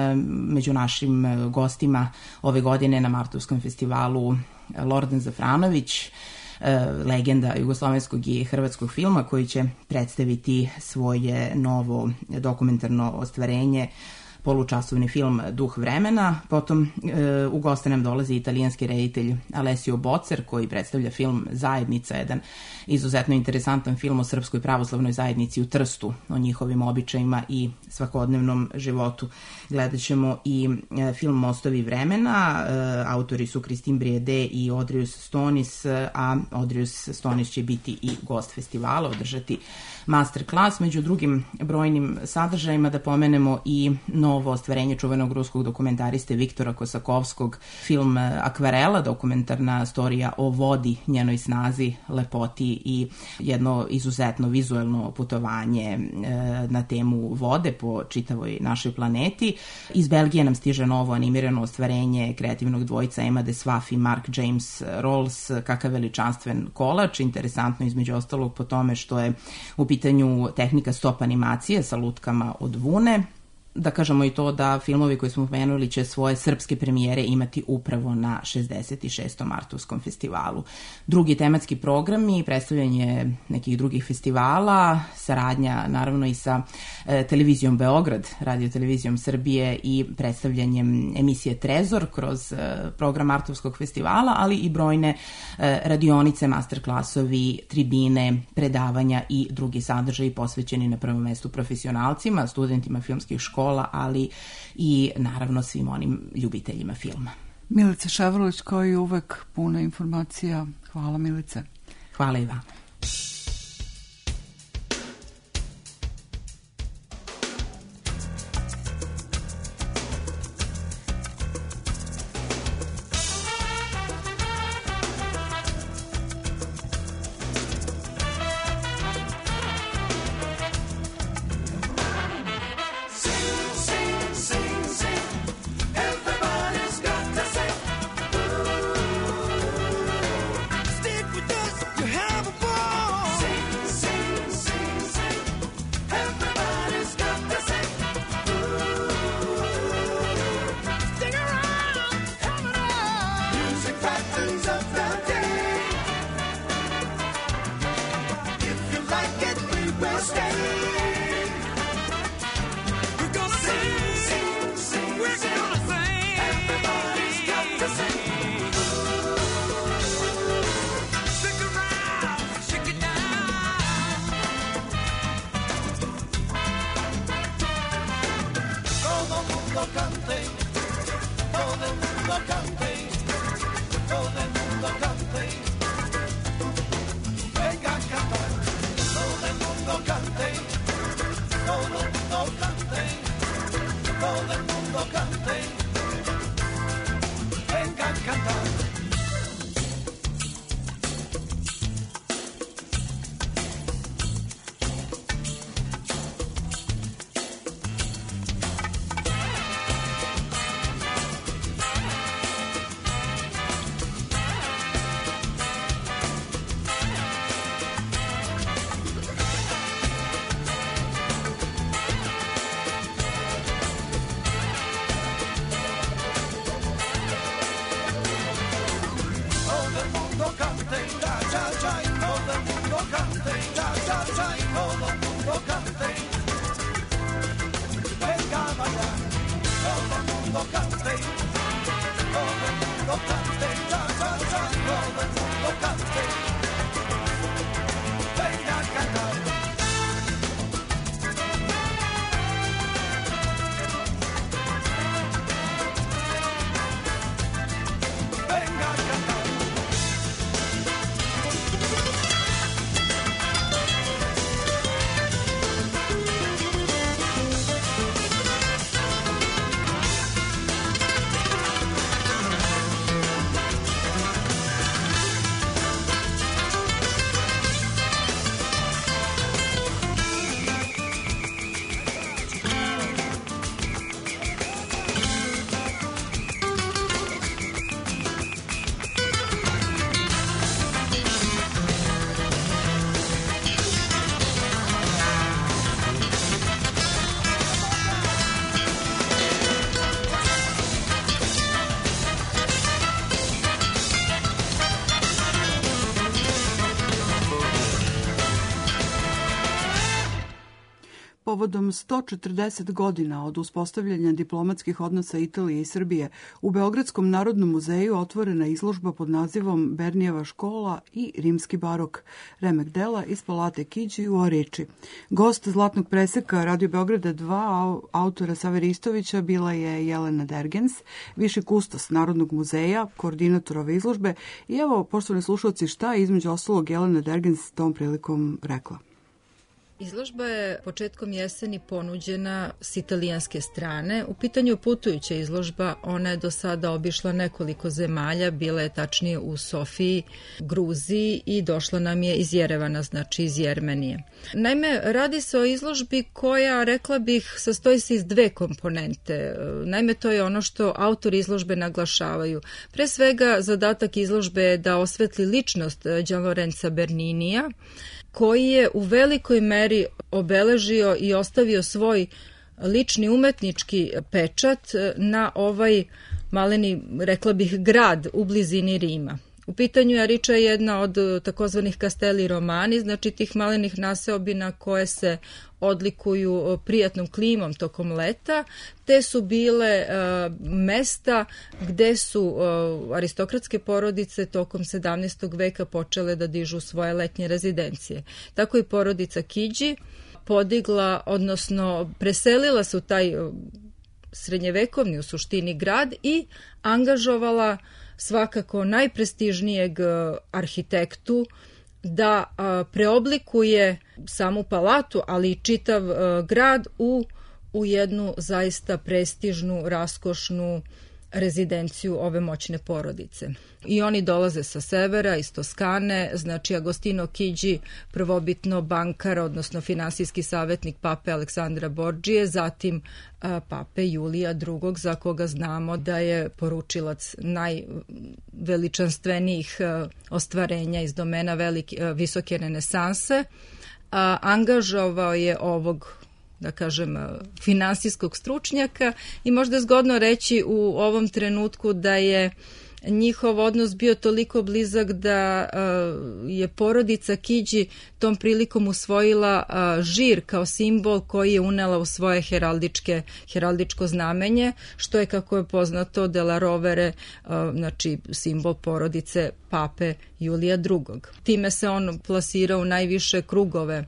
Među našim gostima ove godine na Martovskom festivalu Lordan Zafranović, legenda jugoslovenskog i hrvatskog filma, koji će predstaviti svoje novo dokumentarno ostvarenje, polučasovni film Duh vremena. Potom u goste nam dolazi italijanski reditelj Alessio Bocer, koji predstavlja film Zajednica, jedan izuzetno interesantan film o Srpskoj pravoslavnoj zajednici u Trstu, o njihovim običajima i svakodnevnom životu. Gledat ćemo i film Mostovi vremena, autori su Christine Briede i Odrius Stonis, a Odrius Stonis će biti i gost festivala, održati masterclass. Među drugim brojnim sadržajima da pomenemo i novo ostvarenje čuvenog ruskog dokumentariste Viktora Kosakovskog, film Akvarela, dokumentarna storija o vodi, njenoj snazi, lepoti i jedno izuzetno vizuelno putovanje na temu vode po čitavoj našoj planeti. Iz Belgije nam stiže novo animirano ostvarenje kreativnog dvojca Emma de Swaf i Mark James Rolls, Kakav veličanstven kolač, interesantno između ostalog po tome što je u pitanju tehnika stop animacije sa lutkama od vune. Da kažemo i to da filmovi koji smo pomenuli će svoje srpske premijere imati upravo na 66. Martovskom festivalu. Drugi tematski programi, predstavljanje nekih drugih festivala, saradnja naravno i sa televizijom Beograd, Radio-televizijom Srbije i predstavljanjem emisije Trezor kroz program Martovskog festivala, ali i brojne radionice, masterklasovi, tribine, predavanja i drugi sadržaji posvećeni na prvom mestu profesionalcima, studentima filmskih škola, ali i naravno svim onim ljubiteljima filma. Milica Ševrlić, kao i uvek, puna informacija. Hvala, Milice. Hvala i vam. povodom 140 godina od uspostavljanja diplomatskih odnosa Italije i Srbije, u Beogradskom narodnom muzeju otvorena izložba pod nazivom Bernijeva škola i rimski barok, remek dela iz Palate Kiđi u Ariči. Gost Zlatnog preseka Radio Beograda 2, autora Save Ristovića, bila je Jelena Dergens, viši kustos Narodnog muzeja, koordinator ove izložbe. I evo, poštovani slušalci, šta je između ostalog Jelena Dergens tom prilikom rekla. Izložba je početkom jeseni ponuđena s italijanske strane. U pitanju putujuća izložba, ona je do sada obišla nekoliko zemalja, bila je tačnije u Sofiji, Gruziji i došla nam je iz Jerevana, znači iz Jermenije. Naime, radi se o izložbi koja, rekla bih, sastoji se iz dve komponente. Naime, to je ono što autori izložbe naglašavaju. Pre svega, zadatak izložbe je da osvetli ličnost Gianlorenza Berninija, koji je u velikoj meri obeležio i ostavio svoj lični umetnički pečat na ovaj maleni, rekla bih, grad u blizini Rima. U pitanju je Ariča jedna od takozvanih Castelli Romani, znači tih malenih naseobina koje se odlikuju prijatnom klimom tokom leta, te su bile mesta gde su aristokratske porodice tokom 17. veka počele da dižu svoje letnje rezidencije. Tako i porodica Kiđi podigla, odnosno preselila se u taj srednjevekovni u suštini grad i angažovala svakako najprestižnijeg arhitektu da preoblikuje samu palatu, ali i čitav grad u jednu zaista prestižnu, raskošnu rezidenciju ove moćne porodice. I oni dolaze sa severa, iz Toskane, znači Agostino Kiđi, prvobitno bankar, odnosno finansijski savjetnik pape Aleksandra Borđije, zatim pape Julija II, za koga znamo da je poručilac najveličanstvenijih ostvarenja iz domena visoke renesanse. Angažovao je ovog, da kažem, finansijskog stručnjaka i možda je zgodno reći u ovom trenutku da je njihov odnos bio toliko blizak da je porodica Kiđi tom prilikom usvojila žir kao simbol koji je unela u svoje heraldičko znamenje, što je, kako je poznato, della Rovere, znači simbol porodice pape Julija II. Time se on plasirao u najviše krugove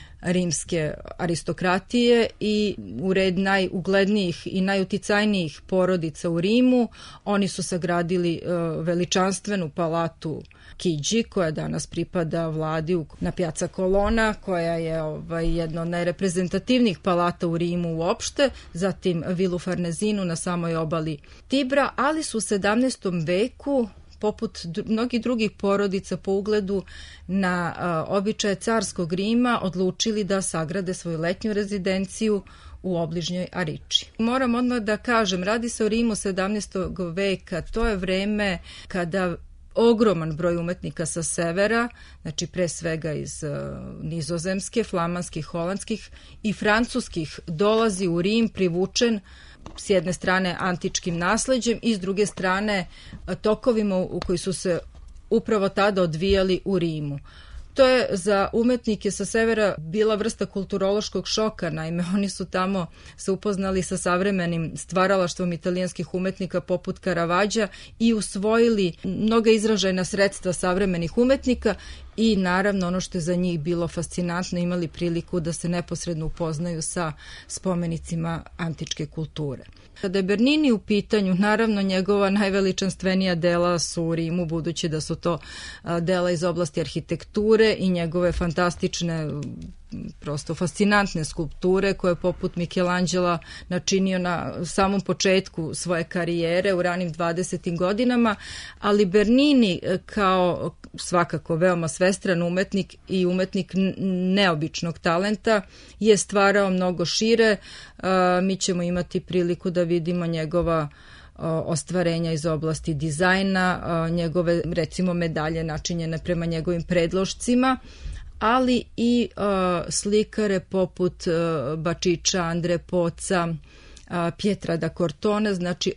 rimske aristokratije i u red najuglednijih i najuticajnijih porodica u Rimu. Oni su sagradili veličanstvenu palatu Kiđi, koja danas pripada vladi na Piazza Colonna, koja je jedna od najreprezentativnijih palata u Rimu uopšte, zatim vilu Farnesinu na samoj obali Tibra, ali su u 17. veku poput mnogih drugih porodica po ugledu na običaje carskog Rima odlučili da sagrade svoju letnju rezidenciju u obližnjoj Ariči. Moram odmah da kažem, radi se o Rimu 17. veka, to je vreme kada ogroman broj umetnika sa severa, znači pre svega iz nizozemske, flamanskih, holandskih i francuskih, dolazi u Rim privučen s jedne strane antičkim nasleđem i s druge strane tokovima u koji su se upravo tada odvijali u Rimu. To je za umetnike sa severa bila vrsta kulturološkog šoka, naime oni su tamo se upoznali sa savremenim stvaralaštvom italijanskih umetnika poput Caravaggea i usvojili mnoga izražajna sredstva savremenih umetnika i naravno ono što je za njih bilo fascinantno, imali priliku da se neposredno upoznaju sa spomenicima antičke kulture. Kada je Bernini u pitanju, naravno njegova najveličanstvenija dela su u Rimu, budući da su to dela iz oblasti arhitekture i njegove fantastične, prosto fascinantne skulpture koje je poput Michelangela načinio na samom početku svoje karijere u ranim 20. godinama, ali Bernini kao svakako veoma svestran umetnik i umetnik neobičnog talenta je stvarao mnogo šire. Mi ćemo imati priliku da vidimo njegova ostvarenja iz oblasti dizajna, njegove recimo medalje načinjene prema njegovim predlošcima, ali i slikare poput Bačića, Andre Poca, Pietra da Cortone, znači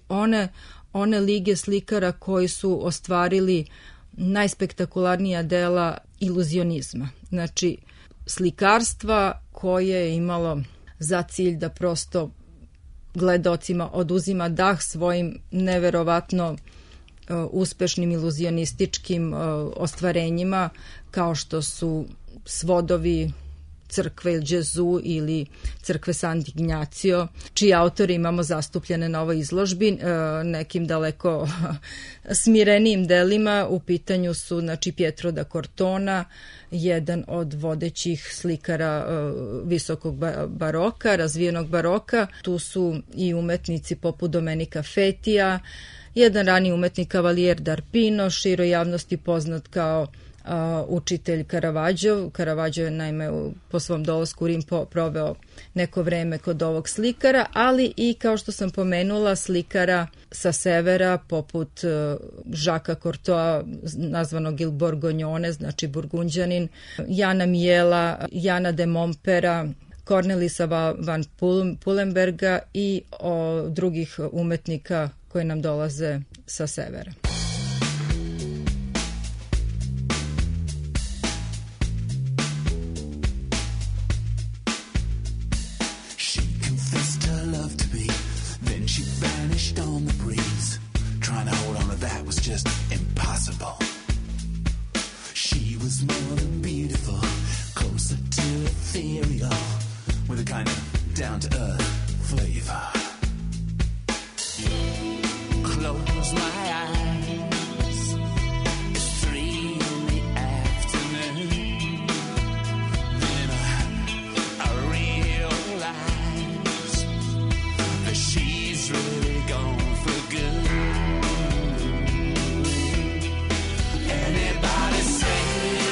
one lige slikara koji su ostvarili najspektakularnija dela iluzionizma, znači slikarstva koje je imalo za cilj da prosto gledaocima oduzima dah svojim neverovatno uspešnim iluzionističkim ostvarenjima kao što su svodovi crkve Il Gesù ili crkve San Ignacio, čiji autori imamo zastupljene na ovoj izložbi, nekim daleko smirenijim delima. U pitanju su znači Pietro da Cortona, jedan od vodećih slikara visokog baroka, razvijenog baroka. Tu su i umetnici poput Domenica Fetija, jedan rani umetnik Cavalier d'Arpino, široj javnosti poznat kao učitelj Caravaggio. Caravaggio je naime po svom dolasku u Rim proveo neko vreme kod ovog slikara, ali i kao što sam pomenula slikara sa severa poput Jacquesa Cortoa, nazvanog Il Borgognone, znači Burgunđanin, Jana Miela, Jana de Montpera, Cornelisa van Pullenberga i drugih umetnika koji nam dolaze sa severa. On the breeze, trying to hold on to that was just impossible. She was more than beautiful, closer to ethereal, with a kind of down-to-earth flavor. Close my eyes, it's 3 in the afternoon. Then I realize that she's really gone for good. Anybody say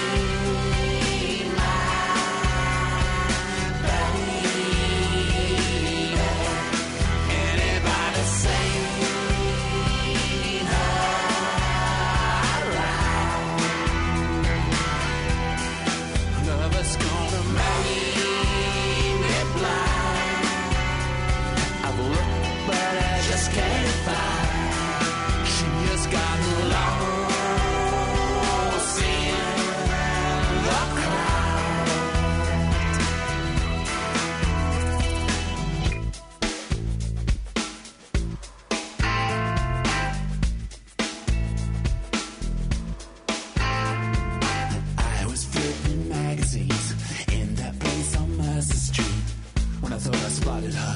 my baby? Anybody say her right? Lover's gonna make me blind. I've looked but I just can't find. She has gotten lost in the crowd. I was flipping magazines in that place on Mercer Street when I thought I spotted her.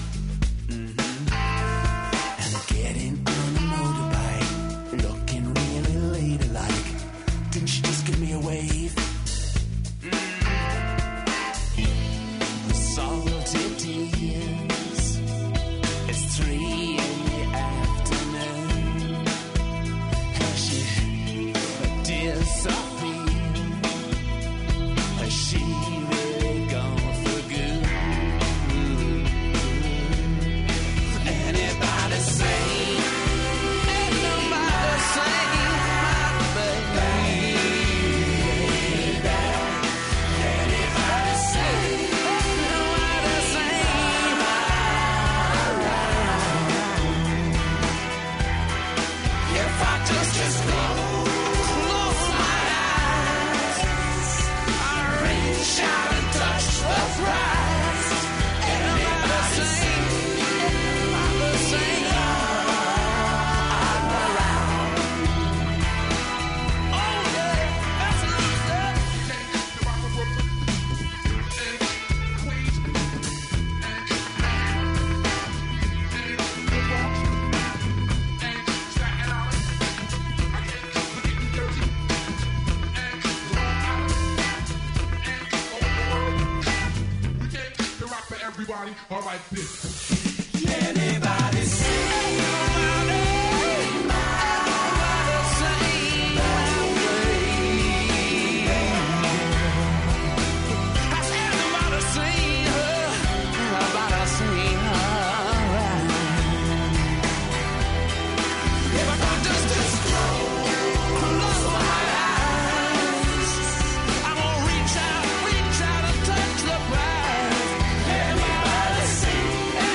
Getting on a motorbike, looking really ladylike. Didn't she just give me a wave? The salty tears. It's 3 in the afternoon. Has she disappeared? Has she really gone for good? Anybody say? Ain't nobody say my baby. Anybody say? Ain't nobody say my right. If I just close my eyes, I reach out and touch the prize. Anybody say? Anybody say? I'm around. Oh yeah, that's a little stuff. Everybody, all right, this. Anybody say? Reach out and touch the prize. Anybody see?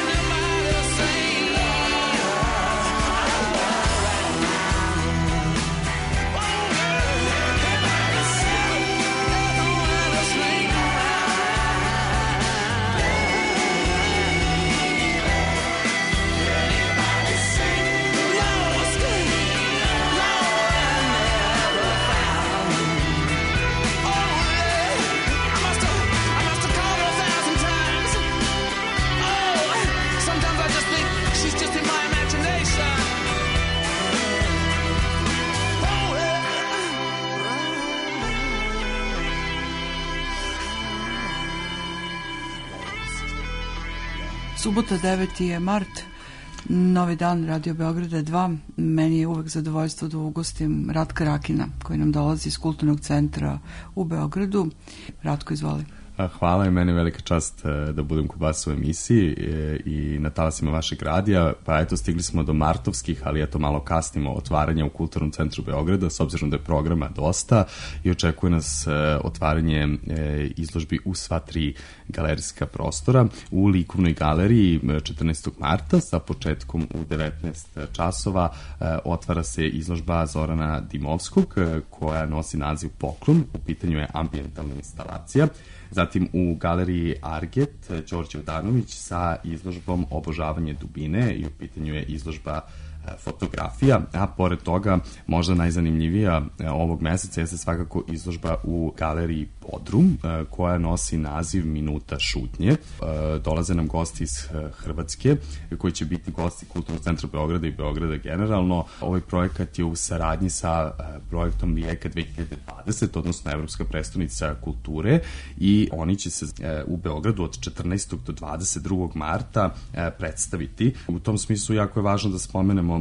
Subota 9. je mart, novi dan Radio Beograda 2. Meni je uvek zadovoljstvo da ugostim Ratka Rakina, koji nam dolazi iz Kulturnog centra u Beogradu. Ratko, izvoli. Hvala i meni je velika čast da budem kod vas u emisiji i na talasima vašeg radija. Pa eto, stigli smo do martovskih, ali eto malo kasnimo otvaranja u Kulturnom centru Beograda, s obzirom da je programa dosta i očekuje nas otvaranje izložbi u sva 3 galerijska prostora. U Likovnoj galeriji 14. marta sa početkom u 19 časova otvara se izložba Zorana Dimovskog koja nosi naziv Poklon. U pitanju je ambijentalna instalacija. Zatim u galeriji Arget Đorđe Odanović sa izložbom Obožavanje dubine i u pitanju je izložba fotografija, a pored toga možda najzanimljivija ovog meseca je svakako izložba u galeriji Bodrum koja nosi naziv Minuta šutnje. Dolaze nam gosti iz Hrvatske koji će biti gosti Kulturnog centra Beograda i Beograda generalno. Ovaj projekat je u saradnji sa projektom Rijeka 2020, odnosno Evropska prestonica kulture, i oni će se u Beogradu od 14. do 22. marta predstaviti. U tom smislu jako je važno da spomenemo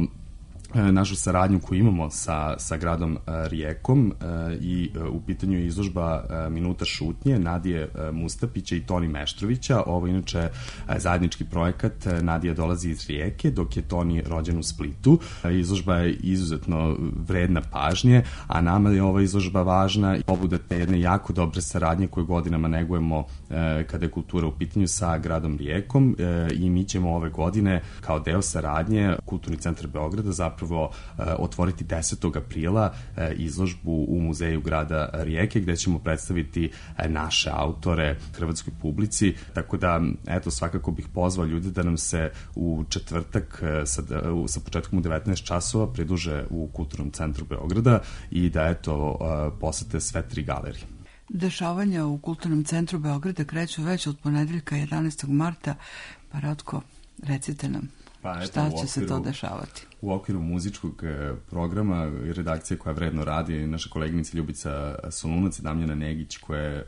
našu saradnju koju imamo sa gradom Rijekom i u pitanju je izložba Minuta šutnje Nadije Mustapića i Toni Meštrovića. Ovo je inače zajednički projekat. Nadija dolazi iz Rijeke, dok je Toni rođen u Splitu. Izložba je izuzetno vredna pažnje, a nama je ova izložba važna i pobuda te jedne jako dobre saradnje koju godinama negujemo kada je kultura u pitanju sa gradom Rijekom i mi ćemo ove godine kao deo saradnje Kulturni centar Beograda zapravo otvoriti 10. aprila izložbu u muzeju grada Rijeke gde ćemo predstaviti naše autore hrvatskoj publici, tako da eto svakako bih pozvao ljude da nam se u četvrtak sa početkom u 19 časova pridruže u Kulturnom centru Beograda i da eto posete sve 3 galerije. Dešavanja u Kulturnom centru Beograda kreću već od ponedeljka 11. marta, pa Ratko, recite nam. Šta će se to dešavati? U okviru muzičkog programa i redakcije koja vredno radi, naša koleginica Ljubica Solunac i Damljana Negić koje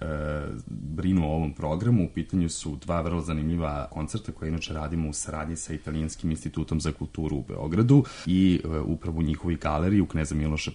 brinu o ovom programu. U pitanju su 2 vrlo zanimljiva koncerta koje inače radimo u saradnji sa Italijanskim institutom za kulturu u Beogradu i upravo u njihovi galeriji u Kneza Miloša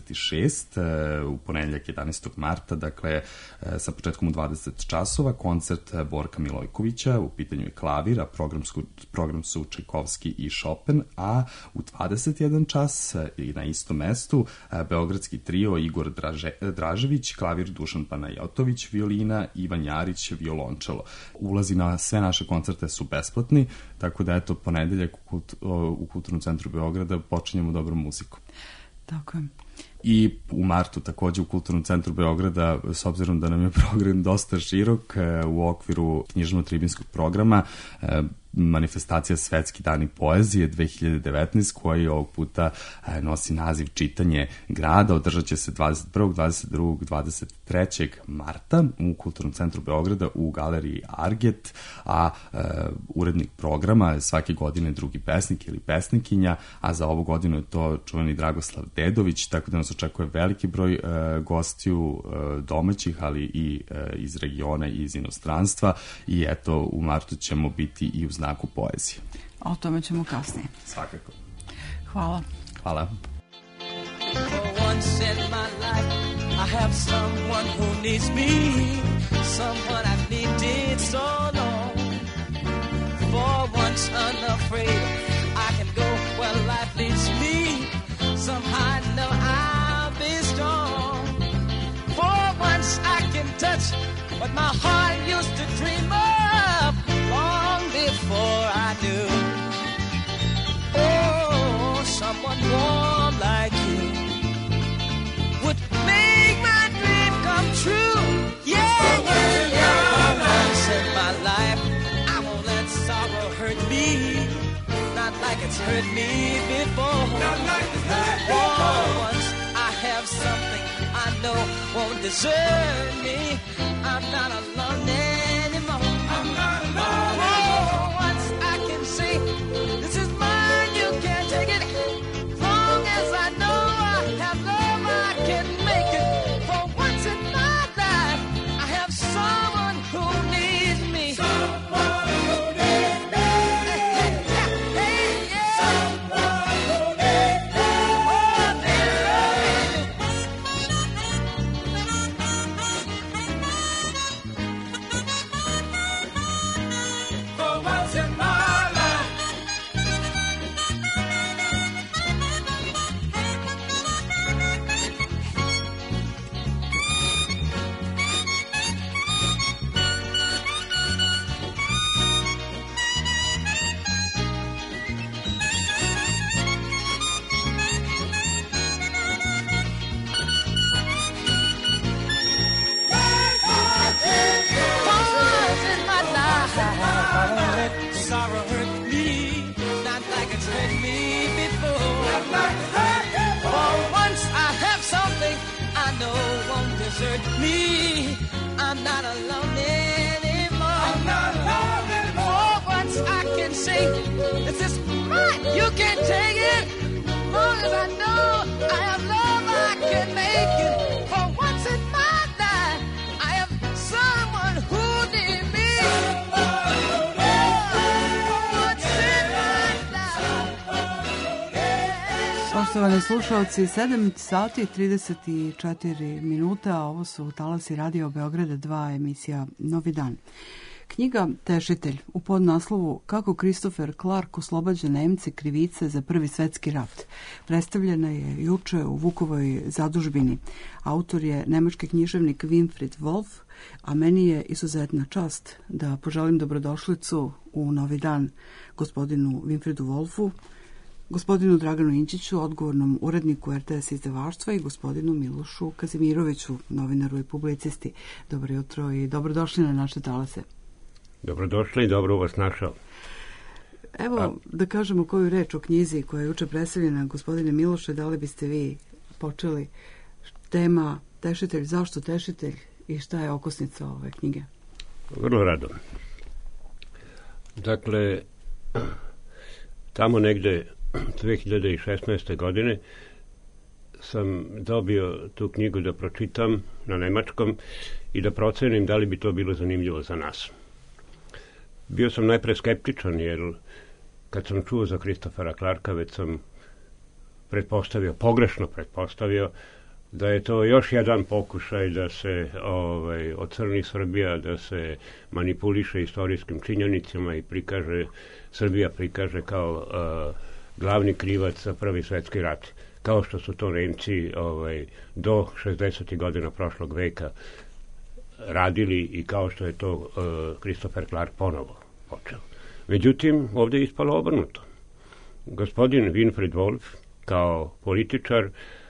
56 u ponedeljak 11. marta, dakle sa početkom u 20 časova, koncert Borka Milojkovića, u pitanju je klavir, a program su Čajkovski i Chopin, a u 21 čas i na istom mestu beogradski trio Igor Dražević, klavir Dušan Panajotović, violina, Ivan Jarić, violončelo. Ulazi na sve naše koncerte su besplatni, tako da eto ponedeljak u Kulturnom centru Beograda počinjemo dobrom muziku. Tako je. I u martu takođe u Kulturnom centru Beograda, s obzirom da nam je program dosta širok, u okviru knjižno-tribinskog programa manifestacija Svetski dani poezije 2019 koji ovog puta nosi naziv Čitanje grada, održat će se 21., 22., 23. marta u Kulturnom centru Beograda u galeriji Arget, a urednik programa je svake godine drugi pesnik ili pesnikinja, a za ovu godinu je to čuveni Dragoslav Dedović, tako da nas očekuje veliki broj gostiju domaćih, ali i iz regiona i iz inostranstva i eto u martu ćemo biti i u znaku poezije. A o tome ćemo kasnije. Svakako. Hvala. Hvala. For once in my life I have someone who needs me, someone I've needed so long. For once unafraid I can go where life leads me, somehow I know I'll be strong. For once I can touch what my heart used to dream of long before I knew. Oh, someone warm like you would make my dream come true. Yeah, yeah, yeah. Once in my life I won't let sorrow hurt me, not like it's hurt me before. Not like it's hurt me before. Once I have something I know won't desert me, I'm not alone anymore. I'm not alone anymore. Once I can say, this is mine, you can't take it. Long as I know I have love, I can make it. For once in my life, I have someone who needs me. Someone who needs me. answered me. I'm not alone anymore. I'm not alone anymore. For once I can sing. This is mine. You can't take it. As long as I know I have love, I can make it. For once in my life, I have someone who needs me. Poštovani slušalci, 7 sati i 34 minuta, ovo su talasi Radio Beograda 2, emisija Novi dan. Knjiga Tešitelj u podnaslovu Kako Christopher Clark oslobađa Nemce krivice za Prvi svetski rat predstavljena je juče u Vukovoj zadužbini. Autor je nemački književnik Winfried Wolf, a meni je izuzetna čast da poželim dobrodošlicu u Novi dan gospodinu Winfriedu Wolfu, gospodinu Draganu Inčiću, odgovornom uredniku RTS izdavaštva i gospodinu Milošu Kazimiroviću, novinaru i publicisti. Dobro jutro i dobrodošli na naše talase. Dobrodošli i dobro vas našao. Evo, da kažemo koju reč o knjizi koja je juče predstavljena, gospodine Miloše, da li biste vi počeli? Tema Tešitelj, zašto Tešitelj i šta je okosnica ove knjige? Vrlo rado. Dakle, tamo negde 2016. godine sam dobio tu knjigu da pročitam na nemačkom i da procenim da li bi to bilo zanimljivo za nas. Bio sam najpre skeptičan, jer kad sam čuo za Christophera Clarka, već sam pogrešno pretpostavio, da je to još jedan pokušaj da se ocrni Srbija, da se manipuliše istorijskim činjenicama i Srbija prikaže kao glavni krivac za Prvi svetski rat, kao što su to Nemci do 60. godina prošlog veka radili i kao što je to Christopher Clark ponovo počeo. Međutim, ovdje je ispalo obrnuto. Gospodin Winfried Wolf, kao političar,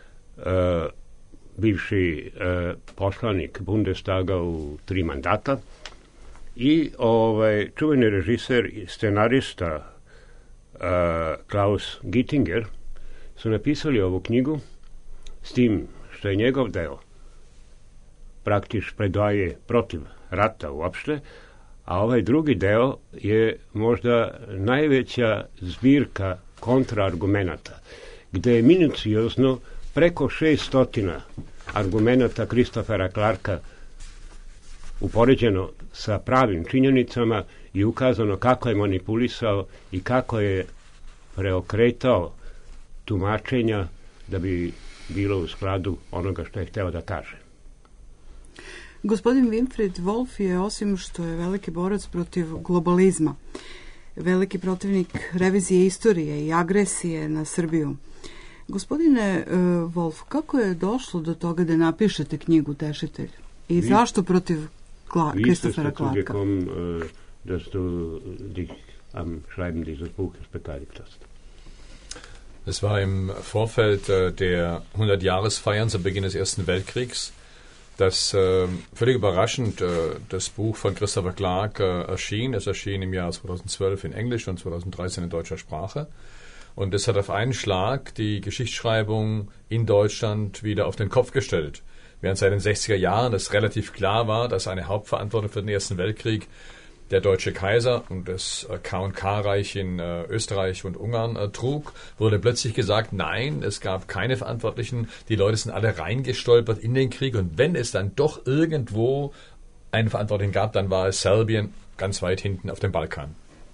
bivši poslanik Bundestaga u 3 mandata i čuveni režiser i scenarista Klaus Gittinger su napisali ovu knjigu s tim što je njegov deo praktično predaje protiv rata uopšte, a ovaj drugi deo je možda najveća zbirka kontraargumenata, gde je minuciozno preko 600 argumenata Christophera Clarka upoređeno sa pravim činjenicama i ukazano kako je manipulisao i kako je preokretao tumačenja da bi bilo u skladu onoga što je hteo da kaže. Gospodin Winfried Wolf je, osim što je veliki borac protiv globalizma, veliki protivnik revizije istorije i agresije na Srbiju. Gospodine Wolf, kako je došlo do toga da napišete knjigu Tešitelj? I zašto protiv Christophera Clarka? Dass du dich am Schreiben dieses Buches beteiligt hast. Es war im Vorfeld der 100-Jahresfeiern zu Beginn des Ersten Weltkriegs, dass völlig überraschend das Buch von Christopher Clark erschien. Es erschien im Jahr 2012 in Englisch und 2013 in deutscher Sprache. Und es hat auf einen Schlag die Geschichtsschreibung in Deutschland wieder auf den Kopf gestellt. Während seit den 60er Jahren es relativ klar war, dass eine Hauptverantwortung für den Ersten Weltkrieg der deutsche Kaiser und das K&K-Reich in Österreich und Ungarn trug, wurde plötzlich gesagt, nein, es gab keine Verantwortlichen, die Leute sind alle reingestolpert in den Krieg und wenn es dann doch irgendwo einen Verantwortlichen gab, dann war es Serbien ganz weit hinten auf dem Balkan.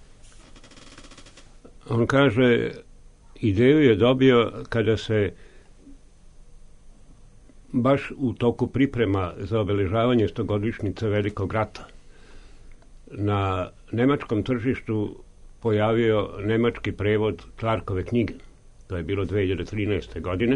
On kaže, ideju je dobio kada se baš u toku priprema za obeležavanje 100-godišnjice Velikog rata na nemačkom tržištu pojavio nemački prevod Clarkove knjige. To je bilo 2013. godine.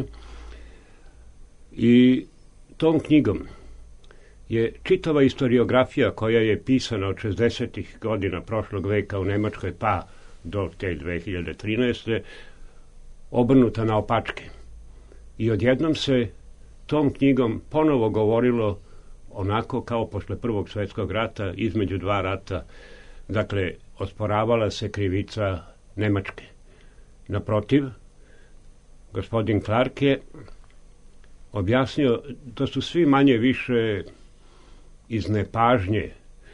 I tom knjigom je čitava historiografija koja je pisana od 60. godina prošlog veka u Nemačkoj pa do te 2013. obrnuta na opačke. I odjednom se tom knjigom ponovo govorilo onako kao posle Prvog svjetskog rata, između 2 rata, dakle, osporavala se krivica Nemačke. Naprotiv, gospodin Clark je objasnio da su svi manje više iz nepažnje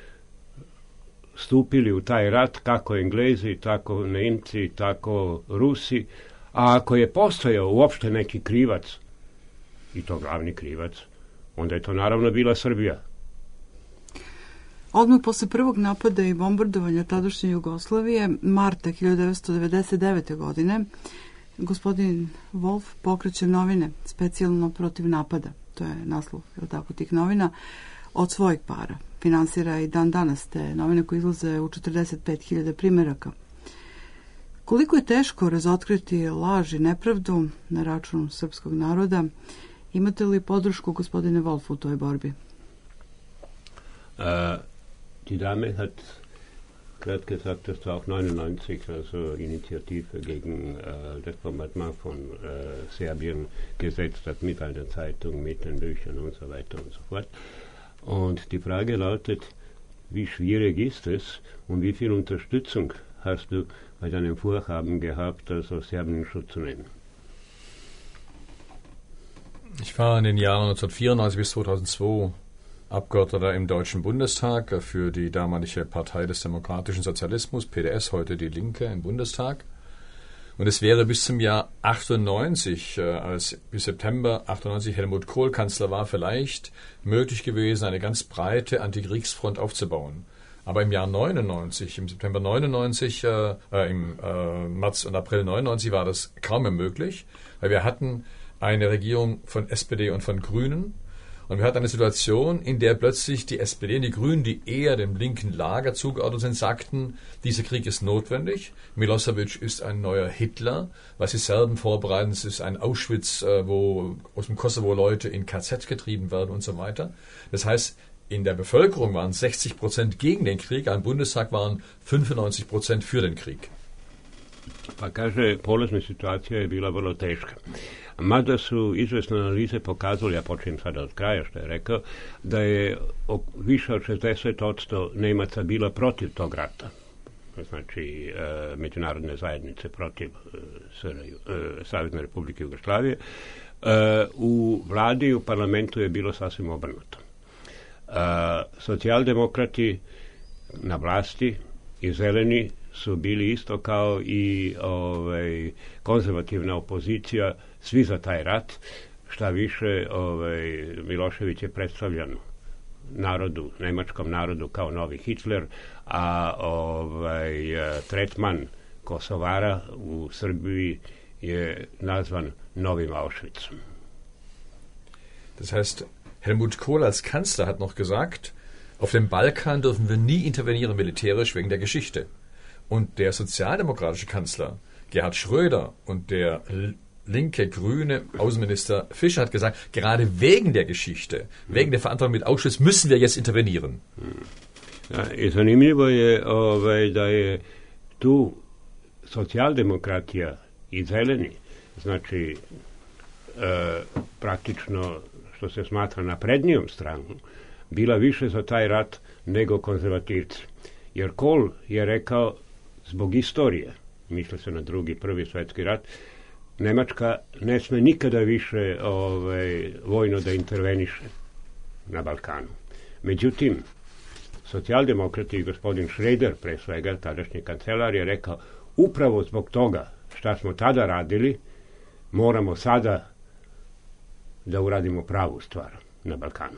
stupili u taj rat, kako Englezi, tako Nemci, tako Rusi, a ako je postojao uopšte neki krivac, i to glavni krivac, onda je to naravno bila Srbija. Odmah posle prvog napada i bombardovanja tadašnje Jugoslavije, marta 1999. godine, gospodin Wolf pokreće novine specijalno protiv napada. To je naslov, je tako, tih novina, od svojih para. Finansira i dan danas te novine koje izlaze u 45.000 primjeraka. Koliko je teško razotkriti laž i nepravdu na račun srpskog naroda? Imate li podršku gospodine Wolf u toj borbi? Die Dame hat gerade gesagt, dass da auch 99 also Initiative gegen das Bombardement von Serbien gesetzt hat, mit einer Zeitung, mit den Büchern und so weiter und so fort. Und die Frage lautet, wie schwierig ist es und wie viel Unterstützung hast du bei deinem Vorhaben gehabt, also Serbien in Schutz zu nehmen? Ich war in den Jahren 1994 bis 2002 Abgeordneter im Deutschen Bundestag für die damalige Partei des demokratischen Sozialismus, PDS, heute die Linke im Bundestag. Und es wäre bis zum Jahr 98, als bis September 98 Helmut Kohl Kanzler war, vielleicht möglich gewesen, eine ganz breite Antikriegsfront aufzubauen. Aber im Jahr 99, im September 99, im März und April 99 war das kaum mehr möglich, weil wir hatten eine Regierung von SPD und von Grünen. Und wir hatten eine Situation, in der plötzlich die SPD und die Grünen, die eher dem linken Lager zugeordnet sind, sagten, dieser Krieg ist notwendig. Milosevic ist ein neuer Hitler. Was die Serben vorbereiten, es ist ein Auschwitz, wo aus dem Kosovo Leute in KZ getrieben werden und so weiter. Das heißt, in der Bevölkerung waren 60% gegen den Krieg, am Bundestag waren 95% für den Krieg. Pa kaže, polazna situacija je bila vrlo teška. Mada su izvesne analize pokazali, ja počnem sada od kraja što je rekao, da je više od 60% Nemaca bila protiv tog rata. Znači, međunarodne zajednice protiv Savezne Republike Jugoslavije. U vladi i u parlamentu je bilo sasvim obrnuto. Socijaldemokrati na vlasti i zeleni su bili isto kao i konzervativna opozicija, svi za taj rat. Šta više, Milošević je predstavljan narodu, nemačkom narodu kao novi Hitler, a tretman Kosovara u Srbiji je nazvan novim Auschwitzom. Das heißt, Helmut Kohl als Kanzler hat noch gesagt, auf dem Balkan dürfen wir nie intervenieren militärisch wegen der Geschichte. Und der sozialdemokratische Kanzler Gerhard Schröder und der linke, grüne Außenminister Fischer hat gesagt, gerade wegen der Geschichte, wegen der Verantwortung mit Auschwitz müssen wir jetzt intervenieren. Ja, i zanimljivo je da je tu socijaldemokratija i zeleni, znači praktično što se smatra naprednijom stranom, bila više za taj rat nego konzervativci. Jer Kohl je rekao, zbog istorije, misle se na prvi svjetski rat, Nemačka ne sme nikada više vojno da interveniše na Balkanu. Međutim, socijaldemokrati i gospodin Schröder, pre svega, tadašnji kancelar, je rekao, upravo zbog toga šta smo tada radili, moramo sada da uradimo pravu stvar na Balkanu.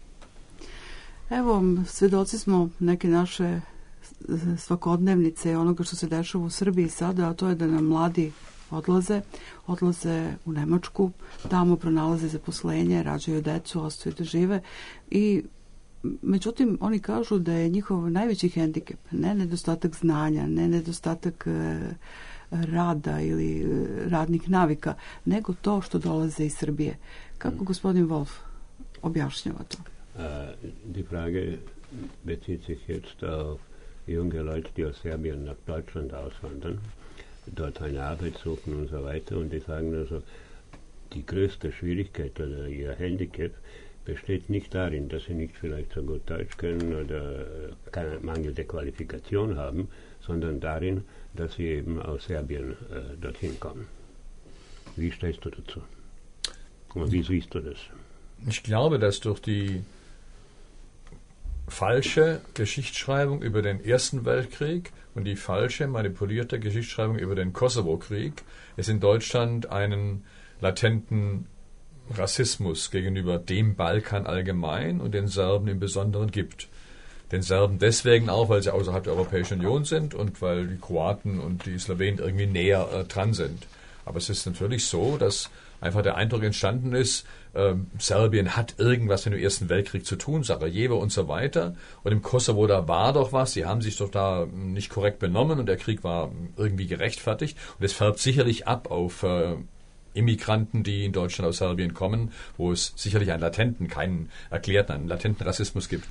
Evo, svedoci smo neke naše svakodnevnice onoga što se dešava u Srbiji sada, a to je da nam mladi odlaze u Nemačku, tamo pronalaze zaposlenje, rađaju decu, ostaju da žive i međutim oni kažu da je njihov najveći hendikep ne nedostatak znanja, ne nedostatak rada ili radnih navika, nego to što dolaze iz Srbije. Kako gospodin Wolf objašnjava to? Die Frage bezieht sich jetzt auf junge Leute, die aus Serbien nach Deutschland auswandern, dort eine Arbeit suchen und so weiter. Und die sagen also, die größte Schwierigkeit oder ihr Handicap besteht nicht darin, dass sie nicht vielleicht so gut Deutsch können oder keine mangelnde Qualifikation haben, sondern darin, dass sie eben aus Serbien dorthin kommen. Wie stehst du dazu? Und wieso ist das? Ich glaube, dass durch die falsche Geschichtsschreibung über den Ersten Weltkrieg und die falsche, manipulierte Geschichtsschreibung über den Kosovo-Krieg es in Deutschland einen latenten Rassismus gegenüber dem Balkan allgemein und den Serben im Besonderen gibt. Den Serben deswegen auch, weil sie außerhalb der Europäischen Union sind und weil die Kroaten und die Slawenen irgendwie näher dran sind. Aber es ist natürlich so, dass einfach der Eindruck entstanden ist, Serbien hat irgendwas mit dem Ersten Weltkrieg zu tun, Sarajevo und so weiter. Und im Kosovo, da war doch was, sie haben sich doch da nicht korrekt benommen und der Krieg war irgendwie gerechtfertigt. Und es färbt sicherlich ab auf Immigranten, die in Deutschland aus Serbien kommen, wo es sicherlich einen latenten, keinen erklärten, einen latenten Rassismus gibt.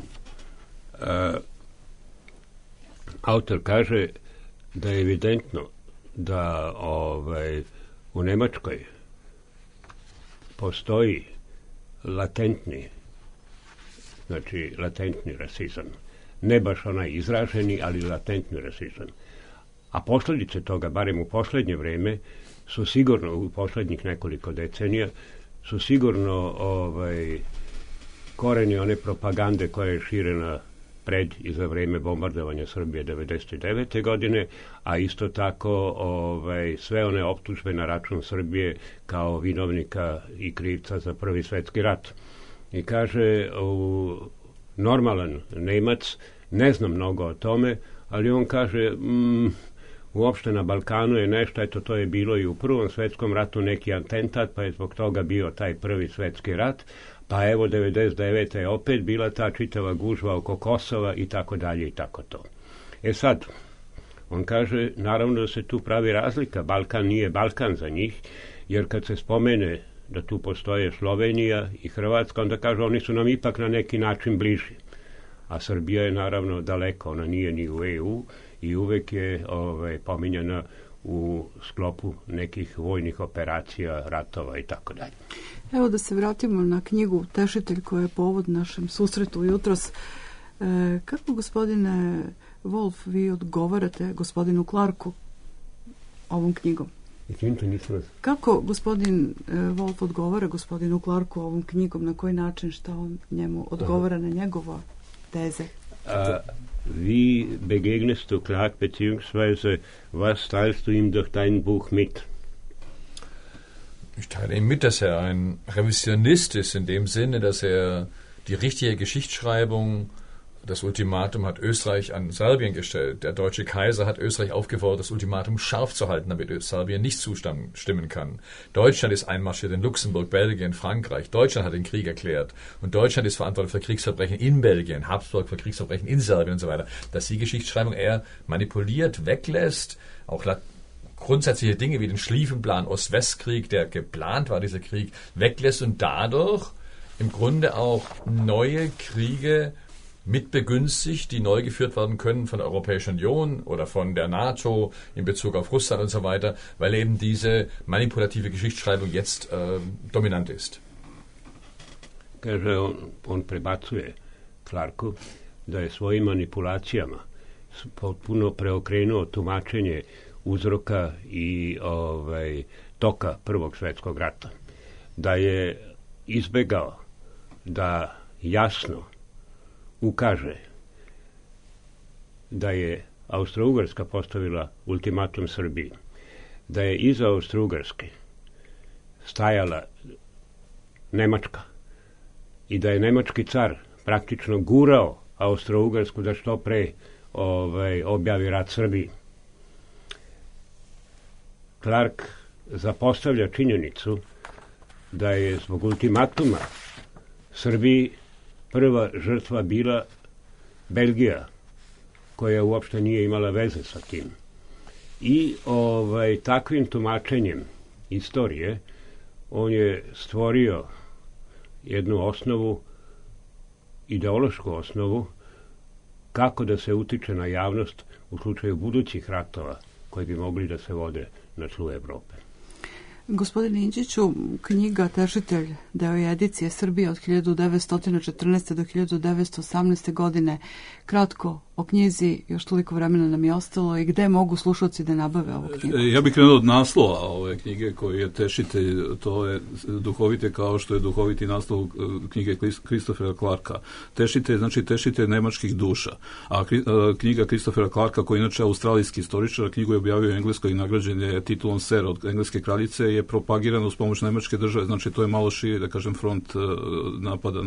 Autor kaže da je evidentno da u Nemačkoj postoji latentni rasizam. Ne baš onaj izraženi, ali latentni rasizam. A posljedice toga, barem u posljednje vreme, su sigurno, u posljednjih nekoliko decenija, su sigurno koreni one propagande koja je širena pred i za vreme bombardovanja Srbije 1999. godine, a isto tako sve one optužbe na račun Srbije kao vinovnika i krivca za Prvi svjetski rat. I kaže, normalan Nemac ne zna mnogo o tome, ali on kaže, uopšte na Balkanu je nešto, eto to je bilo i u Prvom svjetskom ratu neki atentat, pa je zbog toga bio taj Prvi svjetski rat, pa evo 99. je opet bila ta čitava gužva oko Kosova i tako dalje i tako to. E sad, on kaže, naravno da se tu pravi razlika, Balkan nije Balkan za njih, jer kad se spomene da tu postoje Slovenija i Hrvatska, onda kaže, oni su nam ipak na neki način bliži. A Srbija je naravno daleko, ona nije ni u EU i uvek je pominjana u sklopu nekih vojnih operacija, ratova i tako dalje. Evo da se vratimo na knjigu Tešitelj koja je povod našem susretu jutros. Kako, gospodine Wolf, vi odgovarate gospodinu Clarku ovom knjigom? Kako gospodin Wolf odgovara gospodinu Clarku ovom knjigom? Na koji način, šta on njemu odgovara na njegova teze? Wie begegnest du Clark, beziehungsweise was teilst du ihm durch dein Buch mit? Ich teile ihm mit, dass er ein Revisionist ist, in dem Sinne, dass er die richtige Geschichtsschreibung, das Ultimatum hat Österreich an Serbien gestellt. Der deutsche Kaiser hat Österreich aufgefordert, das Ultimatum scharf zu halten, damit Serbien nicht zustimmen kann. Deutschland ist einmarschiert in Luxemburg, Belgien, Frankreich. Deutschland hat den Krieg erklärt. Und Deutschland ist verantwortlich für Kriegsverbrechen in Belgien, Habsburg für Kriegsverbrechen in Serbien und so weiter. Dass die Geschichtsschreibung eher manipuliert, weglässt, auch grundsätzliche Dinge wie den Schlieffenplan Ost-West-Krieg, der geplant war, dieser Krieg, weglässt und dadurch im Grunde auch neue Kriege mitbegünstigt, die neu geführt werden können von der Europäischen Union oder von der NATO in Bezug auf Russland und so weiter, weil eben diese manipulative Geschichtsschreibung jetzt dominant ist. Kaže, on prebacuje Clarku da je svojim manipulacijama potpuno preokrenuo tumačenje uzroka i toka Prvog svjetskog rata. Da je izbegao da jasno ukaže da je Austro-Ugarska postavila ultimatum Srbiji, da je iza Austro-Ugarske stajala Nemačka i da je nemački car praktično gurao Austro-Ugarsku da što pre objavi rat Srbiji. Clark zapostavlja činjenicu da je zbog ultimatuma Srbiji prva žrtva bila Belgija, koja uopšte nije imala veze sa tim. I takvim tumačenjem istorije on je stvorio jednu osnovu, ideološku osnovu, kako da se utiče na javnost u slučaju budućih ratova koji bi mogli da se vode na tlu Evrope. Gospodine Inđiću, knjiga Tešitelj, deo je edicije Srbije od 1914. do 1918. godine, kratko o knjizi, još toliko vremena nam je ostalo, i gde mogu slušalci da nabave ovu knjigu? Ja bih krenuo od naslova ove knjige koji je tešitelj, to je duhovite kao što je duhoviti naslov knjige Christophera Clarka. Tešitelj, znači tešitelj nemačkih duša. A knjiga Christophera Clarka, koji je inače australijski istoričar, knjigu je objavio u Engleskoj i nagrađen je titulom Sir od engleske kraljice, je propagirana uz pomoć nemačke države, znači to je malo širi, da kažem, front napada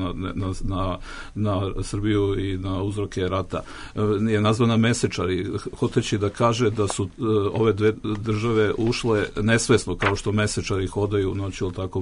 na Srbiju i na uzroke rata. Je nazvana mesečari, hoteći da kaže da su ove dve države ušle nesvesno, kao što mesečari hodaju noću, tako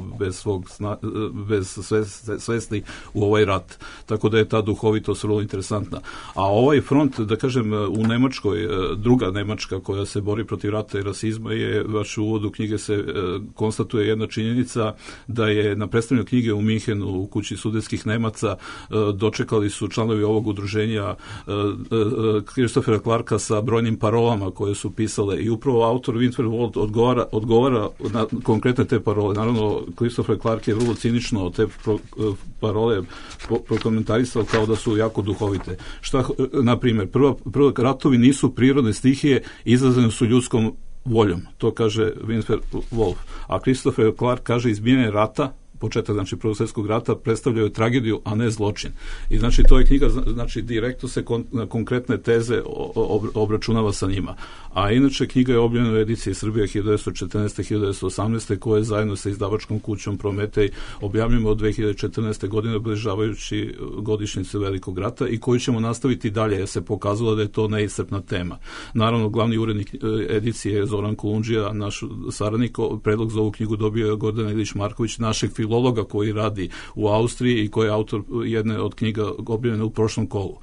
bez svesti u ovaj rat. Tako da je ta duhovitost vrlo interesantna. A ovaj front, da kažem, u Nemačkoj, druga Nemačka koja se bori protiv rata i rasizma, je, baš u uvodu knjige se konstatuje jedna činjenica da je na predstavljanju knjige u Minhenu u kući sudetskih Nemaca dočekali su članovi ovog udruženja Christophera Clarka sa brojnim parolama koje su pisale, i upravo autor Winfried Wold odgovara na konkretne te parole. Naravno, Christopher Clark je vrlo cinično te parole prokomentarisao kao da su jako duhovite. Šta, na primjer, prvo ratovi nisu prirodne stihije, izazvane su ljudskom voljom. To kaže Winfried Wold. A Christopher Clark kaže izbijanje rata, početak, znači, Prvog svjetskog rata, predstavljaju tragediju, a ne zločin. I znači to je knjiga, znači direktno se na konkretne teze obračunava sa njima. A inače knjiga je objavljena u ediciji Srbije 1914-1918, koje zajedno sa izdavačkom kućom Prometej objavljujemo od 2014. godine, obilježavajući godišnjicu Velikog rata, i koju ćemo nastaviti dalje, jer se pokazalo da je to neiscrpna tema. Naravno, glavni urednik edicije je Zoran Kulundžija, naš saradnik. Predlog za ovu knjigu dobio je Gordan Ilić Marković, našeg filologa koji radi u Austriji i koji je autor jedne od knjiga objavljene u prošlom kolu.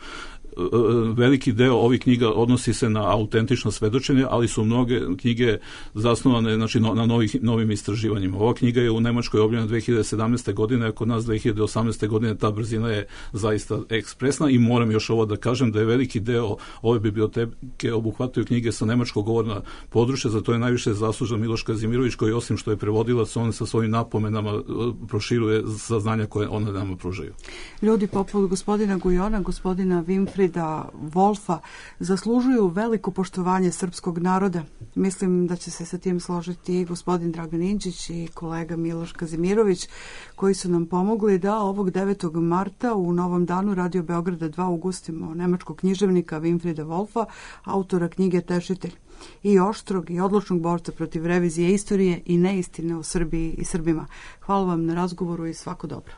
Veliki deo ovih knjiga odnosi se na autentično svedočenje, ali su mnoge knjige zasnovane, znači, na novim istraživanjima. Ova knjiga je u Nemačkoj objavljena 2017. godine, a kod nas 2018. godine ta brzina je zaista ekspresna. I moram još ovo da kažem, da je veliki deo ove biblioteke obuhvataju knjige sa nemačkog govorna područja. Za to je najviše zaslužan Miloš Kazimirović, koji, osim što je prevodilac, on sa svojim napomenama proširuje saznanja koje one nama pružaju. Ljudi poput gospodina Gujona, gospodina Winfrieda Wolfa zaslužuju veliko poštovanje srpskog naroda. Mislim da će se sa tim složiti i gospodin Dragan Inđić i kolega Miloš Kazimirović, koji su nam pomogli da ovog 9. marta u Novom danu Radio Beograda 2 ugostimo nemačkog književnika Winfrieda Wolfa, autora knjige Tešitelj, i oštrog i odlučnog borca protiv revizije istorije i neistine o Srbiji i Srbima. Hvala vam na razgovoru i svako dobro.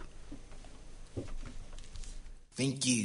Thank you.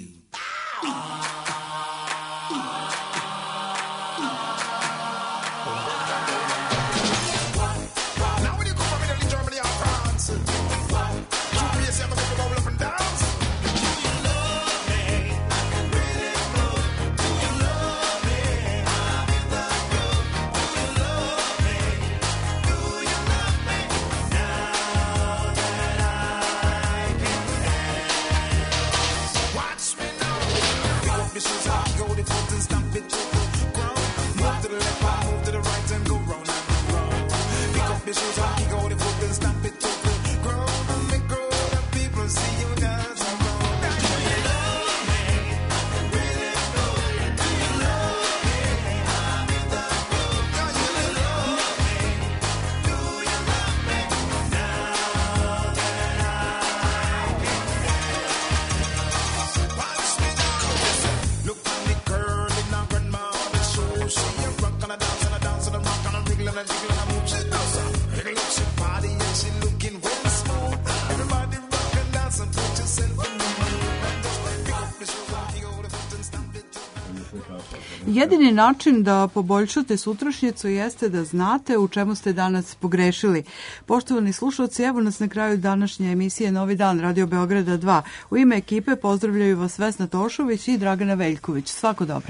Jedini način da poboljšate sutrašnjicu jeste da znate u čemu ste danas pogrešili. Poštovani slušalci, evo nas na kraju današnje emisije Novi dan Radio Beograda 2. U ime ekipe pozdravljaju vas Vesna Tošović i Dragana Veljković. Svako dobro.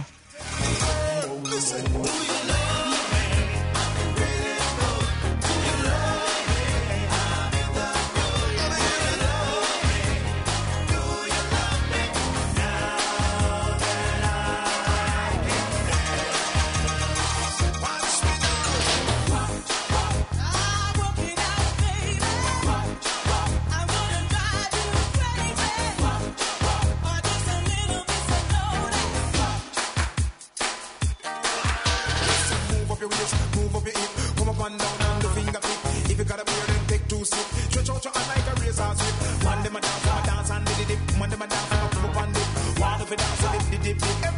slip. Stretch out your hand like a razor strip. Man, them a dance and did it dip. Man, them a dance and a pop and dip. One of it dance and dip, dip, dip.